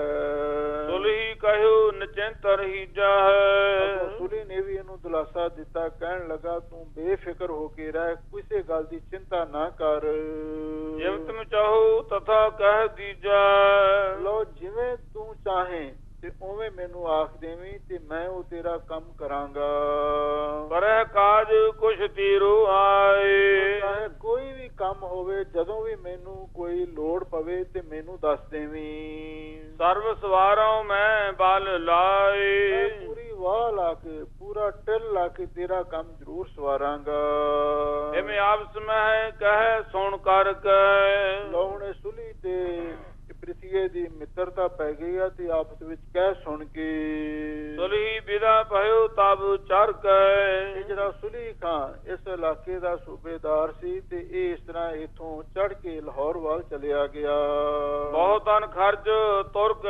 ਸੁਲਹੀ ਕਹਿਓ ਨਿਚਿੰਤ ਰਹੀਜਾ ਹੈ। ਸੁਲੀ ਨੇ ਵੀ ਇਹਨੂੰ ਦਿਲਾਸਾ ਦਿੱਤਾ, ਕਹਿਣ ਲੱਗਾ ਤੂੰ ਬੇਫਿਕਰ ਹੋ ਕੇ ਰਹਿ, ਕਿਸੇ ਗੱਲ ਦੀ ਚਿੰਤਾ ਨਾ ਕਰ। ਜਿਵ ਤੁਮ ਚਾਹੋ ਤਥਾ ਕਹਿ ਦੀਜਾ। ਲੋ ਜਿਵੇਂ ਤੂੰ ਚਾਹੇ ਤੇ ਉਵੇਂ ਮੈਨੂੰ ਆਖ ਦੇਵੀਂ ਤੇ ਮੈਂ ਉਹ ਤੇਰਾ ਕੰਮ ਕਰਾਂਗਾ। ਕਰਹਿ ਕਾਜ ਕੁਛ ਤੀਰੋ ਆਏ। ਚਾਹੇ ਕੋਈ ਵੀ ਕੰਮ ਹੋਵੇ, ਜਦੋਂ ਵੀ ਮੈਨੂੰ ਕੋਈ ਲੋੜ ਪਵੇ ਤੇ ਮੈਨੂੰ ਦੱਸ ਦੇਵੀਂ। ਸਰਬ ਸਵਾਰੋਂ ਮੈਂ ਬਲ ਲਾਏ। ਪੂਰੀ ਵਾਹ ਲਾ ਕੇ, ਪੂਰਾ ਟਿਲ ਲਾ ਕੇ ਤੇਰਾ ਕੰਮ ਜ਼ਰੂਰ ਸਵਾਰਾਂਗਾ। ਜਿਵੇਂ ਆਪਸ ਮੈਂ ਕਹਿ ਸੁਣ ਕਰ ਕੇ। ਲੌਣੇ ਸੁਲੀ ਤੇ ਪ੍ਰਿਥਵੀ ਦੀ ਮਿੱਤਰਤਾ ਪੈ ਗਈ ਆ ਤੇ ਆਪਸ ਵਿੱਚ ਕਹਿ ਸੁਣ ਕੇ। ਸੁਲਹੀ ਵਿਦਾ ਭਇਓ ਤਬ ਚੜ ਕੇ। ਇਹ ਜਿਹੜਾ ਸੁਲੀ ਖਾਂ ਇਸ ਇਲਾਕੇ ਦਾ ਸੂਬੇਦਾਰ ਸੀ ਤੇ ਇਹ ਇਸ ਤਰ੍ਹਾਂ ਇਥੋਂ ਚੜ ਕੇ ਲਾਹੌਰ ਵੱਲ ਚਲਿਆ ਗਿਆ। ਬਹੁਤ ਧਨ ਖਰਚ ਤੁਰਕ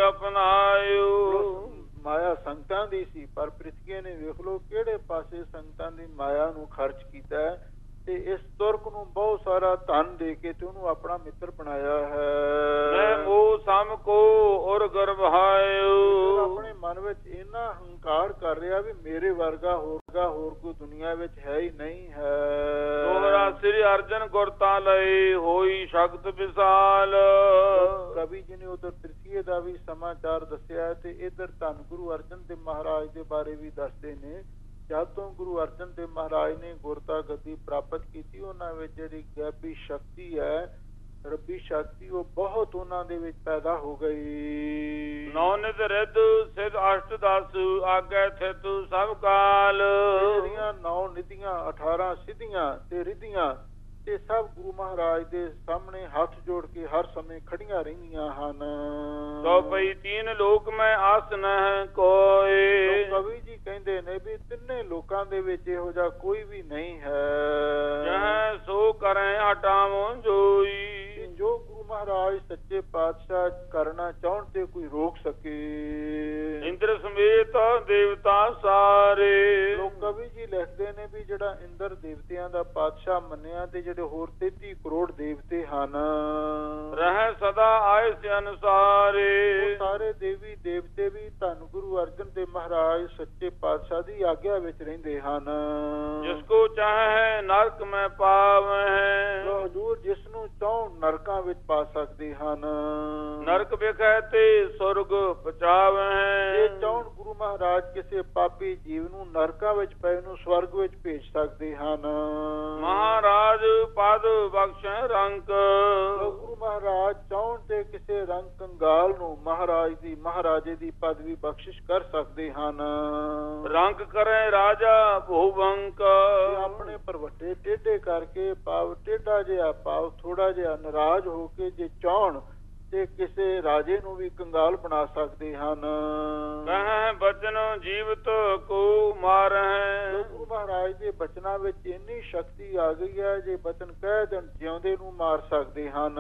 ਅਪਨਾਇਓ। ਮਾਇਆ ਸੰਗਤਾਂ ਦੀ ਸੀ, ਪਰ ਪ੍ਰਿਥਵੀ ਨੇ ਵੇਖ ਲੋ ਕਿਹੜੇ ਪਾਸੇ ਸੰਗਤਾਂ ਦੀ ਮਾਇਆ ਨੂੰ ਖਰਚ ਕੀਤਾ ਤੇ ਇਸ ਤੁਰਕ ਨੂੰ ਬਹੁਤ ਸਾਰਾ ਧਨ ਦੇ ਕੇ ਤੇ ਉਹਨੂੰ ਆਪਣਾ ਮਿੱਤਰ ਬਣਾਇਆ ਹੈ। ਮੈਂ ਮੋਹ ਸਮ ਕੋ ਔਰ ਗਰਭਾਇਓ। ਆਪਣੇ ਮਨ ਵਿੱਚ ਇੰਨਾ ਹੰਕਾਰ ਕਰ ਰਿਹਾ ਵੀ ਮੇਰੇ ਵਰਗਾ ਹੋਰਗਾ ਹੋਰ ਕੋਈ ਦੁਨੀਆ ਵਿੱਚ ਹੈ ਹੀ ਨਹੀਂ ਹੈ। ਦੋਹਰਾ ਸ੍ਰੀ ਅਰਜਨ ਗੁਰਤਾ ਲਈ ਹੋਈ ਸ਼ਕਤ ਵਿਸਾਲ। ਕਵੀ ਜੀ ਨੇ ਉਧਰ ਪ੍ਰਿਥਵੀ ਦਾ ਵੀ ਸਮਾਚਾਰ ਦੱਸਿਆ ਤੇ ਇੱਧਰ ਧੰਨ ਗੁਰੂ ਅਰਜਨ ਦੇਵ ਮਹਾਰਾਜ ਦੇ ਬਾਰੇ ਵੀ ਦੱਸਦੇ ਨੇ। ਜਦ ਤੋਂ ਗੁਰੂ ਅਰਜਨ ਦੇਵ ਮਹਾਰਾਜ ਨੇ ਗੁਰਤਾ ਗੱਦੀ ਪ੍ਰਾਪਤ ਕੀਤੀ, ਉਹਨਾਂ ਵਿੱਚ ਜਿਹੜੀ ਗੈਬੀ ਸ਼ਕਤੀ ਹੈ, ਰੱਬੀ ਸ਼ਕਤੀ, ਉਹ ਬਹੁਤ ਉਹਨਾਂ ਦੇ ਵਿੱਚ ਪੈਦਾ ਹੋ ਗਈ। ਨੌ ਨਿਤ ਰਿੱਧ ਸਿਧ ਅਸ਼ਟ ਦਸ ਆਗੇ ਥਿਤ ਸਭ ਕਾਲ। ਜਿਹੜੀਆਂ ਨੌ ਨਿਧੀਆਂ, ਅਠਾਰਾਂ ਸਿੱਧੀਆਂ ਤੇ ਰਿੱਧੀਆਂ ਤੇ ਸਭ ਗੁਰੂ ਮਹਾਰਾਜ ਦੇ ਸਾਹਮਣੇ ਹੱਥ ਜੋੜ ਕੇ ਹਰ ਸਮੇਂ ਖੜੀਆਂ ਰਹਿੰਦੀਆਂ ਹਨ। ਸੋ ਪਈ ਤੀਨ ਲੋਕ ਮੈਂ ਆਸ ਨਹਿ ਕੋਏ। ਕਵੀ ਜੀ ਕਹਿੰਦੇ ਨੇ ਵੀ ਤਿੰਨੇ ਲੋਕਾਂ ਦੇ ਵਿੱਚ ਇਹੋ ਜਿਹਾ ਕੋਈ ਵੀ ਨਹੀਂ ਹੈ। ਜਹ ਸੋ ਕਰੇ ਹਟਾਵੋ ਜੋਈ। ਜੋ ਗੁਰੂ ਮਹਾਰਾਜ ਸੱਚੇ ਪਾਤਸ਼ਾਹ ਕਰਨਾ ਚਾਹੁਣ ਤੇ ਕੋਈ ਰੋਕ ਸਕੇ। ਇੰਦਰ ਸਮੇਤ ਦੇਵਤਾ ਸਾਰੇ। ਲੋਕ ਕਵੀ ਜੀ ਲਿਖਦੇ ਨੇ ਵੀ ਜਿਹੜਾ ਇੰਦਰ ਦੇਵਤਿਆਂ ਦਾ ਪਾਤਸ਼ਾਹ ਮੰਨਿਆ ਤੇ ਜਿਹੜੇ ਹੋਰ ਤੇਤੀ ਕਰੋੜ ਦੇਵਤੇ ਹਨ, ਰਹਿ ਸਦਾ ਆਏ ਸੇ ਅਨੁਸਾਰੇ। ਸਾਰੇ ਦੇਵੀ ਦੇਵਤੇ ਵੀ ਧੰਨ ਗੁਰੂ ਅਰਜਨ ਦੇਵ ਮਹਾਰਾਜ ਸੱਚੇ ਪਾਤਸ਼ਾਹ ਦੀ ਆਗਿਆ ਵਿੱਚ ਰਹਿੰਦੇ ਹਨ। ਜਿਸ ਕੋ ਚਾਹੇ ਨਰਕ ਮੈਂ ਪਾਵਹਿ। ਲੋ ਹਜ਼ੂਰ ਜਿਸ ਨੂੰ ਚਾਹੁਣ ਨਰਕਾਂ ਵਿੱਚ ਪਾ ਸਕਦੇ ਹਨ। ਨਰਕ ਵੇਖੈ ਤੇ ਸੁਰਗ ਪਚਾਵਹਿ। ਜੇ ਚਾਹੁਣ ਗੁਰੂ ਮਹਾਰਾਜ ਕਿਸੇ ਪਾਪੀ ਜੀਵ ਨੂੰ ਨਰਕਾਂ ਵਿੱਚ ਪਏ ਨੂੰ ਸਵਰਗ ਵਿੱਚ ਭੇਜ ਸਕਦੇ ਹਨ। ਮਹਾਰਾਜ ਪਦ ਬਖਸ਼ੈ ਰੰਕ। ਗੁਰੂ ਮਹਾਰਾਜ ਚਾਹੁਣ ਤੇ ਕਿਸੇ ਰੰਗ ਕੰਗਾਲ ਨੂੰ ਮਹਾਰਾਜ ਦੀ ਮਹਾਰਾਜੇ ਦੀ ਪਦਵੀ ਬਖਸ਼ਿਸ਼ ਕਰ ਸਕਦੇ ਹਨ। ਰੰਕ ਕਰੇ ਰਾਜਾ ਭੂਵੰਕ। ਆਪਣੇ ਪਰਵੱਟੇ ਟੇਢੇ ਕਰਕੇ ਪਾਵ ਟੇਢਾ ਜਿਹਾ ਪਾਵ ਥੋੜਾ ਜਿਹਾ ਨਾਰਾਜ਼ ਹੋ ਕੇ ਜੇ ਚਾਹੁਣ ਤੇ ਕਿਸੇ ਰਾਜੇ ਨੂੰ ਵੀ ਕੰਗਾਲ ਬਣਾ ਸਕਦੇ ਹਨ। ਕਹਿ ਬਚਨ ਜੀਵਤ ਕੋ ਮਾਰਹਿ। ਗੁਰੂ ਮਹਾਰਾਜ ਦੇ ਬਚਨਾਂ ਵਿੱਚ ਇੰਨੀ ਸ਼ਕਤੀ ਆ ਗਈ ਹੈ, ਜੇ ਬਚਨ ਕਹਿ ਦੇਣ ਜਿਉਂਦੇ ਨੂੰ ਮਾਰ ਸਕਦੇ ਹਨ।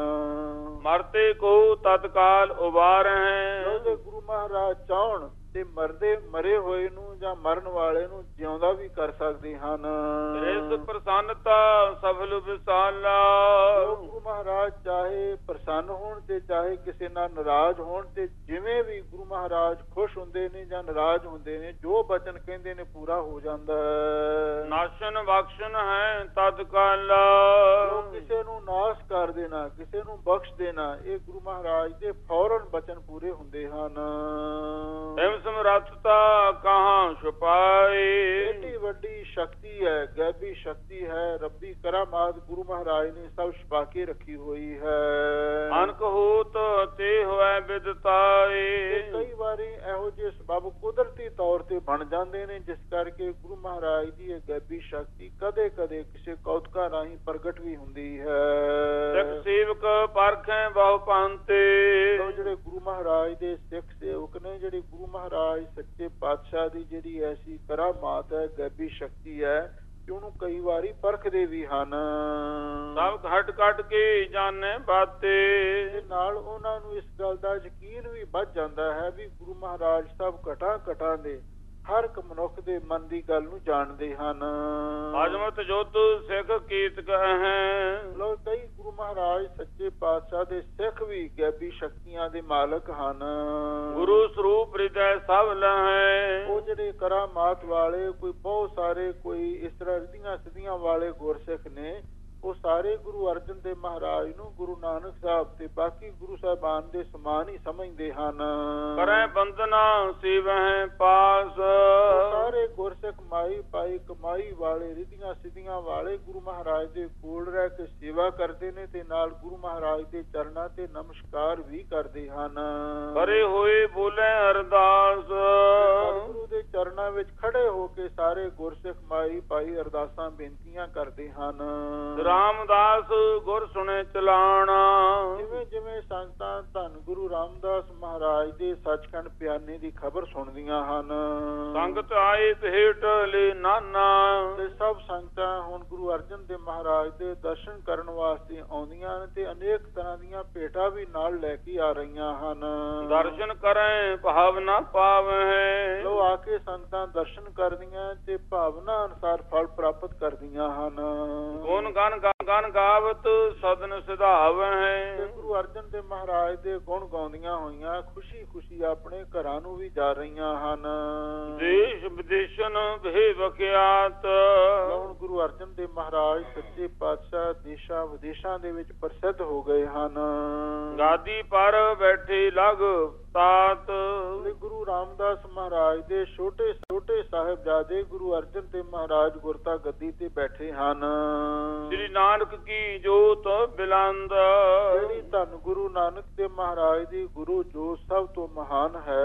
ਮਰਤੇ ਕੋ ਤਤਕਾਲ ਉਬਾਰਹਿ। ਜੇ ਗੁਰੂ ਮਹਾਰਾਜ ਚਾਹੁਣ ਤੇ ਮਰਦੇ ਮਰੇ ਹੋਏ ਨੂੰ ਜਾਂ ਮਰਨ ਵਾਲੇ ਨੂੰ ਜਿਉਂਦਾ ਵੀ ਕਰ ਸਕਦੇ ਹਨ। ਰਿਸ ਪ੍ਰਸੰਨਤਾ ਸਫਲ ਵਿਸਾਲਾ। ਗੁਰੂ ਮਹਾਰਾਜ ਚਾਹੇ ਪ੍ਰਸੰਨ ਹੋਣ ਤੇ ਚਾਹੇ ਕਿਸੇ ਨਾਲ ਨਾਰਾਜ਼ ਹੋਣ ਤੇ ਜਿਵੇਂ ਵੀ ਗੁਰੂ ਮਹਾਰਾਜ ਖੁਸ਼ ਹੁੰਦੇ ਨੇ ਜਾਂ ਨਾਰਾਜ਼ ਹੁੰਦੇ ਨੇ, ਜੋ ਬਚਨ ਕਹਿੰਦੇ ਨੇ ਪੂਰਾ ਹੋ ਜਾਂਦਾ ਹੈ। ਨਾਸ਼ਨ ਬਖਸ਼ਣ ਹੈ ਤਤਕਾਲਾ। ਕਿਸੇ ਨੂੰ ਨਾਸ਼ ਕਰ ਦੇਣਾ, ਕਿਸੇ ਨੂੰ ਬਖਸ਼ ਦੇਣਾ, ਇਹ ਗੁਰੂ ਮਹਾਰਾਜ ਦੇ ਫੌਰਨ ਬਚਨ ਪੂਰੇ ਹੁੰਦੇ ਹਨ। ਸਮਰੱਥਤਾ ਕਹਾਂ ਛੁਪਾਏ। ਏਡੀ ਵੱਡੀ ਸ਼ਕਤੀ ਹੈ, ਗੈਬੀ ਸ਼ਕਤੀ ਹੈ, ਰੱਬੀ ਕਰਾਮਾਤ ਗੁਰੂ ਮਹਾਰਾਜ ਨੇ ਸਭ ਛੁਪਾ ਕੇ ਰੱਖੀ ਹੋਈ ਹੈ। ਅਨਕ ਹੋਤ ਤੇ ਹੋਏ ਬਿਦਤਾਏ। ਕਈ ਵਾਰੀ ਇਹੋ ਜਿਹੇ ਸਬਬ ਕੁਦਰਤੀ ਤੌਰ ਤੇ ਬਣ ਜਾਂਦੇ ਨੇ, ਜਿਸ ਕਰਕੇ ਗੁਰੂ ਮਹਾਰਾਜ ਦੀ ਇਹ ਗੈਬੀ ਸ਼ਕਤੀ ਕਦੇ ਕਦੇ ਕਿਸੇ ਕੌਤਕਾ ਰਾਹੀਂ ਪ੍ਰਗਟ ਵੀ ਹੁੰਦੀ ਹੈ। ਸਿੱਖ ਸੇਵਕ ਪਰਖੈ ਬਹੁ ਪੰਤੇ। ਜਿਹੜੇ ਗੁਰੂ ਮਹਾਰਾਜ ਦੇ ਸਿੱਖ ਸੇਵਕ ਨੇ, ਜਿਹੜੇ ਗੁਰੂ ਮਹਾਰਾਜ ਸੱਚੇ ਪਾਤਸ਼ਾਹ ਦੀ ਜਿਹੜੀ ਐਸੀ ਕਰਾਮਾਤ ਹੈ, ਗੈਬੀ ਸ਼ਕਤੀ ਹੈ, ਕਿ ਉਹਨੂੰ ਕਈ ਵਾਰੀ ਪਰਖਦੇ ਵੀ ਹਨ। ਸਭ ਘਟ ਘਟ ਕੇ ਜਾਣੇ ਬਾਤੇ। ਨਾਲ ਉਹਨਾਂ ਨੂੰ ਇਸ ਗੱਲ ਦਾ ਯਕੀਨ ਵੀ ਵੱਧ ਜਾਂਦਾ ਹੈ ਵੀ ਗੁਰੂ ਮਹਾਰਾਜ ਸਭ ਘਟਾਂ ਘਟਾਂ ਦੇ ਹਰ ਇੱਕ ਮਨੁੱਖ ਦੇ ਮਨ ਦੀ ਗੱਲ ਨੂੰ ਜਾਣਦੇ ਹਨ। ਅਜਮਤ ਜੋਤ ਸਿੱਖ ਕੀਤ ਕਹੈ। ਲੋ ਕਈ ਗੁਰੂ ਮਹਾਰਾਜ ਸੱਚੇ ਪਾਤਸ਼ਾਹ ਦੇ ਸਿੱਖ ਵੀ ਗੈਬੀ ਸ਼ਕਤੀਆਂ ਦੇ ਮਾਲਕ ਹਨ। ਗੁਰੂ ਸਰੂਪ ਹਿਰਦੈ ਸਭ ਲਹੈ। ਉਹ ਜਿਹੜੇ ਕਰਾਮਾਤ ਵਾਲੇ ਕੋਈ ਬਹੁਤ ਸਾਰੇ ਕੋਈ ਇਸ ਤਰ੍ਹਾਂ ਰਿੱਧੀਆਂ ਸਿੱਧੀਆਂ ਵਾਲੇ ਗੁਰਸਿੱਖ ਨੇ, ਉਹ ਸਾਰੇ ਗੁਰੂ ਅਰਜਨ ਦੇਵ ਮਹਾਰਾਜ ਨੂੰ ਗੁਰੂ ਨਾਨਕ ਸਾਹਿਬ ਤੇ ਬਾਕੀ ਗੁਰੂ ਸਾਹਿਬਾਨ ਦੇ ਸਮਾਨ ਹੀ ਸਮਝਦੇ ਹਨ। ਕਰੈ ਬੰਦਨਾ ਸਿਵਹਿ ਪਾਸ। ਸਾਰੇ ਗੁਰਸਿੱਖ ਮਾਈ ਪਾਈ ਕਮਾਈ ਵਾਲੇ ਰਿੱਧੀਆਂ ਸਿੱਧੀਆਂ ਵਾਲੇ ਗੁਰੂ ਮਹਾਰਾਜ ਦੇ ਕੋਲ ਰਹਿ ਕੇ ਸੇਵਾ ਕਰਦੇ ਨੇ ਤੇ ਨਾਲ ਗੁਰੂ ਮਹਾਰਾਜ ਦੇ ਚਰਨਾਂ ਤੇ ਨਮਸਕਾਰ ਵੀ ਕਰਦੇ ਹਨ। ਕਰੇ ਹੋਏ ਬੋਲੇ ਅਰਦਾਸ। ਗੁਰੂ ਦੇ ਚਰਨਾਂ ਵਿੱਚ ਖੜੇ ਹੋ ਕੇ ਸਾਰੇ ਗੁਰਸਿੱਖ ਮਾਈ ਪਾਈ ਅਰਦਾਸਾਂ ਬੇਨਤੀਆਂ ਕਰਦੇ ਹਨ। ਰਾਮਦਾਸ ਗੁਰ ਸੁਣੇ ਚਲਾਣਾ। ਜਿਵੇਂ ਜਿਵੇਂ ਸੰਗਤਾਂ ਧੰਨ ਗੁਰੂ ਰਾਮਦਾਸ ਮਹਾਰਾਜ ਦੇ ਸੱਚਖੰਡ ਪਿਆਨੇ ਦੀ ਖਬਰ ਸੁਣਦੀਆਂ ਹਨ, ਸੰਗਤ ਆਏ ਭੇਟ ਲੈ ਨਾਨਾ। ਤੇ ਸਭ ਸੰਗਤਾਂ ਹੁਣ ਗੁਰੂ ਅਰਜਨ ਦੇਵ ਮਹਾਰਾਜ ਦੇ ਦਰਸ਼ਨ ਕਰਨ ਵਾਸਤੇ ਆਉਂਦੀਆਂ ਨੇ ਤੇ ਅਨੇਕ ਤਰ੍ਹਾਂ ਦੀਆਂ ਭੇਟਾਂ ਵੀ ਨਾਲ ਲੈ ਕੇ ਆ ਰਹੀਆਂ ਹਨ। ਦਰਸ਼ਨ ਕਰੈ ਭਾਵਨਾ ਪਾਵਹਿ। ਲੋ ਆ ਕੇ ਸੰਗਤਾਂ ਦਰਸ਼ਨ ਕਰਦੀਆਂ ਤੇ ਭਾਵਨਾ ਅਨੁਸਾਰ ਫਲ ਪ੍ਰਾਪਤ ਕਰਦੀਆਂ ਹਨ। ਗੁਣ ਗਨ ਗਨ ਗਾਵਤ ਸਦਨ ਸਿਧਾਵਹਿ। ਤੇ ਗੁਰੂ ਅਰਜਨ ਦੇਵ ਮਹਾਰਾਜ ਦੇ ਗੁਣ ਗਾਉਂਦੀਆਂ ਹੋਈਆਂ ਖੁਸ਼ੀ ਖੁਸ਼ੀ ਆਪਣੇ ਘਰਾਂ ਨੂੰ ਵੀ ਜਾ ਰਹੀਆਂ ਹਨ। ਦੇਸ਼ ਵਿਦੇਸ਼ਨ ਭੇ ਵਖਿਆਤ। ਹੁਣ ਗੁਰੂ ਅਰਜਨ ਦੇਵ ਮਹਾਰਾਜ ਸੱਚੇ ਪਾਤਸ਼ਾਹ ਦੇਸ਼ਾਂ ਵਿਦੇਸ਼ਾਂ ਦੇ ਵਿੱਚ ਪ੍ਰਸਿੱਧ ਹੋ ਗਏ ਹਨ। ਗਾਦੀ ਪਰ ਬੈਠੇ ਲਗ ਤਾਤ। ਗੁਰੂ ਰਾਮਦਾਸ ਮਹਾਰਾਜ ਦੇ ਛੋਟੇ ਛੋਟੇ ਸਾਹਿਬਜ਼ਾਦੇ ਗੁਰੂ ਅਰਜਨ ਦੇਵ ਮਹਾਰਾਜ ਗੁਰਤਾ ਗੱਦੀ ਤੇ ਬੈਠੇ ਹਨ। ਸ੍ਰੀ ਨਾਨਕ ਕੀ ਜੋਤ ਬਿਲੰਦ। ਜਿਹੜੀ ਧੰਨ ਗੁਰੂ ਨਾਨਕ ਦੇਵ ਮਹਾਰਾਜ ਦੀ ਗੁਰੂ ਜੋਤ ਸਭ ਤੋਂ ਮਹਾਨ ਹੈ।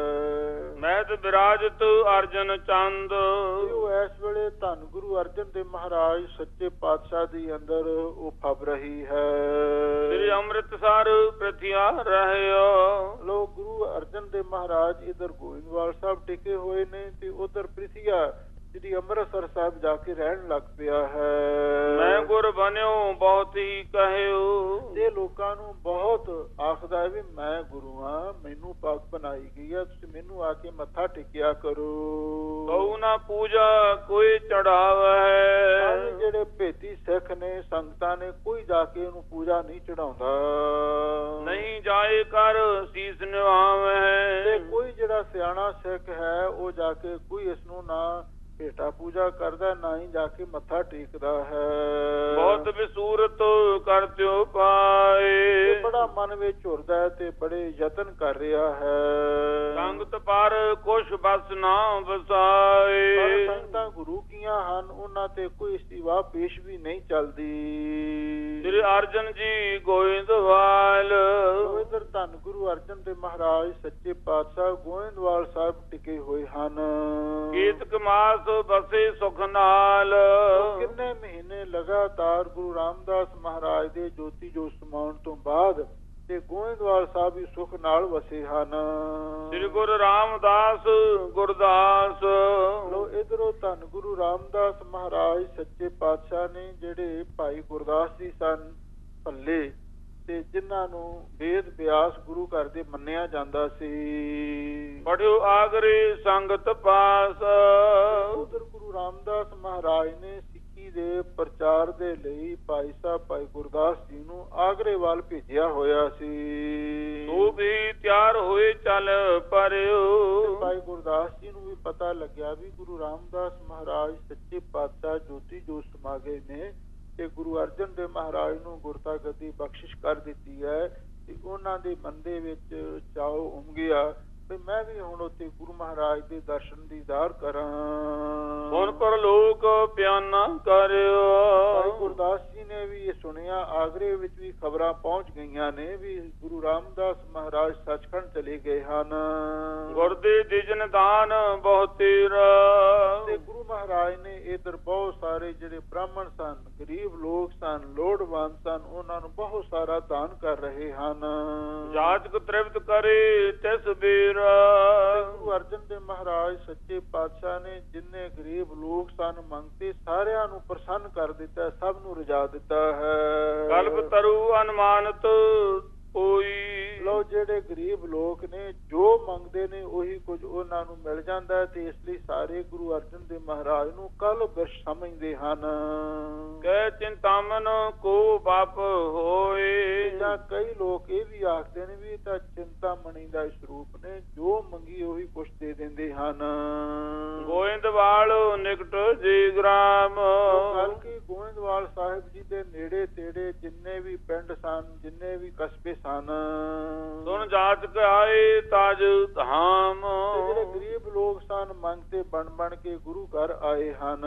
ਮੈਂ ਤੇ ਬਿਰਾਜਤ ਅਰਜਨ ਚੰਦ। ਉਹ ਇਸ ਵੇਲੇ ਧੰਨ ਗੁਰੂ ਅਰਜਨ ਦੇਵ ਮਹਾਰਾਜ ਸੱਚੇ ਪਾਤਸ਼ਾਹ ਦੇ ਅੰਦਰ ਉਹ ਫਬ ਰਹੀ ਹੈ। ਸ੍ਰੀ ਅੰਮ੍ਰਿਤਸਰ ਪ੍ਰਥਿਆ ਰਹਿਓ। ਲੋਕ ਗੁਰੂ ਅਰਜਨ ਦੇਵ ਮਹਾਰਾਜ ਇਧਰ ਗੋਇੰਦਵਾਲ ਸਾਹਿਬ ਟਿਕੇ ਹੋਏ ਨੇ ਤੇ ਉਧਰ ਪ੍ਰਿਥੀਆ ਜਿਹੜੀ ਅੰਮ੍ਰਿਤਸਰ ਸਾਹਿਬ ਜਾ ਕੇ ਰਹਿਣ ਲੱਗ ਪਿਆ ਹੈ। ਮੈਂ ਗੁਰ ਬਣਿਓ ਬਹੁਤ ਹੀ ਕਹਿਓ। ਤੇ ਲੋਕਾਂ ਨੂੰ ਬਹੁਤ ਆਖਦਾ ਹੈ ਵੀ ਮੈਂ ਗੁਰੂ ਹਾਂ, ਮੈਨੂੰ ਪੱਗ ਬਣਾਈ ਗਈ ਹੈ, ਤੁਸੀਂ ਮੈਨੂੰ ਆ ਕੇ ਮੱਥਾ ਟੇਕਿਆ ਕਰੋ। ਕਉ ਨਾ ਪੂਜਾ ਕੋਈ ਚੜਾਵੇ। ਜਿਹੜੇ ਭੇਤੀ ਸਿੱਖ ਨੇ ਸੰਗਤਾਂ ਨੇ ਕੋਈ ਜਾ ਕੇ ਉਹਨੂੰ ਪੂਜਾ ਨਹੀਂ ਚੜਾਉਂਦਾ। ਨਹੀਂ ਜਾਏ ਕਰ ਸੀਸ ਨਿਵਾਵੇ। ਤੇ ਕੋਈ ਜਿਹੜਾ ਸਿਆਣਾ ਸਿੱਖ ਹੈ ਉਹ ਜਾ ਕੇ ਕੋਈ ਇਸ ਨੂੰ ਨਾ ਭੇਟਾ ਪੂਜਾ ਕਰਦਾ ਨਾ ਹੀ ਜਾ ਕੇ ਮੱਥਾ ਟੇਕਦਾ ਹੈ। ਬਹੁਤ ਵਿਸੂਰਤ ਕਰਤਿਓ ਪਾਏ। ਬੜਾ ਮਨ ਵਿੱਚ ਝੁਰਦਾ ਹੈ ਤੇ ਬੜੇ ਯਤਨ ਕਰ ਰਿਹਾ ਹੈ। ਸੰਗਤ ਪਰ ਕੁਛ ਬਸ ਨਾ ਵਸਾਏ। ਪਰ ਸੰਗਤਾਂ ਗੁਰੂ ਕੀਆਂ ਹਨ, ਉਹਨਾਂ ਤੇ ਕੋਈ ਸੇਵਾ ਪੇਸ਼ ਵੀ ਨਹੀਂ ਚੱਲਦੀ। ਸ੍ਰੀ ਅਰਜਨ ਜੀ ਗੋਇੰਦਵਾਲ। ਇਧਰ ਧੰਨ ਗੁਰੂ ਅਰਜਨ ਦੇਵ ਮਹਾਰਾਜ ਸੱਚੇ ਪਾਤਸ਼ਾਹ ਗੋਇੰਦਵਾਲ ਸਾਹਿਬ ਟਿਕੇ ਹੋਏ ਹਨ। ਕੀਤਕ ਮਾਸ ਬਸੇ ਸੁਖ ਨਾਲ। ਕਿੰਨੇ ਮਹੀਨੇ ਲਗਾਤਾਰ ਗੁਰੂ ਰਾਮਦਾਸ ਮਹਾਰਾਜ ਦੇ ਜੋਤੀ ਜੋਤ ਸਮਾਉਣ ਤੋਂ ਬਾਅਦ ਤੇ ਗੋਇੰਦਵਾਲ ਸਾਹਿਬ ਵੀ ਸੁਖ ਨਾਲ ਵਸੇ ਹਨ। ਸ੍ਰੀ ਗੁਰੂ ਰਾਮਦਾਸ ਗੁਰਦਾਸ। ਲੋ ਇਧਰੋਂ ਧੰਨ ਗੁਰੂ ਰਾਮਦਾਸ ਮਹਾਰਾਜ ਸੱਚੇ ਪਾਤਸ਼ਾਹ ਨੇ ਜਿਹੜੇ ਭਾਈ ਗੁਰਦਾਸ ਜੀ ਸਨ ਭੱਲੇ ਤੇ ਜਿਨ੍ਹਾਂ ਨੂੰ ਵੇਦ ਵਿਆਸ ਗੁਰੂ ਘਰ ਦੇ ਮੰਨਿਆ ਜਾਂਦਾ ਸੀ। ਪੜਿਓ ਆਗਰੇ ਸੰਗਤ ਪਾਸ। ਉਧਰ ਗੁਰੂ ਰਾਮਦਾਸ ਮਹਾਰਾਜ ਨੇ ਸਿੱਖੀ ਦੇ ਪ੍ਰਚਾਰ ਦੇ ਲਈ ਭਾਈ ਸਾਹਿਬ ਭਾਈ ਗੁਰਦਾਸ ਜੀ ਨੂੰ ਆਗਰੇ ਵੱਲ ਭੇਜਿਆ ਹੋਇਆ ਸੀ। ਉਹ ਵੀ ਤਿਆਰ ਹੋਏ ਚੱਲ ਪਰਿਓ। ਭਾਈ ਗੁਰਦਾਸ ਜੀ ਨੂੰ ਵੀ ਪਤਾ ਲੱਗਿਆ ਵੀ ਗੁਰੂ ਰਾਮਦਾਸ ਮਹਾਰਾਜ ਸੱਚੇ ਪਾਤਸ਼ਾਹ ਜੋਤੀ ਜੋਤ ਸਮਾ ਗਏ ਨੇ ਤੇ ਗੁਰੂ ਅਰਜਨ ਦੇਵ ਮਹਾਰਾਜ ਨੂੰ ਗੁਰਤਾ ਗੱਦੀ ਬਖਸ਼ਿਸ਼ ਕਰ ਦਿੱਤੀ ਹੈ ਤੇ ਉਹਨਾਂ ਦੇ ਮਨ ਦੇ ਵਿੱਚ ਚਾਉ ਉਮਗਿਆ ਵੀ ਮੈਂ ਵੀ ਹੁਣ ਉੱਥੇ ਗੁਰੂ ਮਹਾਰਾਜ ਦੇ ਦਰਸ਼ਨ ਦੀਦਾਰ ਕਰਾਂ। ਹੁਣ ਪਰ ਲੋਕ ਪਿਆਨਾ ਕਰਿਓ। ਭਾਈ ਗੁਰਦਾਸ ਜੀ ਨੇ ਵੀ ਇਹ ਸੁਣਿਆ। ਆਗਰੇ ਵਿੱਚ ਵੀ ਖਬਰਾਂ ਪਹੁੰਚ ਗਈਆਂ ਨੇ ਵੀ ਗੁਰੂ ਰਾਮਦਾਸ ਮਹਾਰਾਜ ਸੱਚਖੰਡ ਚਲੇ ਗਏ ਹਨ। ਗੁਰਦੇ ਦਿਜਨ ਦਾਨ ਬਹੁਤ ਤੇਰ। ਤੇ ਗੁਰੂ ਮਹਾਰਾਜ ਨੇ ਇਧਰ ਬਹੁਤ ਸਾਰੇ ਜਿਹੜੇ ਬ੍ਰਾਹਮਣ ਸਨ, ਗਰੀਬ ਲੋਕ ਸਨ, ਲੋੜਵੰਦ ਸਨ, ਉਹਨਾਂ ਨੂੰ ਬਹੁਤ ਸਾਰਾ ਦਾਨ ਕਰ ਰਹੇ ਹਨ। ਜਾਤਕ ਤ੍ਰਿਪਤ ਕਰੇ ਤਿਸ ਬੀਰ। ਗੁਰੂ ਅਰਜਨ ਦੇਵ ਮਹਾਰਾਜ ਸੱਚੇ ਪਾਤਸ਼ਾਹ ਨੇ ਜਿੰਨੇ ਗਰੀਬ ਲੋਕ ਸਨ ਮੰਗਤੇ ਸਾਰਿਆਂ ਨੂੰ ਪ੍ਰਸੰਨ ਕਰ ਦਿੱਤਾ, ਸਭ ਨੂੰ ਰਜਾ ਦਿੱਤਾ ਹੈ। ਕਲਪ ਤਰੁ ਅਨੁਮਾਨਤ ਕੋਈ। ਲੋ ਲਓ ਜਿਹੜੇ ਗਰੀਬ ਲੋਕ ਨੇ ਜੋ ਮੰਗਦੇ ਨੇ ਉਹੀ ਕੁਝ ਉਹਨਾਂ ਨੂੰ ਮਿਲ ਜਾਂਦਾ ਹੈ, ਤੇ ਇਸ ਲਈ ਸਾਰੇ ਗੁਰੂ ਅਰਜਨ ਦੇਵ ਮਹਾਰਾਜ ਨੂੰ ਕਲ ਬਿਰਛ ਸਮਝਦੇ ਹਨ। ਕਹਿ ਚਿੰਤਾਮਨ ਕੋ ਬਾਪ ਹੋਏ। ਜਾਂ ਕਈ ਲੋਕ ਇਹ ਵੀ ਆਖਦੇ ਨੇ ਵੀ ਇਹ ਤਾਂ ਚਿੰਤਾਮਣੀ ਦਾ ਸਰੂਪ ਨੇ, ਜੋ ਮੰਗੀ ਉਹੀ ਕੁਛ ਦੇ ਦਿੰਦੇ ਹਨ। ਗੋਇੰਦਵਾਲ ਨਿਕਟ ਜੀ ਗ੍ਰਾਮ। ਗੱਲ ਕੀ ਗੋਇੰਦਵਾਲ ਸਾਹਿਬ ਜੀ ਦੇ ਨੇੜੇ ਤੇੜੇ ਜਿੰਨੇ ਵੀ ਪਿੰਡ ਸਨ, ਜਿੰਨੇ ਵੀ ਕਸਬੇ ਸਨ, ਸੁਣ ਜਾਚਕ ਆਏ ਤਾਜ ਧਾਮ। ਤੇ ਜਿਹੜੇ ਗਰੀਬ ਲੋਕ ਸਨ ਮੰਗਤੇ ਬਣ ਬਣ ਕੇ ਗੁਰੂ ਘਰ ਆਏ ਹਨ।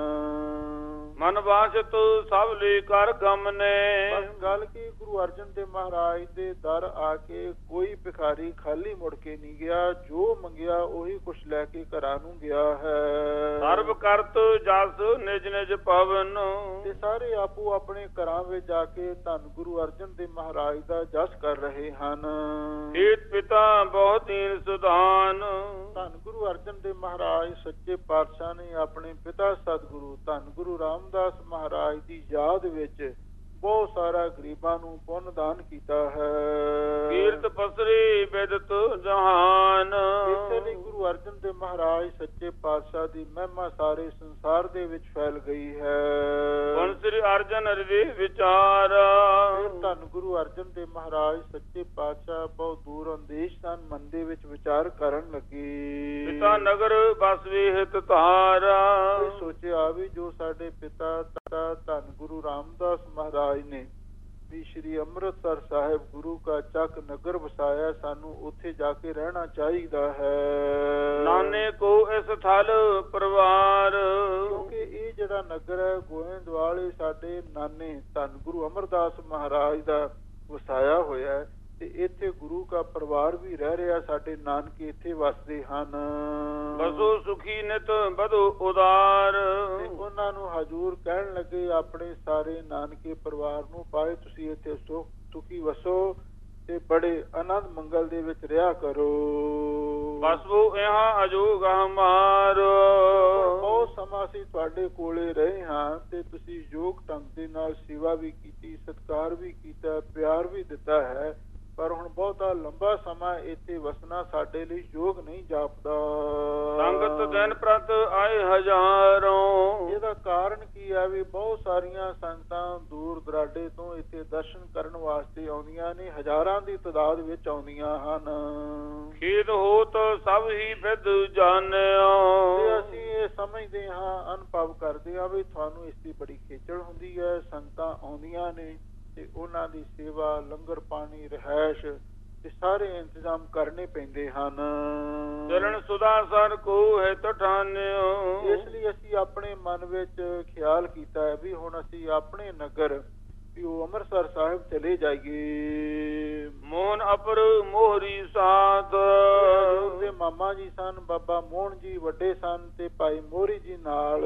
ਮਨ ਬਾਸ਼ਤ ਸਭ ਲਈ ਕਰ ਗਮਨੇ। ਬਸ ਗੱਲ ਕੀ ਗੁਰੂ ਅਰਜਨ ਦੇਵ ਮਹਾਰਾਜ ਦੇ ਦਰ ਆ ਕੇ ਕੋਈ ਭਿਖਾਰੀ ਖਾਲੀ ਮੁੜ ਕੇ ਨਹੀਂ ਗਿਆ, ਜੋ ਮੰਗਿਆ ਉਹੀ ਕੁਛ ਲੈ ਕੇ ਘਰਾਂ ਨੂੰ ਗਿਆ ਹੈ। ਸਰਬ ਕਰਤ ਜਸ ਨਿਜ ਨਿਜ ਭਵਨ। ਤੇ ਸਾਰੇ ਆਪੋ ਆਪਣੇ ਘਰਾਂ ਵਿੱਚ ਜਾ ਕੇ ਧੰਨ ਗੁਰੂ ਅਰਜਨ ਦੇਵ ਮਹਾਰਾਜ ਦਾ ਜਸ ਕਰ ਰਹੇ ਹਨ। ਏਤ ਪਿਤਾ ਬਹੁਤ ਦੀਨ ਸੁਧਾਨ। ਧੰਨ ਗੁਰੂ ਅਰਜਨ ਦੇਵ ਮਹਾਰਾਜ ਸੱਚੇ ਪਾਤਸ਼ਾਹ ਨੇ ਆਪਣੇ ਪਿਤਾ ਸਤਿਗੁਰੂ ਧੰਨ ਗੁਰੂ ਰਾਮਦਾਸ ਮਹਾਰਾਜ ਦੀ ਯਾਦ ਵਿੱਚ ਬਹੁਤ ਸਾਰਾ ਗਰੀਬਾਂ ਨੂੰ ਪੁੰਨ ਦਾਨ ਕੀਤਾ ਹੈ। ਕੀਰਤ ਪਸਰੀ ਬਿਦਤ ਜਹਾਨ। ਇਸੇ ਲਈ ਗੁਰੂ ਅਰਜਨ ਦੇਵ ਮਹਾਰਾਜ ਸੱਚੇ ਪਾਤਸ਼ਾਹ ਦੀ ਮਹਿਮਾ ਸਾਰੇ ਸੰਸਾਰ ਦੇ ਵਿੱਚ ਫੈਲ ਗਈ ਹੈ। ਹੁਣ ਸ੍ਰੀ ਅਰਜਨ ਹਰਿ ਵਿਚਾਰ। ਧੰਨ ਗੁਰੂ ਅਰਜਨ ਦੇਵ ਮਹਾਰਾਜ ਸੱਚੇ ਪਾਤਸ਼ਾਹ ਬਹੁਤ ਦੂਰ ਅੰਦੇਸ਼ ਸਨ, ਮਨ ਦੇ ਵਿੱਚ ਵਿਚਾਰ ਕਰਨ ਲੱਗੇ। ਪਿਤਾ ਨਗਰ ਬਸਵੀ ਹਿਤ ਧਾਰਾ। ਸੋਚਿਆ ਵੀ ਜੋ ਸਾਡੇ ਪਿਤਾ ਧੰਨ ਗੁਰੂ ਰਾਮਦਾਸ ਮਹਾਰਾਜ ਨੇ ਵੀ ਸ਼੍ਰੀ ਅੰਮ੍ਰਿਤਸਰ ਸਾਹਿਬ ਗੁਰੂ ਕਾ ਚੱਕ ਨਗਰ ਵਸਾਇਆ, ਸਾਨੂੰ ਉੱਥੇ ਜਾ ਕੇ ਰਹਿਣਾ ਚਾਹੀਦਾ ਹੈ। ਨਾਨੇ ਕੋ ਇਸ ਥਲ ਪਰਿਵਾਰ। ਕਿਉਂਕਿ ਇਹ ਜਿਹੜਾ ਨਗਰ ਹੈ ਗੋਇੰਦਵਾਲ, ਇਹ ਸਾਡੇ ਨਾਨੇ ਧੰਨ ਗੁਰੂ ਅਮਰਦਾਸ ਮਹਾਰਾਜ ਦਾ ਵਸਾਇਆ ਹੋਇਆ ਹੈ, ਤੇ ਇੱਥੇ ਗੁਰੂ ਕਾ ਪਰਿਵਾਰ ਵੀ ਰਹਿ ਰਿਹਾ, ਸਾਡੇ ਨਾਨਕੇ ਇੱਥੇ ਵਸਦੇ ਹਨ। ਬਸੋ ਸੁਖੀ ਨਿਤ ਬਧੂ ਉਦਾਰ। ਤੇ ਉਹਨਾਂ ਨੂੰ ਹਜੂਰ ਕਹਿਣ ਲੱਗੇ ਆਪਣੇ ਸਾਰੇ ਨਾਨਕੇ ਪਰਿਵਾਰ ਨੂੰ, ਭਾਈ ਤੁਸੀਂ ਇੱਥੇ ਸੁਖ ਸੁਖੀ ਵਸੋ ਤੇ ਬੜੇ ਆਨੰਦ ਮੰਗਲ ਦੇ ਵਿੱਚ ਰਿਹਾ ਕਰੋ। ਬਸਵੋ ਇਹਾਂ ਅਜੋਗ ਹਮਾਰ। ਬਹੁਤ ਸਮਾਂ ਅਸੀਂ ਤੁਹਾਡੇ ਕੋਲੇ ਰਹੇ ਹਾਂ ਤੇ ਤੁਸੀਂ ਯੋਗ ਢੰਗ ਦੇ ਨਾਲ ਸੇਵਾ ਵੀ ਕੀਤੀ, ਸਤਿਕਾਰ ਵੀ ਕੀਤਾ, ਪਿਆਰ ਵੀ ਦਿੱਤਾ ਹੈ, ਪਰ ਹੁਣ ਬਹੁਤਾ ਲੰਬਾ ਸਮਾਂ ਇੱਥੇ ਵਸਣਾ ਸਾਡੇ ਲਈ ਯੋਗ ਨਹੀਂ ਜਾਪਦਾ। ਸੰਗਤ ਦਿਨ ਪ੍ਰਤ ਆਏ ਹਜ਼ਾਰਾਂ। ਇਹਦਾ ਕਾਰਨ ਕੀ ਹੈ ਵੀ ਬਹੁਤ ਸਾਰੀਆਂ ਸੰਗਤਾਂ ਦੂਰ ਦਰਾਡੇ ਤੋਂ ਇੱਥੇ ਦਰਸ਼ਨ ਕਰਨ ਵਾਸਤੇ ਆਉਂਦੀਆਂ ਨੇ, ਹਜ਼ਾਰਾਂ ਦੀ ਤਾਦਾਦ ਵਿੱਚ ਆਉਂਦੀਆਂ ਹਨ। ਖੇਦ ਹੋਤ ਸਭ ਹੀ ਵਿਦ ਜਾਣਿਆ। ਤੇ ਅਸੀਂ ਇਹ ਸਮਝਦੇ ਹਾਂ, ਅਨੁਭਵ ਕਰਦੇ ਹਾਂ ਵੀ ਤੁਹਾਨੂੰ ਇਸ ਦੀ ਬੜੀ ਖੇਚਲ ਹੁੰਦੀ ਹੈ। ਸੰਗਤਾਂ ਆਉਂਦੀਆਂ ਨੇ ਤੇ ਉਹਨਾਂ ਦੀ ਸੇਵਾ, ਲੰਗਰ ਪਾਣੀ, ਰਿਹਾਇਸ਼ ਤੇ ਸਾਰੇ ਇੰਤਜ਼ਾਮ ਕਰਨੇ ਪੈਂਦੇ ਹਨ। ਚਰਨ ਸੁਦਾਸਰ ਕੋ ਹੈ ਤਠਾਨਿਓ। ਇਸ ਲਈ ਅਸੀਂ ਆਪਣੇ ਮਨ ਵਿੱਚ ਖਿਆਲ ਕੀਤਾ ਹੈ ਵੀ ਹੁਣ ਅਸੀਂ ਆਪਣੇ ਨਗਰ ਵੀ ਉਹ ਅੰਮ੍ਰਿਤਸਰ ਸਾਹਿਬ ਚਲੇ ਜਾਈਏ। ਮੋਹਨ ਅਪਰ ਮੋਹਰੀ ਸਾਧ। ਦੇ ਮਾਮਾ ਜੀ ਸਨ, ਬਾਬਾ ਮੋਹਨ ਜੀ ਵੱਡੇ ਸਨ ਤੇ ਭਾਈ ਮੋਹਰੀ ਜੀ ਨਾਲ।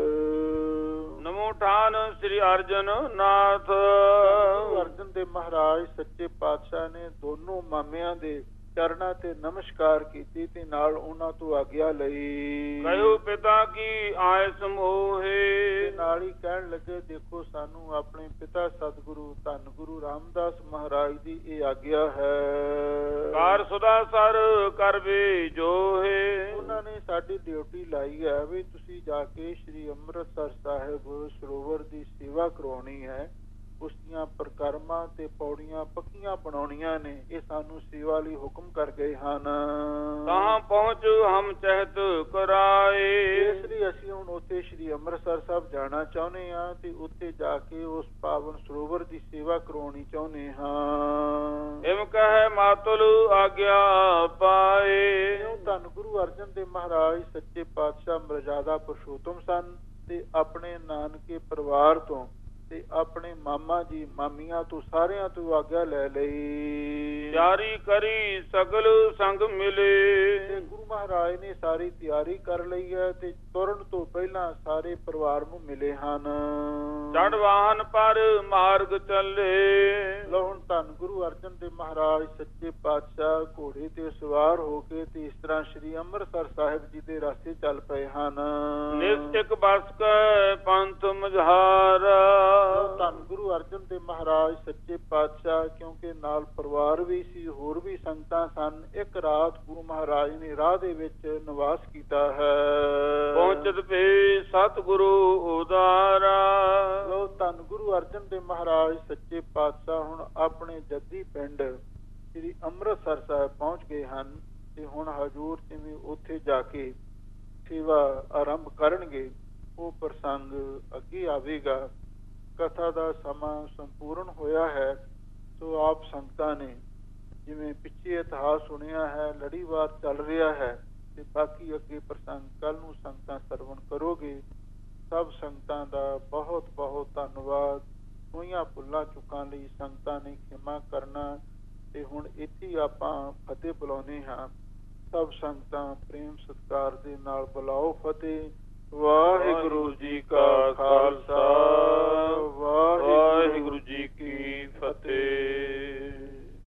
ਨਮੋ ਠਾਨ ਸ੍ਰੀ ਅਰਜਨ ਨਾਥ। ਗੁਰੂ ਅਰਜਨ ਦੇਵ ਮਹਾਰਾਜ ਸੱਚੇ ਪਾਤਸ਼ਾਹ ਨੇ ਦੋਨੋਂ ਮਾਮਿਆਂ ਦੇ ਚਰਨਾਂ ਤੇ ਨਮਸਕਾਰ ਕੀਤੀ ਤੇ ਨਾਲ ਉਹਨਾਂ ਤੋਂ ਆਗਿਆ ਲਈ। ਕਹਿਓ ਪਿਤਾ ਕੀ ਆਇਸ ਮੋਹੇ। ਨਾਲ ਹੀ ਕਹਿਣ ਲੱਗੇ, ਦੇਖੋ ਸਾਨੂੰ ਆਪਣੇ ਪਿਤਾ ਸਤਿਗੁਰੂ ਧੰਨ ਗੁਰੂ ਰਾਮਦਾਸ ਮਹਾਰਾਜ ਦੀ ਇਹ ਆਗਿਆ ਹੈ। ਕਾਰ ਸੁਦਾ ਸਰ ਕਰਵੇ ਜੋਹੇ। ਉਹਨਾਂ ਨੇ ਸਾਡੀ ਡਿਊਟੀ ਲਾਈ ਹੈ ਵੀ ਤੁਸੀਂ ਜਾ ਕੇ ਸ੍ਰੀ ਅੰਮ੍ਰਿਤਸਰ ਸਾਹਿਬ ਸਰੋਵਰ ਦੀ ਸੇਵਾ ਕਰਵਾਉਣੀ ਹੈ। ਉਸ ਦੀਆਂ ਪ੍ਰਕਰਮਾਂ ਤੇ ਪੌੜੀਆਂ ਪੱਕੀਆਂ ਬਣਾਉਣੀਆਂ ਨੇ, ਇਹ ਸਾਨੂੰ ਸੇਵਾ ਲਈ ਹੁਕਮ ਕਰ ਗਏ ਹਨ। ਕਹਾਂ ਪਹੁੰਚ ਹਮ ਚਹਿਤ ਕਰਾਏ। ਇਸ ਲਈ ਅਸੀਂ ਹੁਣ ਉੱਥੇ ਸ੍ਰੀ ਅੰਮ੍ਰਿਤਸਰ ਸਾਹਿਬ ਜਾਣਾ ਚਾਹੁੰਦੇ ਹਾਂ ਤੇ ਉੱਥੇ ਜਾ ਕੇ ਉਸ ਪਾਵਨ ਸਰੋਵਰ ਦੀ ਸੇਵਾ ਕਰਵਾਉਣੀ ਚਾਹੁੰਦੇ ਹਾਂ। ਇਮ ਕਹੈ ਮਾਤੁਲ ਆਗਿਆ ਪਾਏ। ਧੰਨ ਗੁਰੂ ਅਰਜਨ ਦੇਵ ਮਹਾਰਾਜ ਸੱਚੇ ਪਾਤਸ਼ਾਹ ਮਰਜ਼ਾਦਾ ਪੁਰਸ਼ੋਤਮ ਸਨ ਤੇ ਆਪਣੇ ਨਾਨਕੇ ਪਰਿਵਾਰ ਤੋਂ ਤੇ ਆਪਣੇ ਮਾਮਾ ਜੀ ਮਾਮੀਆਂ ਤੋਂ ਸਾਰਿਆਂ ਤੋਂ ਆਗਿਆ ਲੈ ਲਈ। ਤਿਆਰੀ ਕਰੀ ਸਗਲ ਸੰਗ ਮਿਲੇ। ਤੇ ਗੁਰੂ ਮਹਾਰਾਜ ਨੇ ਸਾਰੀ ਤਿਆਰੀ ਕਰ ਲਈ ਹੈ ਤੇ ਤੁਰਨ ਤੋਂ ਪਹਿਲਾਂ ਸਾਰੇ ਪਰਿਵਾਰ ਨੂੰ ਮਿਲੇ ਹਨ। ਚੜ ਵਾਹਨ ਪਰ ਮਾਰਗ ਚੱਲੇ। ਲੋ ਹੁਣ ਧੰਨ ਧੰਨ ਗੁਰੂ ਅਰਜਨ ਦੇਵ ਮਹਾਰਾਜ ਸੱਚੇ ਪਾਤਸ਼ਾਹ ਘੋੜੇ ਤੇ ਸਵਾਰ ਹੋ ਕੇ ਤੇ ਇਸ ਤਰ੍ਹਾਂ ਸ੍ਰੀ ਅੰਮ੍ਰਿਤਸਰ ਸਾਹਿਬ ਜੀ ਦੇ ਰਸਤੇ ਚੱਲ ਪਏ ਹਨ। ਨਿਸ਼ਚਿਕ ਬਸ ਕੈ ਪੰਥ ਮਝਾਰ। ਧੰਨ ਗੁਰੂ ਅਰਜਨ ਦੇਵ ਮਹਾਰਾਜ ਸੱਚੇ ਪਾਤਸ਼ਾਹ ਕਿਉਂਕਿ ਨਾਲ ਪਰਿਵਾਰ ਵੀ ਸੀ, ਹੋਰ ਵੀ ਸੰਗਤਾਂ ਸਨ, ਇੱਕ ਰਾਤ ਗੁਰੂ ਮਹਾਰਾਜ ਨੇ ਰਾਹ ਦੇ ਵਿੱਚ ਨਿਵਾਸ ਕੀਤਾ ਹੈ। ਪਹੁੰਚਤ ਪੇ ਸਤਿਗੁਰੂ ਉਦਾਰਾ। ਲੋ ਧੰਨ ਗੁਰੂ ਅਰਜਨ ਦੇਵ ਮਹਾਰਾਜ ਸੱਚੇ ਪਾਤਸ਼ਾਹ ਹੁਣ ਆਪਣੇ ਜੱਦੀ ਪਿੰਡ ਸ੍ਰੀ ਅੰਮ੍ਰਿਤਸਰ ਸਾਹਿਬ ਪਹੁੰਚ ਗਏ ਹਨ ਤੇ ਹੁਣ ਹਜ਼ੂਰ ਜਿਵੇਂ ਉੱਥੇ ਜਾ ਕੇ ਸੇਵਾ ਆਰੰਭ ਕਰਨਗੇ ਉਹ ਪ੍ਰਸੰਗ ਅੱਗੇ ਆਵੇਗਾ। ਕਥਾ ਦਾ ਸਮਾਂ ਸੰਪੂਰਨ ਹੋਇਆ ਹੈ। ਸੋ ਆਪ ਸੰਗਤਾਂ ਨੇ ਜਿਵੇਂ ਪਿੱਛੇ ਇਤਿਹਾਸ ਸੁਣਿਆ ਹੈ, ਲੜੀਵਾਰ ਚੱਲ ਰਿਹਾ ਹੈ ਤੇ ਬਾਕੀ ਅੱਗੇ ਪ੍ਰਸੰਗ ਕੱਲ ਨੂੰ ਸੰਗਤਾਂ ਸਰਵਣ ਕਰੋਗੇ। ਸਭ ਸੰਗਤਾਂ ਦਾ ਬਹੁਤ ਬਹੁਤ ਧੰਨਵਾਦ। ਹੋਈਆਂ ਭੁੱਲਾਂ ਚੁੱਕਾਂ ਲਈ ਸੰਗਤਾਂ ਨੇ ਖਿਮਾ ਕਰਨਾ ਤੇ ਹੁਣ ਇੱਥੇ ਆਪਾਂ ਫਤਿਹ ਬੁਲਾਉਂਦੇ ਹਾਂ। ਸਭ ਸੰਗਤਾਂ ਪ੍ਰੇਮ ਸਤਿਕਾਰ ਦੇ ਨਾਲ ਬੁਲਾਓ ਫਤਿਹ। ਵਾਹਿਗੁਰੂ ਜੀ ਕਾ ਖਾਲਸਾ